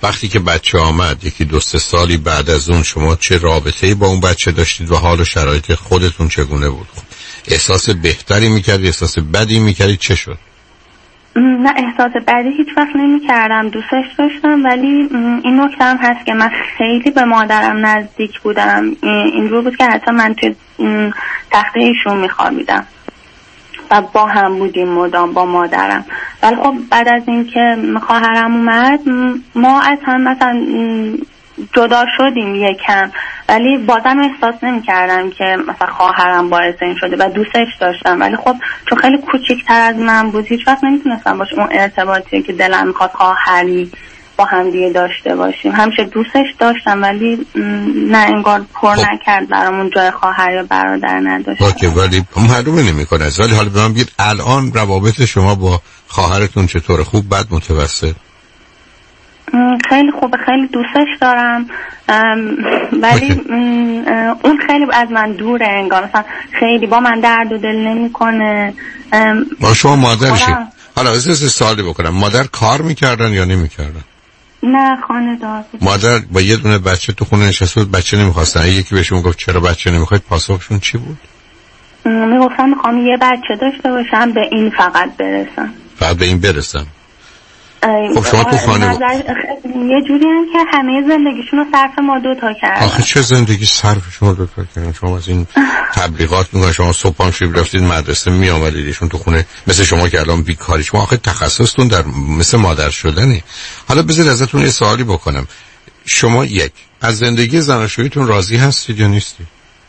وقتی که بچه آمد یکی دو سه سالی بعد از اون شما چه رابطه‌ای با اون بچه داشتید و حال و شرایط خودتون چگونه بود؟ احساس بهتری میکردی، احساس بدی میکردی، چه شد؟ نه احساس بدی هیچ وقت نمی کردم، دوستش داشتم، ولی این نکته هم هست که من خیلی به مادرم نزدیک بودم. این رو بود که حتی من توی تخته ایشون میخوابیدم و با هم بودیم مدام با مادرم. ولی خب بعد از اینکه خواهرم اومد ما از هم مثلا جدا شدیم یکم، ولی بازم احساس نمی کردم که مثلا خواهرم باعث این شده و دوستش داشتم. ولی خب چون خیلی کوچیک‌تر از من بود هیچ وقت نمیتونستم باشه اون ارتباطی که دلم میخواد خواهری با هم دیگه داشته باشیم. همیشه دوستش داشتم ولی نه انگار پر خب. نکرد برامون جای خواهر یا برادر نداشت. اوکی، ولی معلومه نمیکنه. ولی حالا به من بگید الان روابط شما با خواهرتون چطوره؟ خوب، بد، متوسط؟ خیلی خوبه، خیلی دوستش دارم، ولی اون خیلی از من دوره انگار، مثلا خیلی با من درد و دل نمیکنه. با شما مادرشید؟ حالا از این سوالی بکنم، مادر کار میکردن یا نمیکردن؟ نه خانه دار بود. مادر با یه دونه بچه تو خونه نشسته بود، بچه نمیخواستن. یکی بهشون گفت چرا بچه نمیخواید، پاسخشون چی بود؟ میگفتم میخوام یه بچه داشته باشم، به این فقط برسم. فقط به این برسم. خب شما تو خانه یه جوری هم که همه زندگیشون رو صرف ما دوتا کردن. آخه چه زندگی صرف شما دوتا کردن؟ شما از این تبلیغات میگن شما صبح پامشب رفتید مدرسه میآمدید ایشون تو خونه مثل شما که الان بیکاری. شما آخه تخصصتون در مثل مادر شدنه. حالا بذارید ازتون یه سوالی بکنم. شما یک از زندگی زناشوییتون راضی هستید یا نیستید؟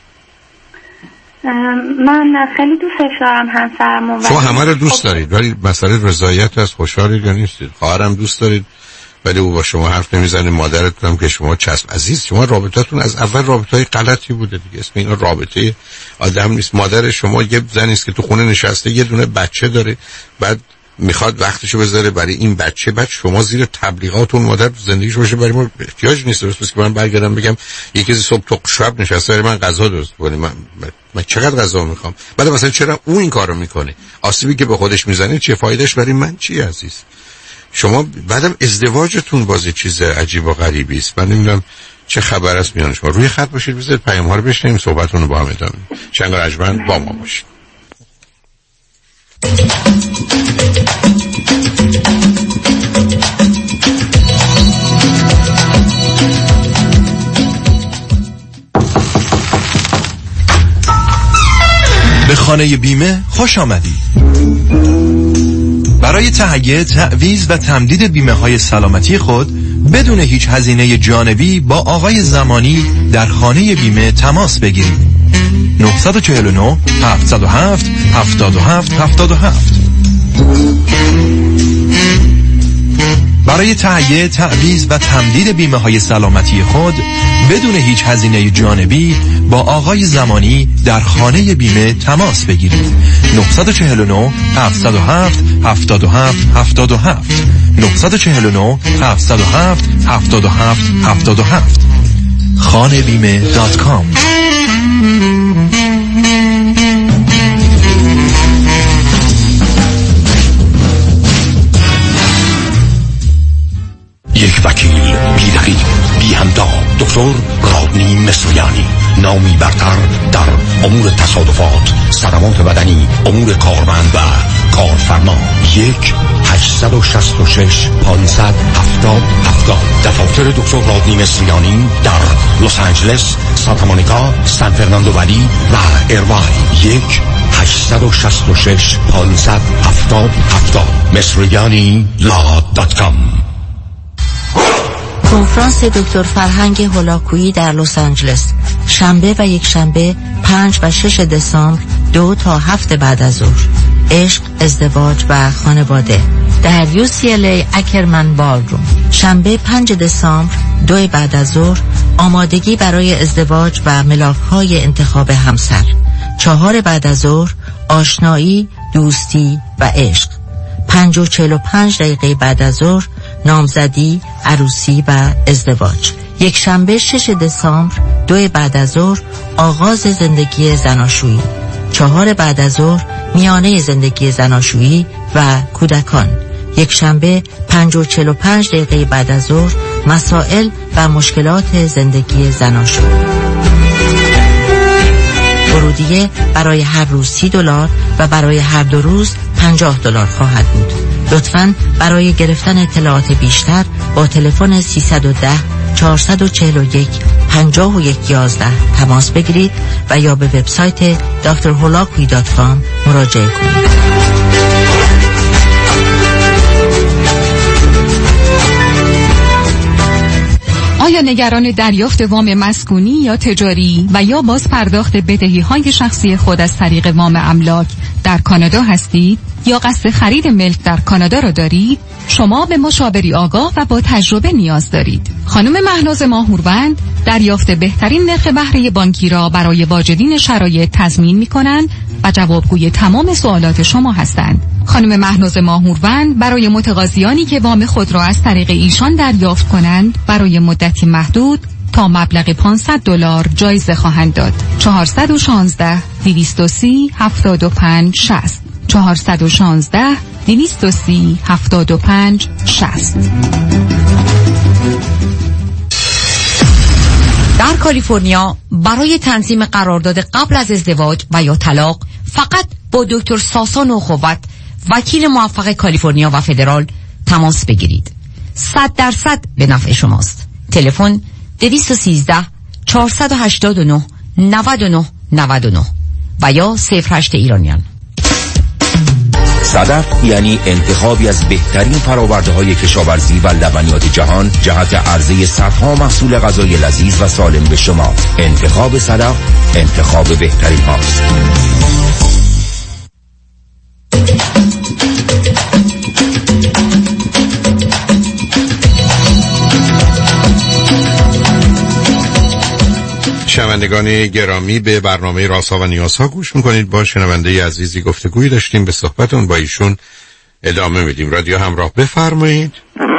من خیلی دوستش دارم همسرمو. شما همه رو دوست دارید ولی مسئله رضایت از خوشحالید یا نیستید؟ خواهرم دوست دارید ولی او با شما حرف نمیزنه، مادرتون هم که شما چسب. عزیز شما رابطتون از اول رابطه‌های غلطی بوده دیگه، اسم اینا رابطه آدم نیست. مادر شما یه زنی است که تو خونه نشسته یه دونه بچه داره، بعد میخواد وقتشو بذاره برای این بچه، بعد شما زیر تبلیغات اون مادر زندگیش باشه. برای ما احتیاج نیست درست که من برگردم بگم یکی صبح تا شب نشسته برای من غذا درست کنه. من من چقدر غذا میخوام؟ بعد مثلا چرا اون این کارو میکنه؟ آسیبی که به خودش میزنه چه فایدهش برای من چیه عزیز؟ شما بعدم ازدواجتون بازی چیز عجیب و غریبی است. من نمیدونم چه خبر است میان شما. روی خط باشید، بذارید پیام ها رو بشنویم، صحبتتون رو با هم ادامه بدیم. شنگ رجمن با ما باشید. به خانه بیمه خوش آمدید. برای تهیه تعویض و تمدید بیمه های سلامتی خود بدون هیچ هزینه جانبی با آقای زمانی در خانه بیمه تماس بگیرید. نه چهار نه هفت صفر هفت هفت هفت هفت هفت. برای تهیه تعویض و تمدید بیمه های سلامتی خود بدون هیچ هزینه جانبی با آقای زمانی در خانه بیمه تماس بگیرید. نه چهار نه هفت صفر هفت هفت هفت هفت هفت نه چهار نه هفت صفر هفت هفت هفت هفت هفت خانه بیمه دات کام. یک وکیل بی رقیب بی همتا، دکتر رادنی مصریانی، نامی برتر در امور تصادفات، صدمات بدنی، امور کارمند و کارفرما. یک هشتصد و شصت و شش پانصد هفتاد هفتاد. دفاتر دکتر رادنی مصریانی در لس آنجلس، سانتا مونیکا، سان فرناندو ولی و ایروای. یک هشتصد و شصت و شش پانصد هفتاد هفتاد. مصریانی لا دات کام. کنفرانس دکتر فرهنگ هولاکویی در لس آنجلس، شنبه و یک شنبه پنج و شش دسامبر دو تا هفت بعد از ظهر. عشق، ازدواج و خانواده در یو سی ال ای اکرمن بالروم. شنبه پنج دسامبر دو بعد از ظهر آمادگی برای ازدواج و ملاک‌های انتخاب همسر. چهار بعد از ظهر آشنایی، دوستی و عشق. پنج و چهل و پنج دقیقه بعد از ظهر نامزدی، عروسی و ازدواج. یک شنبه شش دسامبر دو بعد از ظهر آغاز زندگی زناشویی. چهار بعد از ظهر میانه زندگی زناشویی و کودکان. یک شنبه پنج و چهل و پنج دقیقه بعد از ظهر مسائل و مشکلات زندگی زناشو. ورودیه برای هر روز سی دلار و برای هر دو روز پنجاه دلار خواهد بود. لطفاً برای گرفتن اطلاعات بیشتر با تلفن سیصد و ده چهارصد و چهل و یک پنجاه و یک یازده تماس بگیرید و یا به وبسایت دکتر هولاکویی دات کام مراجعه کنید. آیا نگران دریافت وام مسکونی یا تجاری و یا باز پرداخت بدهی‌های شخصی خود از طریق وام املاک در کانادا هستید یا قصد خرید ملک در کانادا را دارید؟ شما به مشاوری آگاه و با تجربه نیاز دارید. خانم مهناز ماهوروند دریافت بهترین نرخ بهره بانکی را برای واجدین شرایط تضمین می‌کنند و جوابگوی تمام سوالات شما هستند. خانم مهناز ماهوروند برای متقاضیانی که وام خود را از طریق ایشان دریافت کنند برای مدتی محدود تا مبلغ پانصد دلار جایزه خواهند داد. چهارصد و شانزده دویست و سی هفتاد و پنج شصت چهارصد و شانزده دویست و سی هفتاد و پنج شصت. در کالیفرنیا برای تنظیم قرارداد قبل از ازدواج و یا طلاق فقط با دکتر ساسان اخوت، وکیل موفق کالیفرنیا و فدرال تماس بگیرید. صد درصد به نفع شماست. تلفن دویست و سیزده چهارصد و هشتاد و نه نود و نه نود و نه و یا صفر هشت ایرانیان. صدف یعنی انتخابی از بهترین فرآورده‌های کشاورزی و لبنیات جهان جهت عرضه صدها محصول غذای لذیذ و سالم به شما. انتخاب صدف انتخاب بهترین هاست. شنوندگان گرامی، به برنامه رازها و نیازها گوش میکنید. با شنونده عزیزی گفتگویی داشتیم، به صحبتون با ایشون ادامه میدیم. رادیو همراه، بفرمایید.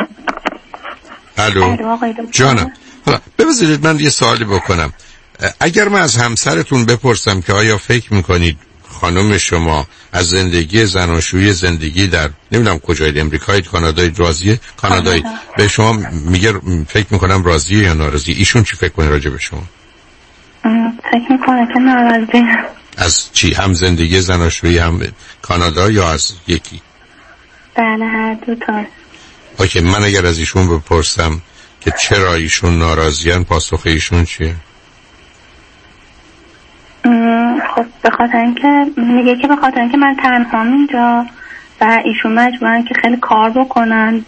الو جانم. حالا بذارید من یه سوالی بکنم. اگر من از همسرتون بپرسم که آیا فکر میکنید خانم شما از زندگی زناشویی، زندگی در نمیدونم کجای امریکای کانادای راضیه؟ کانادایی به شما میگه فکر میکنم راضیه یا ناراضی؟ ایشون چی فکر کنه راجع به شما؟ فکر میکنه که ناراضی. از چی؟ هم زندگی زناشویی هم کانادا یا از یکی؟ بله هر دو تا. اوکی، من اگر از ایشون بپرسم که چرا ایشون ناراضیان، پاسخ ایشون چیه؟ خب به خاطر اینکه میگه که به خاطر اینکه من تنهام اینجا و ایشون مجبورن که خیلی کار بکنن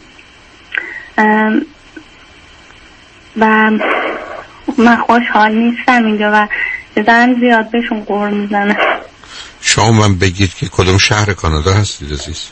و من خوشحال نیستم اینجا و زن زیاد بهشون قور میزنه. شما من بگید که کدوم شهر کانادا هستید عزیز؟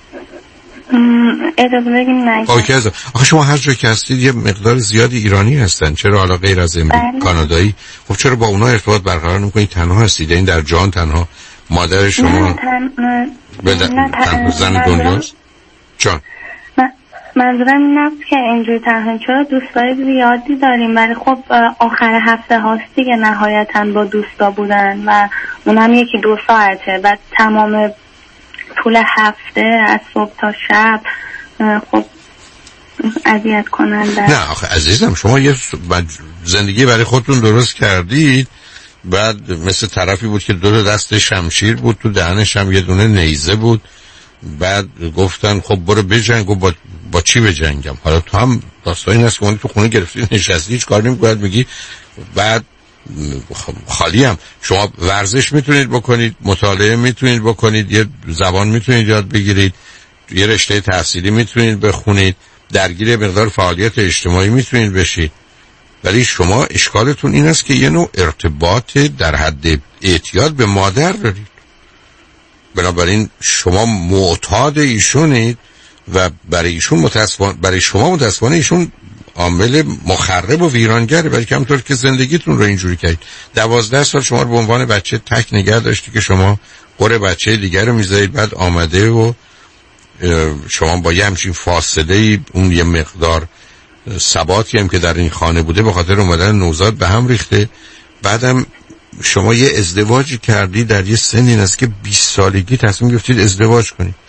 اجازه بگیم نگید. اوکی از آخه شما هر جا که هستید یه مقدار زیادی ایرانی هستن، چرا حالا غیر از امریکا کانادایی؟ خب چرا با اونا ارتباط برقرار نمی‌کنید؟ تنها هستید این در جان تنها؟ مادر شما نه تن... بد... نه تنها زن دنیاست؟ جان منظورم این نبود که اینجوری تنها، چرا دوستای زیادی داریم ولی خب آخر هفته هاست دیگه نهایتاً با دوستا بودن و اونم یکی دو ساعته و تمام طول هفته از صبح تا شب خب اذیت کننده. نه آخه عزیزم شما یه زندگی برای خودتون درست کردید، بعد مثل طرفی بود که دو دست شمشیر بود، تو دهنش هم یه دونه نیزه بود، بعد گفتن خب برو بجنگ و با, با چی بجنگم؟ حالا تو هم داستان این است که تو خونه گرفتی نشستی هیچ کار نمی‌کنید، میگی بعد خالی هم. شما ورزش میتونید بکنید، مطالعه میتونید بکنید، یه زبان میتونید یاد بگیرید، یه رشته تحصیلی میتونید بخونید، درگیر مقدار فعالیت اجتماعی میتونید بشید، ولی شما اشکالتون این است که یه نوع ارتباط در حد اعتیاد به مادر دارید. بنابراین شما معتاد ایشونید و برای ایشون متاسفانه، برای شما متاسفانه ایشون عامل مخرب و ویرانگره، برای که همطور که زندگیتون رو اینجوری کردید. دوازده سال شما رو به عنوان بچه تک نگه داشتی که شما قره بچه دیگر رو میذارید، بعد آمده و شما با یه همچین فاصله اون یه مقدار ثباتی هم که در این خانه بوده به خاطر اومدن نوزاد به هم ریخته. بعدم شما یه ازدواجی کردی در یه سنی است که بیست سالگی تصمیم گرفتید ازدواج کنید.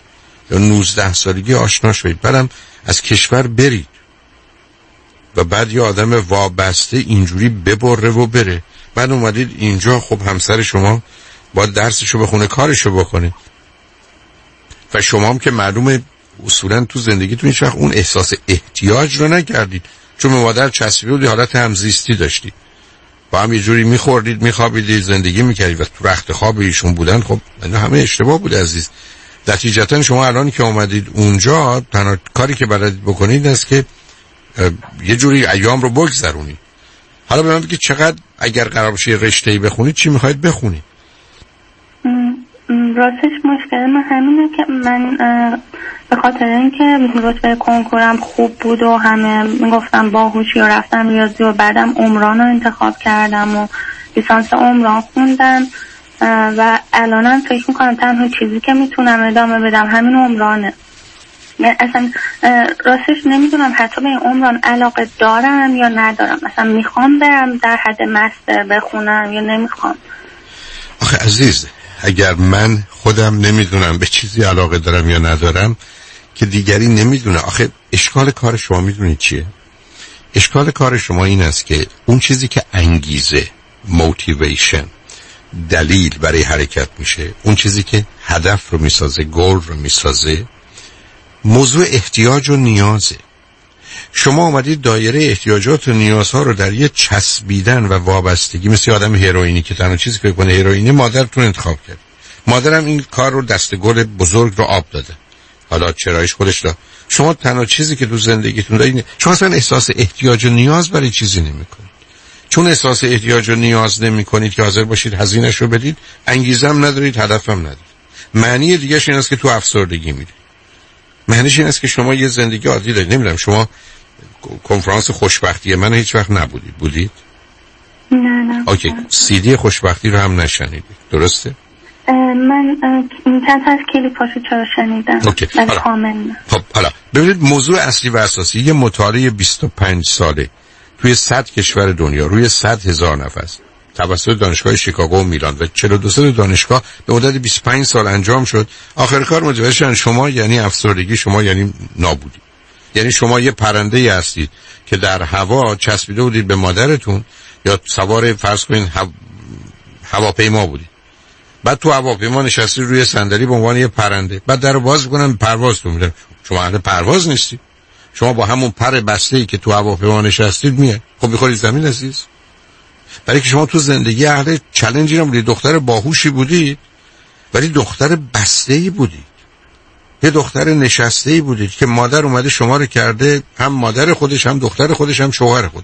یا نوزده سالگی آشنا شدید، بعدم از کشور برید و بعد یه آدم وابسته اینجوری ببره و بره، بعد اومدید اینجا، خب همسر شما باید درسشو بخونه، کارشو بکنه و شما هم که معلومه اصولا تو زندگیتون هیچ وقت اون احساس احتیاج رو نکردید، چون مادر چسبیده بودی، حالت همزیستی داشتید، با هم یه جوری میخوردید میخوابیدید زندگی میکردید و تو رخت خواب ایشون بودن. خب همه اشتباه بود عزیز. نتیجتا شما الان که اومدید اونجا، تنها کاری که بلدید بکنید است که یه جوری ایام رو بگذرونید. حالا به من بگید چقدر اگر قرار باشه رشته‌ای بخونید چی میخواید بخونید؟ راستش مشکل من همینه که من به خاطر اینکه رتبه کنکورم خوب بود و همه میگفتم باهوشی و رفتم ریاضی و بعدم عمران رو انتخاب کردم و لیسانس عمران خوندم و الانم فکر میکنم تنها چیزی که میتونم ادامه بدم همین عمرانه. اصلا راستش نمیدونم حتی به این عمران علاقه دارم یا ندارم، اصلا میخوام برم در حد مستر بخونم یا نمیخوام. آخه عزیز، اگر من خودم نمیدونم به چیزی علاقه دارم یا ندارم که دیگری نمیدونه. آخه اشکال کار شما میدونید چیه؟ اشکال کار شما این است که اون چیزی که انگیزه، موتیویشن، دلیل برای حرکت میشه، اون چیزی که هدف رو میسازه، گول رو میسازه، موضوع احتیاج و نیازه. شما اومدید دایره احتیاجات و نیازها رو در یه چسبیدن و وابستگی، مثل آدم هروئینی که تنها چیزی که کنه هروئینی، مادرتون انتخاب کرد. مادرم این کار رو دست گل بزرگ رو آب داده، حالا چرایش خودش داد. شما تنها چیزی که تو زندگیتون دارید، شما اصلا احساس احتیاج و نیاز برای چیزی نمی‌کنید. چون احساس احتیاج و نیاز نمی‌کنید که حاضر باشید هزینه‌اش رو بدید، انگیزه هم ندارید، هدف هم ندارید. معنی دیگه‌ش این است که تو افسردگی میرید. معنیش این است که شما یه زندگی عادی دارید. نمیدونم شما کنفرانس خوشبختی من هیچ وقت نبودید؟ بودید؟ نه نه. اوکی، سی دی خوشبختی رو هم نشنیدید، درسته؟ من چند تا از کلیپاشو چرا شنیدم. اوکی. حالا. خب حالا ببینید، موضوع اصلی و اساسی یه مطالعه بیست و پنج ساله توی صد کشور دنیا روی صد هزار نفر توسط دانشگاه شیکاگو و میلان و چهل و دو تا دانشگاه به مدت بیست و پنج سال انجام شد. آخر کار متوجه شدن شما یعنی افسردگی، شما یعنی نابودی. یعنی شما یه پرنده هستید که در هوا چسبیده بودید به مادرتون، یا سوار فرض کنین هوا... هواپیما بودید، بعد تو هواپیما نشستی روی صندلی به عنوان یه پرنده، بعد درو باز می‌کنن پروازتون میدن. شما اهل پرواز نیستید، شما با همون پر بسته‌ای که تو هواپیما نشستید میاد، خب می‌خورید زمین عزیز. برای که شما تو زندگی اهل چالنجی نبودید، دختر باهوشی بودید ولی دختر بسته‌ای بودید، یه دختر نشسته‌ای بودید که مادر اومده شما رو کرده هم مادر خودش، هم دختر خودش، هم شوهر خودش.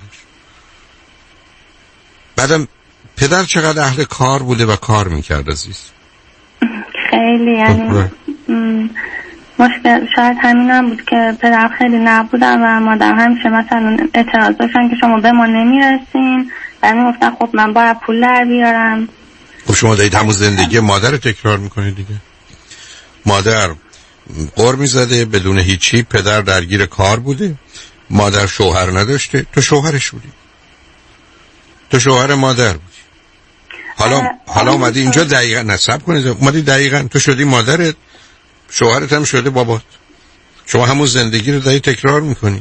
بعدم پدر چقدر اهل کار بوده و کار میکرد عزیز. خیلی یعنی مشکل شاید همین هم بود که پدر خیلی نبودن و مادر همیشه مثلا اعتراض داشتن که شما به ما نمیرسین و میگفتن خب من باید پول در بیارم. خب شما دارید همون زندگی مادر رو تکرار میکنید دیگه. مادر قر میزده بدون هیچی، پدر درگیر کار بوده، مادر شوهر نداشته، تو شوهرش بودی، تو شوهر مادر بودی. حالا حالا اومدی اینجا دقیقاً نصب کنید، اومدی دقیقاً تو شدی مادرت، شوهرت هم شده بابات. شما همون زندگی رو داری تکرار میکنی.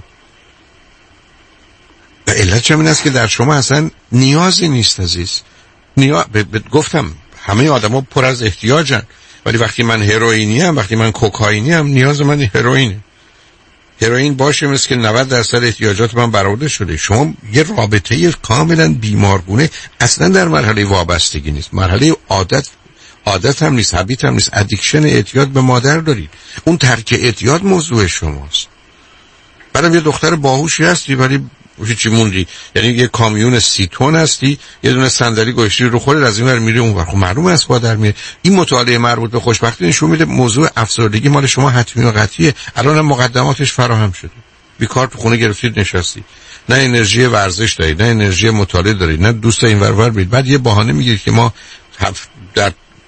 و علت چه این است که در شما اصلا نیازی نیست عزیز. نیاز ب... ب... گفتم همه آدما پر از احتیاجن، ولی وقتی من هروئینی ام، وقتی من کوکائینی ام، نیاز من هروئینه. هروئین باشه مثل که نود درصد احتیاجات من برآورده شده. شما یه رابطه کاملا بیمارگونه اصلا در مرحله وابستگی نیست، مرحله عادت عادت هم نیست، هابیت هم نیست، ادیکشن اعتیاد به مادر دارید. اون ترک اعتیاد موضوع شماست. بعدم یه دختر باهوشی هستی ولی چی موندی؟ یعنی یه کامیون سی تن هستی، یه دونه صندلی گوشتی رو خودت از این ور میره اون ور. خب معلومه از با در میره. این مطالعه مربوط به خوشبختی نشون میده موضوع افسردگی مال شما حتمی و قطعیه. الان هم مقدماتش فراهم شده. بیکار تو خونه گرفتید نشستی، نه انرژی ورزش دارید، نه انرژی مطالعه دارید، نه دوست این ور ور برید. بعد یه بهانه میگیرید که ما در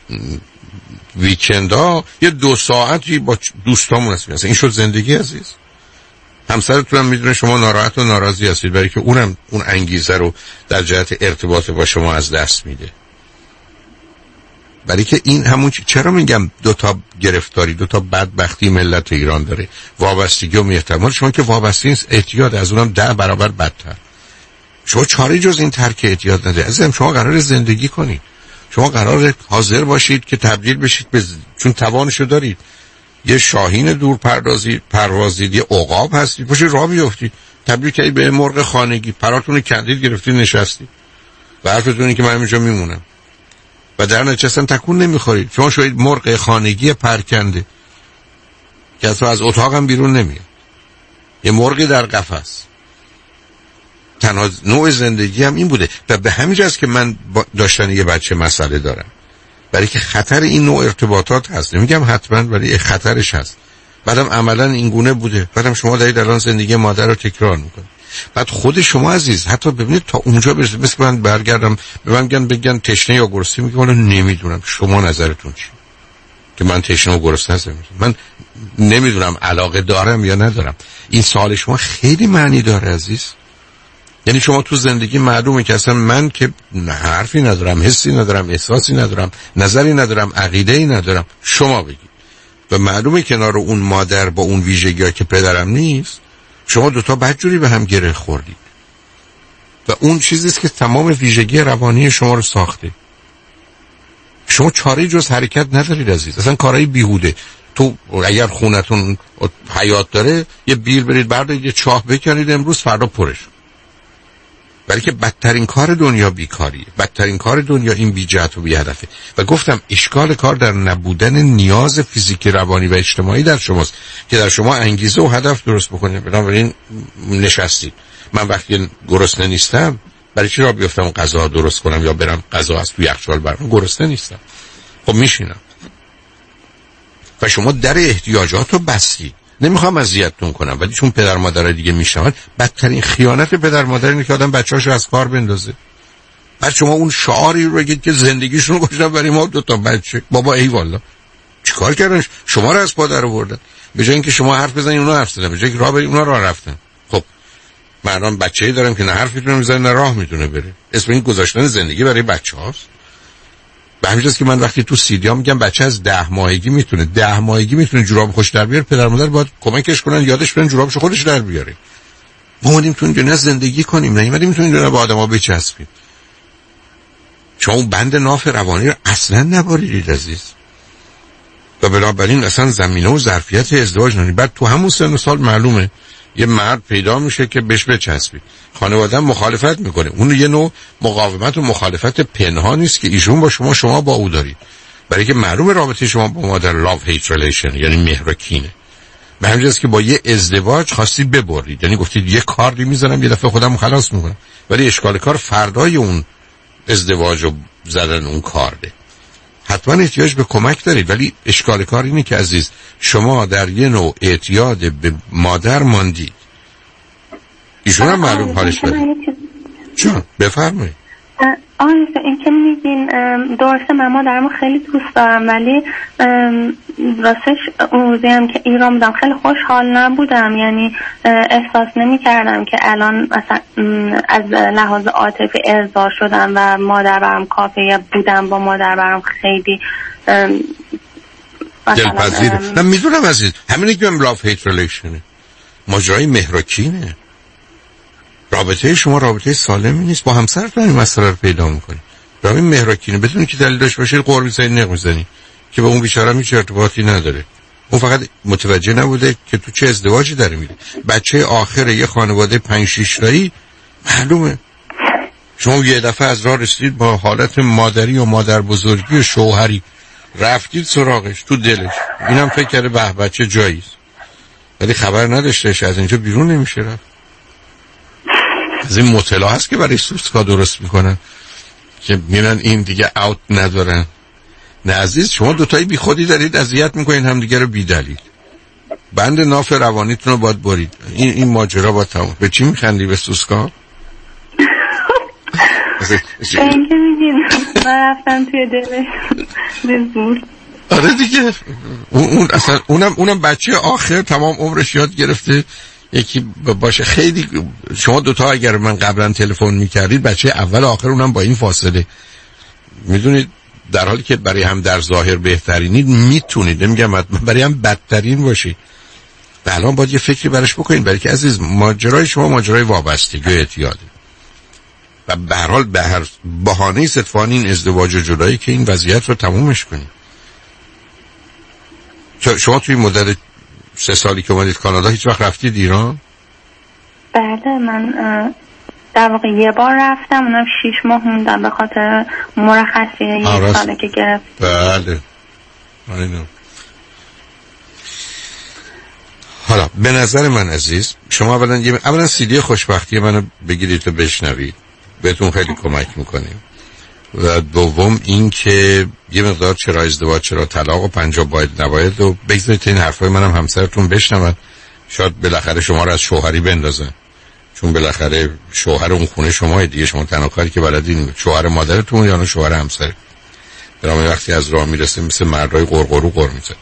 ویکندا یه دو ساعتی با دوستامون هستیم. مثلا این شد زندگی عزیز. همسرتون هم میدونه شما ناراحت و ناراضی هستید برای که اونم اون انگیزه رو در جهت ارتباط با شما از دست میده. برای که این همون چ... چرا میگم دو تا گرفتاری، دو تا بدبختی ملت ایران داره، وابستگی و احتمال. شما که وابسته نیست، اعتیاد، از اونم ده برابر بدتر. شما چاره جز این ترک اعتیاد نده. عزیزم شما قرار زندگی کنید، شما قرار حاضر باشید که تبدیل بشید به، چون توانشو دارید، یه شاهین دور پردازی پروازید، یه عقاب هستید، پاشید راه بیافتید، تبدیل کنید به مرغ خانگی، پراتون کندید گرفتید نشستید و حرفتون اینه که من اینجا میمونم و در نتیجه اصلا تکون نمیخورید. شما شوید مرغ خانگی پرکنده که اصلا از اتاقم بیرون نمیاد، یه مرغی در قفس. تنها نوع زندگی هم این بوده و به همین جاست که من داشتن یه بچه مسئله دارم، برای که خطر این نوع ارتباطات هست. نمیگم حتما، ولی خطرش هست. بعدم عملا این گونه بوده. بعدم شما دارید الان زندگی مادر رو تکرار میکنید. بعد خود شما عزیز حتی ببینید تا اونجا برسید، مثل من برگردم به من بگن بگن تشنه یا گرسنه، میگم والا نمیدونم شما نظرتون چیه که من تشنه و گرسنه هستم. من نمیدونم علاقه دارم یا ندارم. این سوال شما خیلی معنی داره عزیز. یعنی شما تو زندگی معلومه که اصلا من که حرفی ندارم، حسی ندارم، احساسی ندارم، نظری ندارم، عقیده‌ای ندارم، شما بگید. و معلومه کنار اون مادر با اون ویژگی‌ها که پدرم نیست، شما دوتا بدجوری به هم گره خوردید و اون چیزیست که تمام ویژگی روانی شما رو ساخته. شما چاره‌ای جز حرکت ندارید عزیز، اصلا کارهای بیهوده. تو اگر خونتون حیات داره یه بیل برید بردارید یه چاه بکنید امروز، فردا پرش. ولی که بدترین کار دنیا بیکاریه، بدترین کار دنیا این بی‌جهت و بی‌هدفه. و گفتم اشکال کار در نبودن نیاز فیزیکی، روانی و اجتماعی در شماست که در شما انگیزه و هدف درست بکنید. بنابراین نشستید. من وقتی گرسنه نیستم برای چی را بیفتم غذا درست کنم یا برم غذا از تو یخچال برام؟ گرسنه نیستم، خب میشینم. و شما در احتیاجات رو بستید. نمیخوام اذیتتون کنم، ولی چون پدر مادر دیگه میشنون، بدترین خیانت پدر مادر اینه که آدم بچه‌اشو از کار بندازه. بعد شما اون شعاری رو بگید که زندگیشون رو گذاشتن برای ما دو تا بچه. بابا ای والا چیکار کردن؟ شما رو از پا در آوردن. به جای اینکه شما حرف بزنید اونا حرف زدن، به جای اینکه راه برید اونا راه رفتن. خب من الان بچه‌ای دارم که نه حرف میتونه بزنه نه راه میتونه بره. اسم این گذاشتن زندگی برای بچه‌هاست. به همین جاست که من وقتی تو سیدیا میگم بچه از ده ماهگی میتونه ده ماهگی میتونه جوراب خوش در بیاره، پدر مادر باید کمکش کنن یادش بدن جورابشو خودش در بیاره. ما اومدیم تو این دنیا زندگی کنیم، نه اومدیم تو این دنیا با آدما بچسبیم. شما اون بند ناف روانی رو اصلا نباریدید عزیز. و بنابراین اصلا زمینه و ظرفیت ازدواج ندارید. بعد تو همون سن و سال معلومه یه مرد پیدا میشه که بهش بچسبید. خانواده مخالفت میکنه. اون یه نوع مقاومت و مخالفت پنهانی است که ایشون با شما شما با او دارید. برای که معلومه رابطه شما با مادر لاو هیت ریلیشن، یعنی مهر و کینه. به همین جاست که با یه ازدواج خواستید ببرید، یعنی گفتید یه کاری میزنم یه دفعه خودم خلاص میکنم. ولی اشکال کار فردای اون ازدواج و زدن اون کارده. حتما احتیاج به کمک دارید، ولی اشکال کار اینه که عزیز شما در یه نوع اعتیاد به مادر ماندید. ایشون هم معلوم حالش بده. چون بفرمایید. آه این که میگین درسته، من مادرمو خیلی دوست دارم، ولی راستش اون روزی هم که ایران بودم خیلی خوشحال نبودم. یعنی احساس نمی کردم که الان مثلا از لحاظ عاطفی ارضا شدم و مادر برام کافیه. بودم با مادر برام خیلی دلپذیره. نه میدونم عزیز، همینه که من لاف هیت ریلیشنه، ماجرای مهر و کینه. رابطه شما رابطه سالمی نیست. با همسرتون این مسئله رو پیدا میکنی. رابطه مهر و کینه بدون که دلیل داشته باشه قربی زنی نق میزنی که به اون بیچاره هیچ ارتباطی نداره. اون فقط متوجه نبوده که تو چه ازدواجی داره میره. بچه آخر یه خانواده پنج شش تایی معلومه. شما یه دفعه از راه رسیدید با حالت مادری و مادر بزرگی و شوهری، رفتید سراغش تو دلش، اینم فکر کرده به بچه جاییست، ولی خبر نداشتهش از اینجا بیرون نمیشه رفت. از این مطلع هست که برای سوسکا درست میکنن که میرن این دیگه اوت ندارن. نه عزیز، شما دوتایی بی خودی دارید اذیت میکنین هم دیگه رو بی دلیل. بند ناف روانیتون رو باید برید. این این ماجرا باید تمام. به چی میخندی؟ به سوسکا؟ این که میگین من رفتم توی دلش بزور. آره دیگه اون, اون اصلا اونم اونم بچه آخر تمام عمرش یاد گرفته یکی باشه. خیلی شما دوتا اگر من قبلا تلفن میکردید بچه اول آخر اونم با این فاصله، میدونید در حالی که برای هم در ظاهر بهترینید میتونید، نمیگم برای هم بدترین باشید. الان باید یه فکری برش بکنید، برای که عزیز ماجرای شما ماجرای وابستگی و اعتیاده و به هر حال به هر بهانه‌ای اتفاقاً این ازدواج و جدایی که این وضعیت رو تمومش کنید. شما توی مدت سه سالی که اومدید کانادا هیچ وقت رفتید ایران؟ بله من در واقع یه بار رفتم، اونم شیش ماه موندم به خاطر مرخصی یک ساله که گرفت. بله آینو. حالا به نظر من عزیز شما اولا یه اولا سیدی خوشبختی منو بگیرید تا بشنوید، بهتون خیلی کمک میکنیم. و دوم این که یه مقدار چرا ازدواج چرا طلاق و پنجاه باید نباید و بگذارید این حرفای منم همسرتون بشنون، شاید بالاخره شما رو از شوهری بندازن، چون بالاخره شوهر اون خونه شما دیگه، شما تنها کاری که بلدین شوهر مادرتون یا نه شوهر همسر. برام وقتی از راه میرسه مثل مردای قرقرو قر میزنه.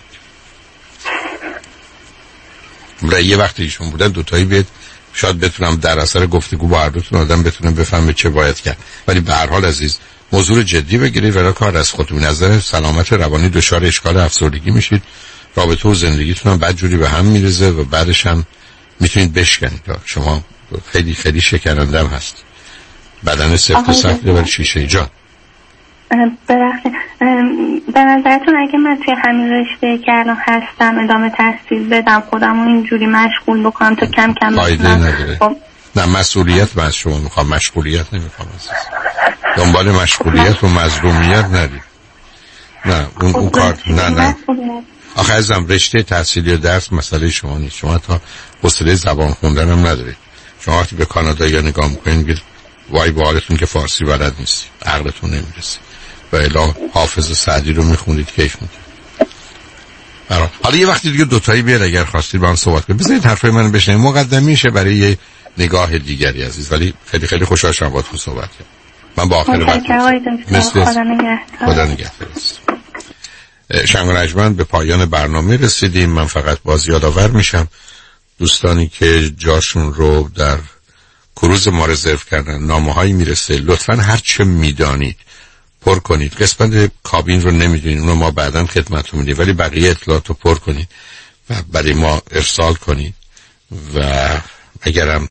برای یه وقتی ایشون بودن دوتایی بیاد شاید بتونم در اثر گفتگو با هر دوتون آدم بتونه بفهمه چه باید کرد. ولی به هر حال عزیز موضوع جدی بگیرید و کار از خودتون. نظر سلامت روانی دچار اشکال افسردگی میشید، رابطه و زندگیتون هم بدجوری به هم میریزه و بعدش هم میتونید بشکنید. شما خیلی خیلی شکننده هم هست، بدن سفت سخته ولی شیشه جان. ببخشید به نظرتون اگه من توی همین رشته که الان هستم ادامه تحصیل بدم، خودم رو اینجوری مشغول بکنم تا کم کم بتونم؟ خب نه مسئولیت من از شما میخوام، مشغولیت نمیخوام. دنبال مشغولیت و مظلومیت ندید. نه اون اون کار نه نه آخه ازم رشته تحصیلی و درس مسئله شما نیست. شما تا حوصله زبان خوندن هم ندارید. شما وقتی به کانادا یا نگاه میکنید میگید وای با حالتون که فارسی بلد نیستی، عقلتون نمیرسه و الا حافظ سعدی رو میخونید کیف میکنید. حالا یه وقتی دیگه دوتایی بیاد اگر خواستید با هم صحبت کنید، بذارید حرفای منو بشنوید، مقدمه میشه برای یه نگاه دیگری عزیز. ولی خیلی خیلی خوشحال شدم باهاتون صحبت کردم. من با آخر وقت مثل خدا نگهدار. شنگ و نجمن به پایان برنامه رسیدیم. من فقط باز یادآور میشم دوستانی که جاشون رو در کروز ما رزرو کردن، نامه‌هایی میرسه، لطفاً هر چه میدانید پر کنید. قسمت کابین رو نمیدونید، اونو ما بعداً خدمتتون میدیم، ولی بقیه اطلاعات رو پر کنید و برای ما ارسال کنید. و اگرم